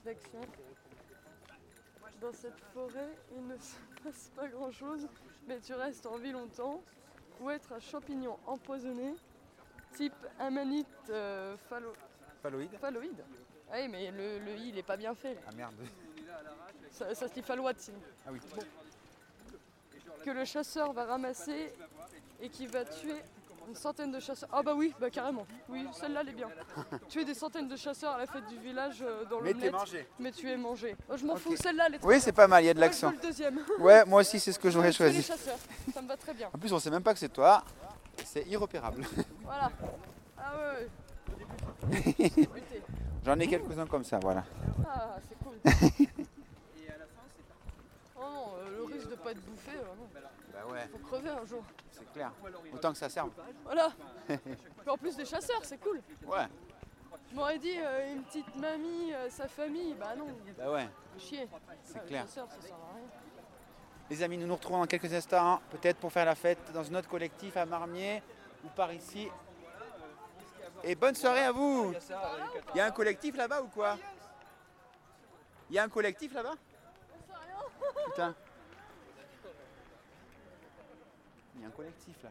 Dans cette forêt, il ne se passe pas grand-chose, mais tu restes en vie longtemps. Ou être un champignon empoisonné, type amanite
Phalloïde.
phalloïde. Ah oui, mais le i, il est pas bien fait.
Ah merde.
Ça se dit phalloide sinon.
Ah oui.
Bon. Que le chasseur va ramasser et qui va tuer une centaine de chasseurs. Ah bah oui, bah carrément. Oui, celle-là, elle est bien. Tuer des centaines de chasseurs à la fête du village dans
Mais
l'omelette.
t'es mangé.
Mais tu es mangé. Oh, je m'en
Ok.
fous, celle-là, elle est très
Oui,
bien.
c'est pas mal, il y a de
Moi,
l'action.
je veux le deuxième.
Ouais, moi aussi, c'est ce que j'aurais
Tuer les
choisi.
chasseurs, ça me va très bien.
En plus, on sait même pas que c'est toi. C'est irrepérable.
Voilà. Ah ouais.
J'en ai quelques-uns comme ça, voilà.
Ah, c'est cool. Oh non, le risque de pas être bouffé, non.
Bah ouais,
Faut crever un jour.
c'est clair. Autant que ça serve.
Voilà. Puis en plus des chasseurs, c'est cool.
Ouais.
Je m'aurais dit une petite mamie, sa famille, bah non.
Bah ouais.
Chier.
C'est
Les
clair.
chasseurs, ça sert à rien.
Les amis, nous nous retrouvons dans quelques instants, peut-être pour faire la fête dans un autre collectif à Marmier ou par ici. Et bonne soirée à vous. Il y a un collectif là-bas ou quoi? Il y a un collectif là-bas? Putain. Il y a un collectif là.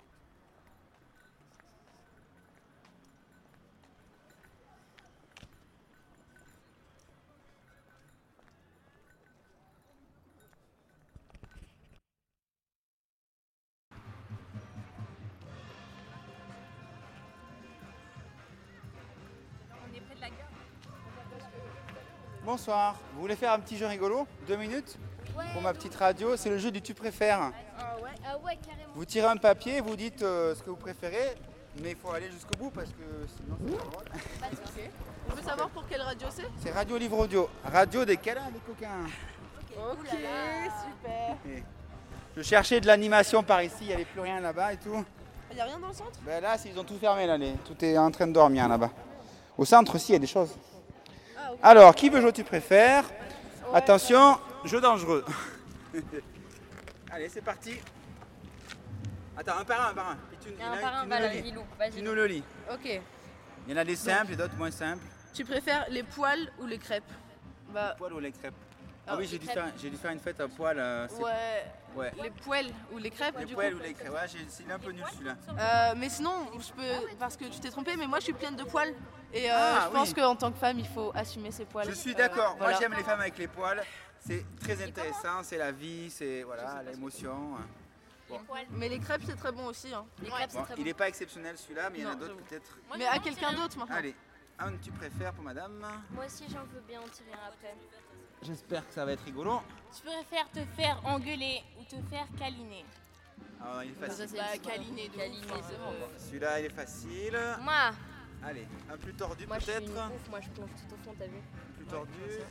On est près de la gare.
Bonsoir. Vous voulez faire un petit jeu rigolo? 2 minutes? Pour ma petite radio, c'est le jeu du tu préfères.
Ah ouais, carrément.
Vous tirez un papier, vous dites ce que vous préférez, mais il faut aller jusqu'au bout parce que sinon c'est pas drôle.
On veut savoir pour quelle radio c'est?
C'est Radio Livre Audio. Radio des câlins des coquins.
Ok, super.
Et je cherchais de l'animation par ici, il n'y avait plus rien là-bas et tout.
Il n'y a rien dans le centre?
Ben là, ils ont tout fermé là, tout est en train de dormir là-bas. Au centre aussi, il y a des choses.
Ah, ok.
Alors, qui veut jouer tu préfères? Attention, jeu dangereux. Allez, c'est parti. Attends, un par un. Puis tu,
Un par un,
tu
voilà,
nous le lis.
Lilou, vas-y.
Tu nous le lis.
Ok.
Il y en a des simples et d'autres moins simples.
Tu préfères les poils ou les crêpes? Bah,
Poils ou les crêpes? Ah
Alors,
oui, j'ai
les
dû faire une fête à poil. Ouais.
les poêles ou les crêpes
Les
du
poils
coup.
ou les crêpes. Ouais, c'est un peu nul celui-là.
Mais sinon, je peux, parce que tu t'es trompé, mais moi je suis pleine de poils. Et
Ah,
je pense
oui.
qu'en tant que femme, il faut assumer ses poils.
Je suis d'accord.
Voilà.
Moi, j'aime les femmes avec les poils. C'est très intéressant. C'est la vie, c'est voilà, l'émotion. Bon.
Mais les crêpes, c'est très bon aussi. Hein. Les crêpes,
Bon, il n'est pas exceptionnel celui-là, mais il y en a
Non,
d'autres
j'avoue.
peut-être.
Mais à quelqu'un d'autre maintenant.
Allez, un tu préfères pour madame.
Moi aussi, j'en veux bien en tirer un après.
J'espère que ça va être rigolo.
Tu préfères te faire engueuler ou te faire câliner?
Ah, il est facile.
câliner,
c'est bon.
Celui-là, il est facile.
Moi,
Allez, un plus tordu
moi je suis
peut-être.
une ouf, moi je plonge tout au fond, t'as vu?
Plus tordu.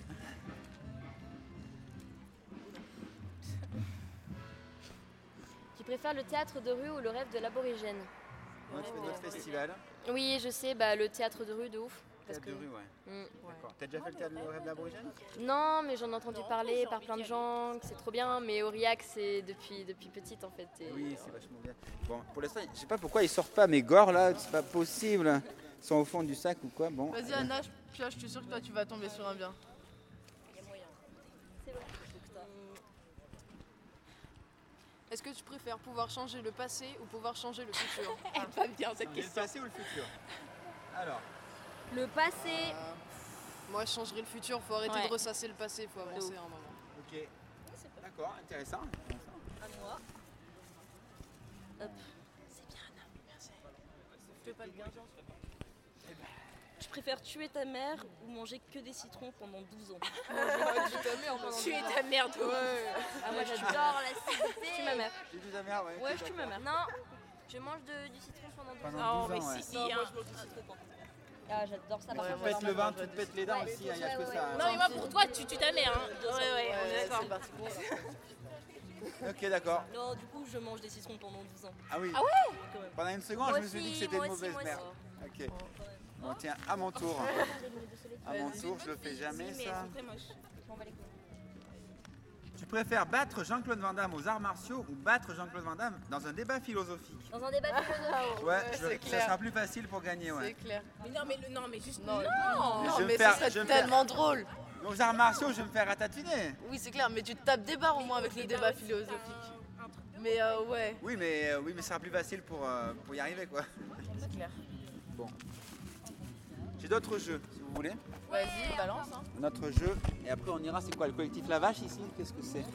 Tu préfères le théâtre de rue ou le rêve de l'aborigène?
Notre festival.
Oui, je sais, bah le théâtre de rue de ouf. Parce
Théâtre de
que-
rue, ouais.
Mm.
D'accord. T'as déjà fait le théâtre de rêve de l'aborigène?
Non, mais j'en ai entendu parler par plein de gens, que c'est trop bien, mais Aurillac, c'est depuis petite en fait. et-
Oui, c'est vachement bien. Bon, pour l'instant, je sais pas pourquoi ils sortent pas mes gores là, c'est pas possible. Ils sont au fond du sac ou quoi? Bon.
Vas-y Anna, pioche, je suis sûre que toi tu vas tomber sur un bien. Est-ce que tu préfères pouvoir changer le passé ou pouvoir changer le futur?
Pas bien cette
Le
question.
passé ou le futur? Alors.
Le passé.
Moi je changerais le futur, faut arrêter
Ouais.
de ressasser le passé, faut avancer un moment.
Ok. D'accord, intéressant.
À moi. Hop. C'est bien Anna, merci.
Fais pas le gageant.
Tu préfères tuer ta mère ou manger que des citrons pendant 12 ans?
Tuer ta mère de ouf. Ah, moi j'adore l'acidité.
Tue ma mère.
Tu tues ta mère, ouais.
Ouais, je tue ma mère.
Non, je mange du citron pendant 12
Pendant
ans.
12 ans, ouais.
Si, hein.
Ah, j'adore ça.
Tu
par
te
contre,
pètes le
j'adore.
ventre, tu te pètes les dents aussi, il n'y a que ça.
Non, mais moi pour toi, tu tues ta mère. Hein. Ouais, on est d'accord.
C'est parti pour ça.
Ok, d'accord.
Non, du coup, je mange des citrons pendant 12 ans.
Ah oui.
Ah ouais?
Pendant une seconde,
Moi
je me suis dit que
aussi,
c'était
moi
une
aussi,
mauvaise
moi
merde.
aussi.
Ok. Bon, tiens, à mon tour. À mon tour, je le fais jamais,
Mais elles
ça.
sont très moches. Je m'en bats les couilles.
Tu préfères battre Jean-Claude Van Damme aux arts martiaux ou battre Jean-Claude Van Damme dans un débat philosophique?
Dans un débat philosophique.
Ouais, ça sera plus facile pour gagner, ouais.
C'est clair.
Mais non, mais juste
Non,
Je vais
mais
me faire-
ce serait
je vais me
tellement
faire-
drôle.
Aux arts martiaux, je vais me faire ratatiner.
Oui, c'est clair, mais tu te tapes des barres au moins avec le débat philosophique. Mais ouais.
Oui, mais ça sera plus facile pour y arriver, quoi.
C'est clair.
Bon. J'ai d'autres jeux, si vous voulez.
Vas-y, balance. Hein.
Notre jeu, et après on ira, c'est quoi, le collectif La Vache ici? Qu'est-ce que c'est?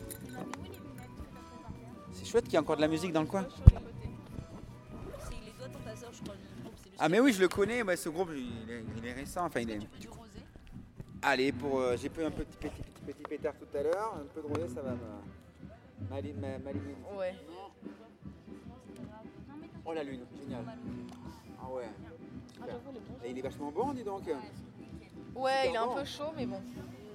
C'est chouette qu'il y ait encore de la musique dans le coin.
C'est les doigts de ta sœur, je crois. Le groupe, c'est le
Ah mais oui, je le connais, ouais, ce groupe, il est récent, enfin il est... Allez, j'ai pris un petit pétard tout à l'heure, un peu de rosé, ça va m'alimenter.
Ouais.
Oh la lune, génial. Ah ouais, super. Et il est vachement bon, dis donc.
Ouais, il est un peu chaud, mais bon.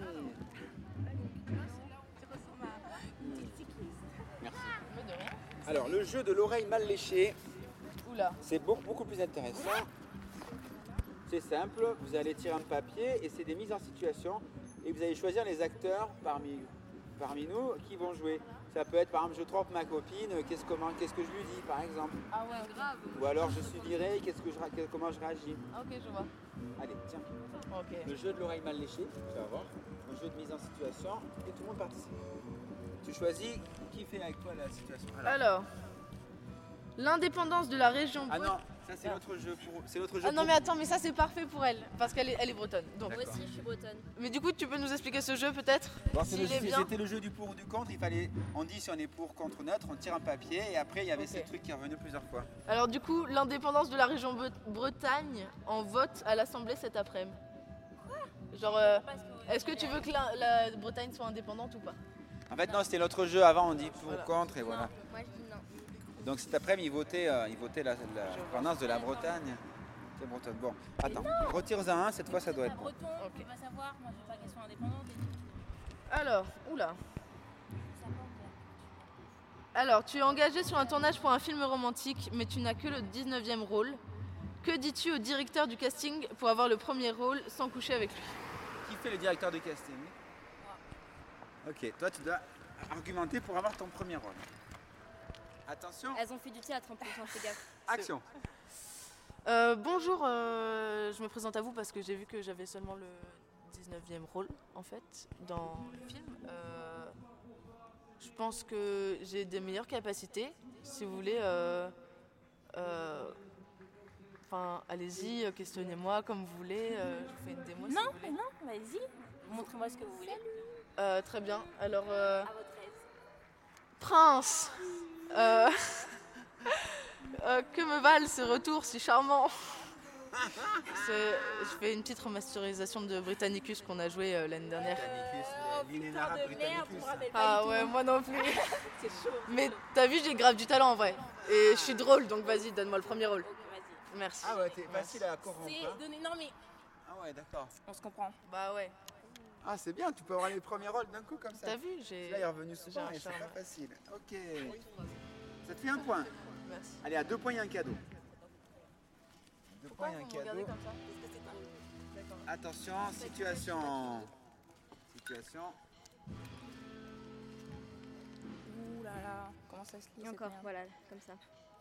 Merci. Alors, le jeu de l'oreille mal léchée,
Oula.
c'est beaucoup plus intéressant. C'est simple, vous allez tirer un papier et c'est des mises en situation et vous allez choisir les acteurs parmi nous qui vont jouer. Ça peut être par exemple je trompe ma copine, qu'est-ce que je lui dis par exemple.
Ah ouais, grave.
Ou alors je suis viré, comment je réagis.
Ok, je vois.
Allez, tiens.
Ok.
Le jeu de l'oreille mal léchée, tu vas voir. Le jeu de mise en situation et tout le monde participe. Tu choisis qui fait avec toi la situation.
Alors, l'indépendance de la région.
Ah non, ça c'est l'autre jeu.
Ah non mais attends, mais ça c'est parfait pour elle, parce qu'elle est bretonne. Donc.
Moi aussi, je suis bretonne.
Mais du coup, tu peux nous expliquer ce jeu peut-être?
Bon,
S'il est bien.
c'était le jeu du pour ou du contre. On dit si on est pour, contre, neutre, on tire un papier et après il y avait ces trucs qui revenaient plusieurs fois.
Alors du coup, l'indépendance de la région Bretagne en vote à l'Assemblée cet après-midi. Genre, est-ce que tu veux que la Bretagne soit indépendante ou pas?
En fait non, c'était l'autre jeu avant, on dit pour ou contre et voilà.
Moi, je dis non.
Donc cet après-midi, ils votaient l'indépendance de la Bretagne. C'est bretonne. Bon, attends, retire-en un, cette fois ça doit être bon.
Breton, tu vas savoir, moi je veux pas qu'elle soit indépendante.
Alors, oula. Alors, tu es engagé sur un tournage pour un film romantique, mais tu n'as que le 19e rôle. Que dis-tu au directeur du casting pour avoir le premier rôle sans coucher avec lui?
Qui fait le directeur de casting? Ok, toi tu dois argumenter pour avoir ton premier rôle. Attention.
Elles ont fait du théâtre en plus, fais gaffe.
Action.
Bonjour, je me présente à vous parce que j'ai vu que j'avais seulement le 19e rôle en fait dans le film. Je pense que j'ai des meilleures capacités. Si vous voulez, allez-y, questionnez-moi comme vous voulez. Je vous fais une démo si vous voulez.
Non, vas-y. Montrez-moi ce que vous voulez.
Très bien. Alors,
À votre aise.
Prince, que me valent ces retours si charmants? Je fais une petite remasterisation de Britannicus qu'on a joué l'année dernière.
L'inénarrable Britannicus.
Ah ouais, moi non plus.
C'est chaud.
Mais t'as vu, j'ai grave du talent en vrai. Et je suis drôle, donc vas-y, donne-moi le premier rôle. Merci.
Ah ouais, t'es facile à corrompre.
C'est donné. Non, mais
Ah ouais, d'accord.
on se comprend.
Bah ouais.
Ah c'est bien, tu peux avoir les premiers rôles d'un coup comme ça.
T'as vu, j'ai...
Là il est revenu souvent
un
et c'est
charme.
pas facile. Ok. Ça te fait un point.
Merci.
Allez, à 2 points, il y a un cadeau. 2
Pourquoi
points, il y a un
vous me regardez
cadeau.
comme ça? Parce que c'est pas... D'accord.
Attention, situation. Situation.
Ouh là là, comment ça se lit
Et
cette
encore,
merde.
voilà, comme ça.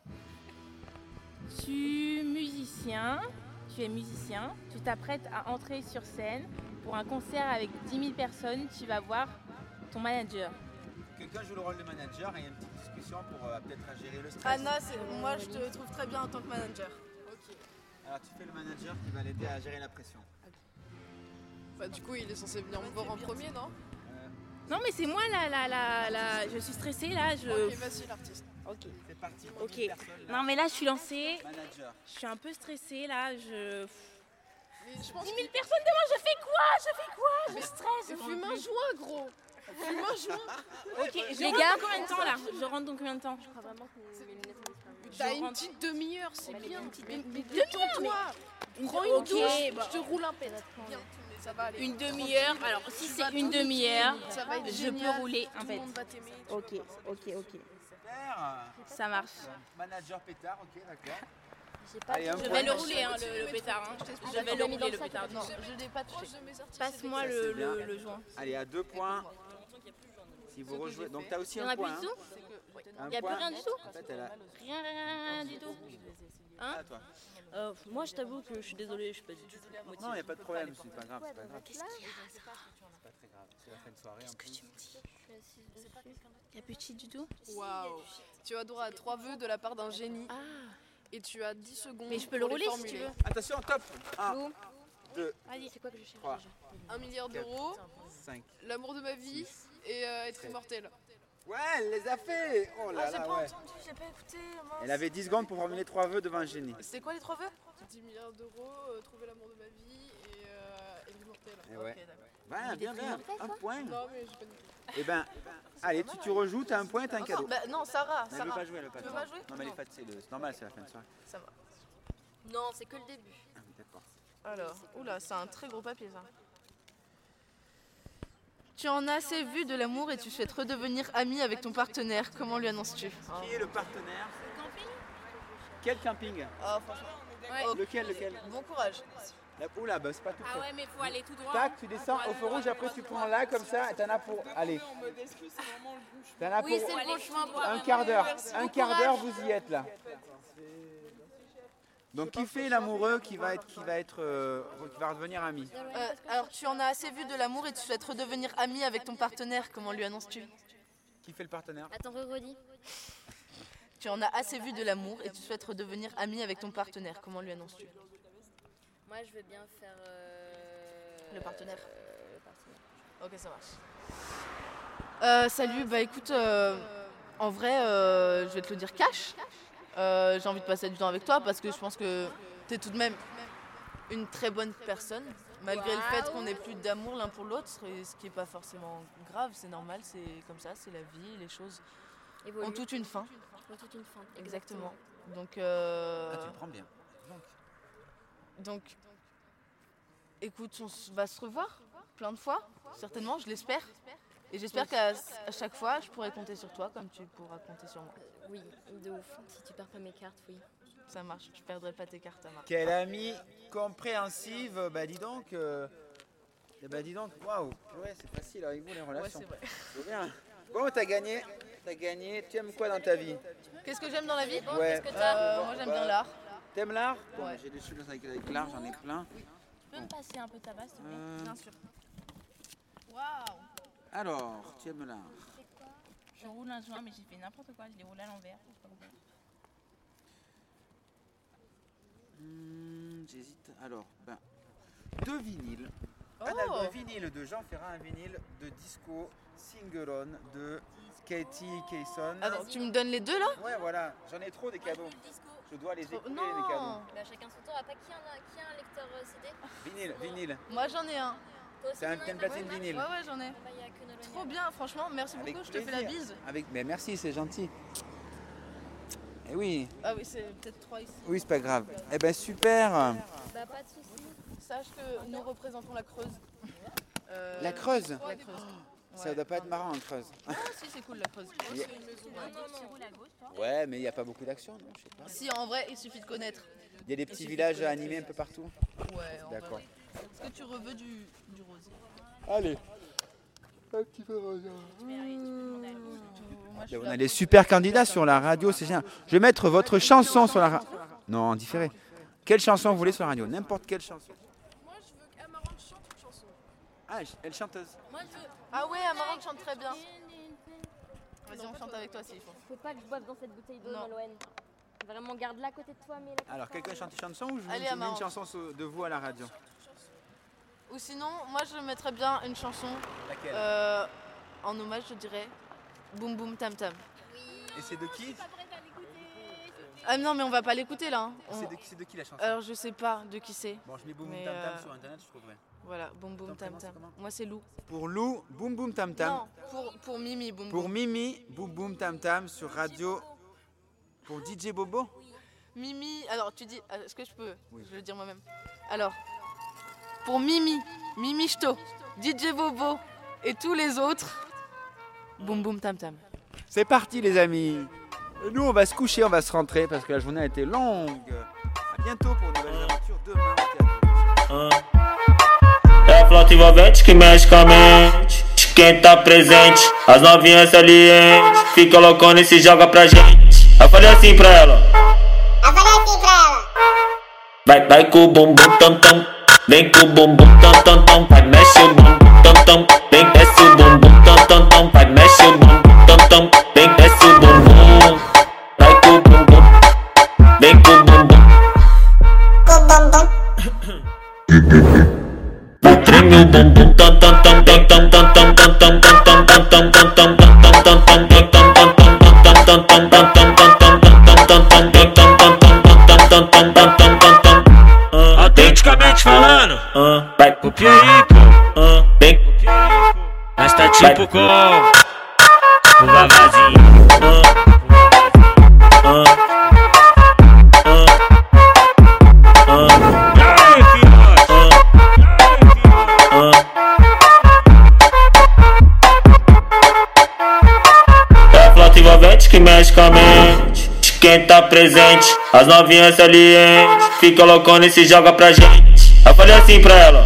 Tu es musicien, tu t'apprêtes à entrer sur scène pour un concert avec 10 000 personnes, tu vas voir ton manager.
Quelqu'un joue le rôle de manager et il y a une petite discussion pour peut-être à gérer le stress.
Anna, moi je te trouve très bien en tant que manager. Ok.
Alors tu fais le manager qui va l'aider à gérer la pression.
Bah du coup, il est censé venir me voir en premier, non?
Non mais c'est moi là, je suis stressée là,
Ok, vas-y l'artiste.
Ok.
C'est parti.
Ok. Non mais là je suis lancée,
Manager.
je suis un peu stressée là, je...
Je pense
10 000 personnes devant, je fais quoi? Je stresse.
Fume un joint, gros. Fume un joint.
Ok,
Les
je rentre
gars,
dans combien de temps là? Je rentre dans combien de temps?
Je crois vraiment que mes lunettes ont disparu.
T'as une petite demi-heure, c'est bien. Mais détends-toi. Prends une douche, je te roule un pet. Viens, ça va aller.
Une demi-heure. Alors, si c'est une demi-heure, je peux rouler un pet. Ok. Ça marche.
Manager pétard, ok, d'accord.
Je vais le rouler, hein, le pétard. Hein. Je vais le rouler, le pétard.
Non, je l'ai pas touché.
Passe-moi le joint.
Allez, à 2 points. Si vous rejouez. Donc, tu as aussi un point.
Il n'y a plus rien du tout.
En fait, elle a...
Rien du tout. Hein
À toi.
Moi, je t'avoue que je suis désolée, je suis pas du tout motivée.
Non, il n'y a pas de problème, c'est pas grave.
Qu'est-ce qu'il y a, Sarah?
C'est pas très grave, c'est la fin de soirée.
Qu'est-ce que tu me dis?
Il n'y a plus de cheat du tout.
Waouh. Tu as droit à 3 vœux de la part d'un génie. Et tu as 10 secondes.
Mais je peux le rouler si tu veux.
Attention, top. 1, 2,
c'est quoi que je cherche
3,
1 milliard d'euros,
5.
l'amour de ma vie et être immortel.
Ouais, elle les a fait. Oh là là, ouais.
J'ai pas écouté.
Elle avait 10 secondes pour formuler 3 vœux devant un génie.
C'était quoi les 3 vœux? 10 milliards d'euros, trouver l'amour de ma vie et l'immortel.
Et ouais. Ouais, bien, un point.
Non, mais j'ai pas dit.
Eh ben, allez, tu rejoues, t'as un point, t'as un cadeau.
Non, Sarah.
Elle veut pas jouer, elle veut pas
Tu veux pas jouer?
Non, mais c'est normal, c'est la fin de soirée.
Ça va.
Non, c'est que le début.
Ah oui, d'accord.
Alors, oula, c'est un très gros papier ça.
Tu en as assez vu de l'amour et tu souhaites redevenir ami avec ton partenaire. Comment lui annonces-tu?
Qui est le partenaire? Quel camping?
Ah, franchement.
Lequel?
Bon courage.
Oula, bah c'est pas tout
Ah
près.
ouais, mais faut aller tout droit.
Tac, tu descends au feu rouge, après tu prends là comme ça, et t'en as pour. Allez. T'en as pour
Oui, c'est le bon chemin.
un quart d'heure. Un quart d'heure, vous y êtes là. Donc qui fait l'amoureux qui va redevenir ami?
Alors, tu en as assez vu de l'amour et tu souhaites redevenir ami avec ton partenaire. Comment lui annonces-tu?
Qui fait le partenaire?
Attends, redis.
Tu en as assez vu de l'amour et tu souhaites redevenir ami avec ton partenaire. Comment lui annonces-tu?
Moi, je veux bien faire...
Le partenaire.
Le partenaire.
Ok, ça marche. Salut, bah écoute, en vrai, je vais te le dire cash. J'ai envie de passer du temps avec toi parce que je pense que t'es tout de même une très bonne personne. Malgré le fait qu'on n'ait plus d'amour l'un pour l'autre, ce qui n'est pas forcément grave, c'est normal, c'est comme ça, c'est la vie, les choses ont toute une fin.
Ont toute une fin.
Exactement. Donc,
Ah, tu le prends bien.
Donc, écoute, on va se revoir plein de fois, certainement, je l'espère. Et j'espère qu'à chaque fois, je pourrai compter sur toi comme tu pourras compter sur moi.
Oui, de ouf. Si tu perds pas mes cartes, oui.
Ça marche, je perdrai pas tes cartes à marque.
Quelle amie compréhensive, bah dis donc, waouh, ouais, c'est facile avec vous les relations.
Ouais, c'est vrai.
C'est bien. Bon, t'as gagné, tu aimes quoi dans ta vie?
Qu'est-ce que j'aime dans la vie?
Ouais.
Moi j'aime bien l'art.
T'aimes l'art? Bon,
Ouais.
j'ai des choses avec l'art, j'en ai plein.
Tu peux me passer un peu de tabac, s'il te plaît?
Bien sûr. Waouh!
Alors, tu aimes l'art?
Je roule un joint, mais j'ai fait n'importe quoi, je l'ai roulé à l'envers. Je sais pas pourquoi.
J'hésite. Alors, deux vinyles. Un album vinyle de Jean Ferrat, un vinyle de disco Sing-Along de Katie Kayson.
Attends, tu me donnes les deux là?
Ouais, voilà, j'en ai trop des cadeaux. Je dois les écouler,
non.
les cadeaux.
Bah, chacun son tour. Après, qui a un lecteur CD?
Vinyle.
Moi j'en ai un.
C'est un platine vinyle.
Ouais, j'en ai.
Bah, y a que Nolonia.
Trop bien, franchement, merci
Avec
beaucoup, je te fais la
plaisir.
bise.
Mais merci, c'est gentil. Eh oui.
Ah oui, c'est peut-être 3 ici.
Oui, c'est pas grave. Eh ben super.
Bah, pas de soucis.
Sache que nous représentons la Creuse.
La Creuse.
La Creuse.
Ça doit pas être marrant en Creuse.
Ah si, c'est cool la Creuse.
Yeah. Ouais, mais il n'y a pas beaucoup d'action, non? Je sais pas.
Si, en vrai, il suffit de connaître.
Il y a des petits villages animés un peu partout.
Ouais, en
D'accord.
vrai. Est-ce que tu reveux du rosier?
Allez. Un petit peu rosier.
Moi, je
On
suis
a
là
des
pour-
super candidats sur la radio, c'est génial. Je vais mettre votre chanson sur la radio. Non, en différé. Quelle chanson vous voulez sur la radio? N'importe quelle chanson.
Moi, je veux qu'Amarante chante une chanson.
Ah, elle chanteuse.
Moi, je veux...
Ah ouais, Amarante chante très bien. Vas-y, on chante avec toi s'il faut.
Faut pas que je boive dans cette bouteille d'eau,
Non.
Nolwenn. Vraiment, garde-la à côté de toi, mais la
Alors, quelqu'un chante une chanson ou je vous
Allez,
mets une
Amarante.
chanson de vous à la radio?
Ou sinon, moi je mettrais bien une chanson
Laquelle?
en hommage, je dirais Boum Boum Tam Tam.
Et c'est de qui?
Ah non, mais on va pas l'écouter là. hein.
C'est de qui la chanson?
Alors je sais pas de qui c'est.
Bon, je mets Boum Boum
mais,
Tam Tam sur internet, je trouverai.
Voilà, Boum Boum
Ton
Tam
prénom, c'est
Tam.
comment?
Moi c'est Lou.
Pour Lou, Boum Boum Tam Tam.
Non, pour Mimi, Boum
Pour
Boum.
Mimi, Boum Boum Tam Tam sur radio Pour DJ Bobo?
Mimi, alors tu dis, est-ce que je peux? Oui. Je vais le dire moi-même. Alors, pour Mimi Ch'to, DJ Bobo et tous les autres, boum boum tam tam.
C'est parti les amis. Nous on va se coucher, on va se rentrer parce que la journée a été longue. A bientôt pour de nouvelles aventures demain au théâtre.
É a flauta envolvente que mexe com a mente de quem tá presente. As novinhas salientes fica loucona e se joga pra gente. Eu falei assim pra ela. Vai com o bumbum tam tam. Vem com o bumbum tam tam tam. Vai mexe o bumbum tam tam. Vem desce o bumbum tam tam tam. Vai mexe o bumbum tam tam. Vem desce o bumbum. Vai com o bumbum. Vem com o bumbum. Vai treme o bumbum tam tam tam tam tam tam tam tam tam tam tam tam tam tam tam tam tam
Autenticamente falando, vai pro Piauí, pô. Vem, nós tá tipo com o Vavazinho.
É a flauta envolvente que mexe com a mente de quem tá presente. As novinhas salientes fica loucona e se joga pra gente. Eu falei assim pra ela.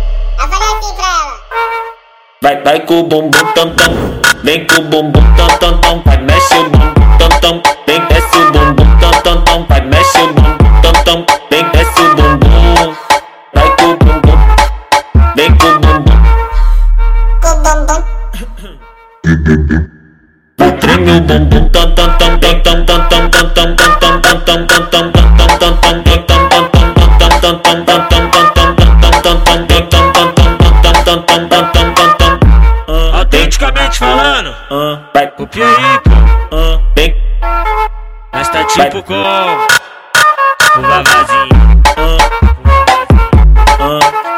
Vai com o bumbum tam tam. Vem com o bumbum tam tam tam. Vai mexe o bumbum tam tam. Vem desce o bumbum tam tam tam. Vai mexe o bumbum tam tam. Vem desce o bumbum. Vai com o bumbum. Vem com o bumbum. Vai treme o bumbum tam tam tam tam tam tam tam tam tam tam tam tam tam tam
Autenticamente falando, vai pro Piauí, pô. Vem, nós tá tipo com o Vavazinho.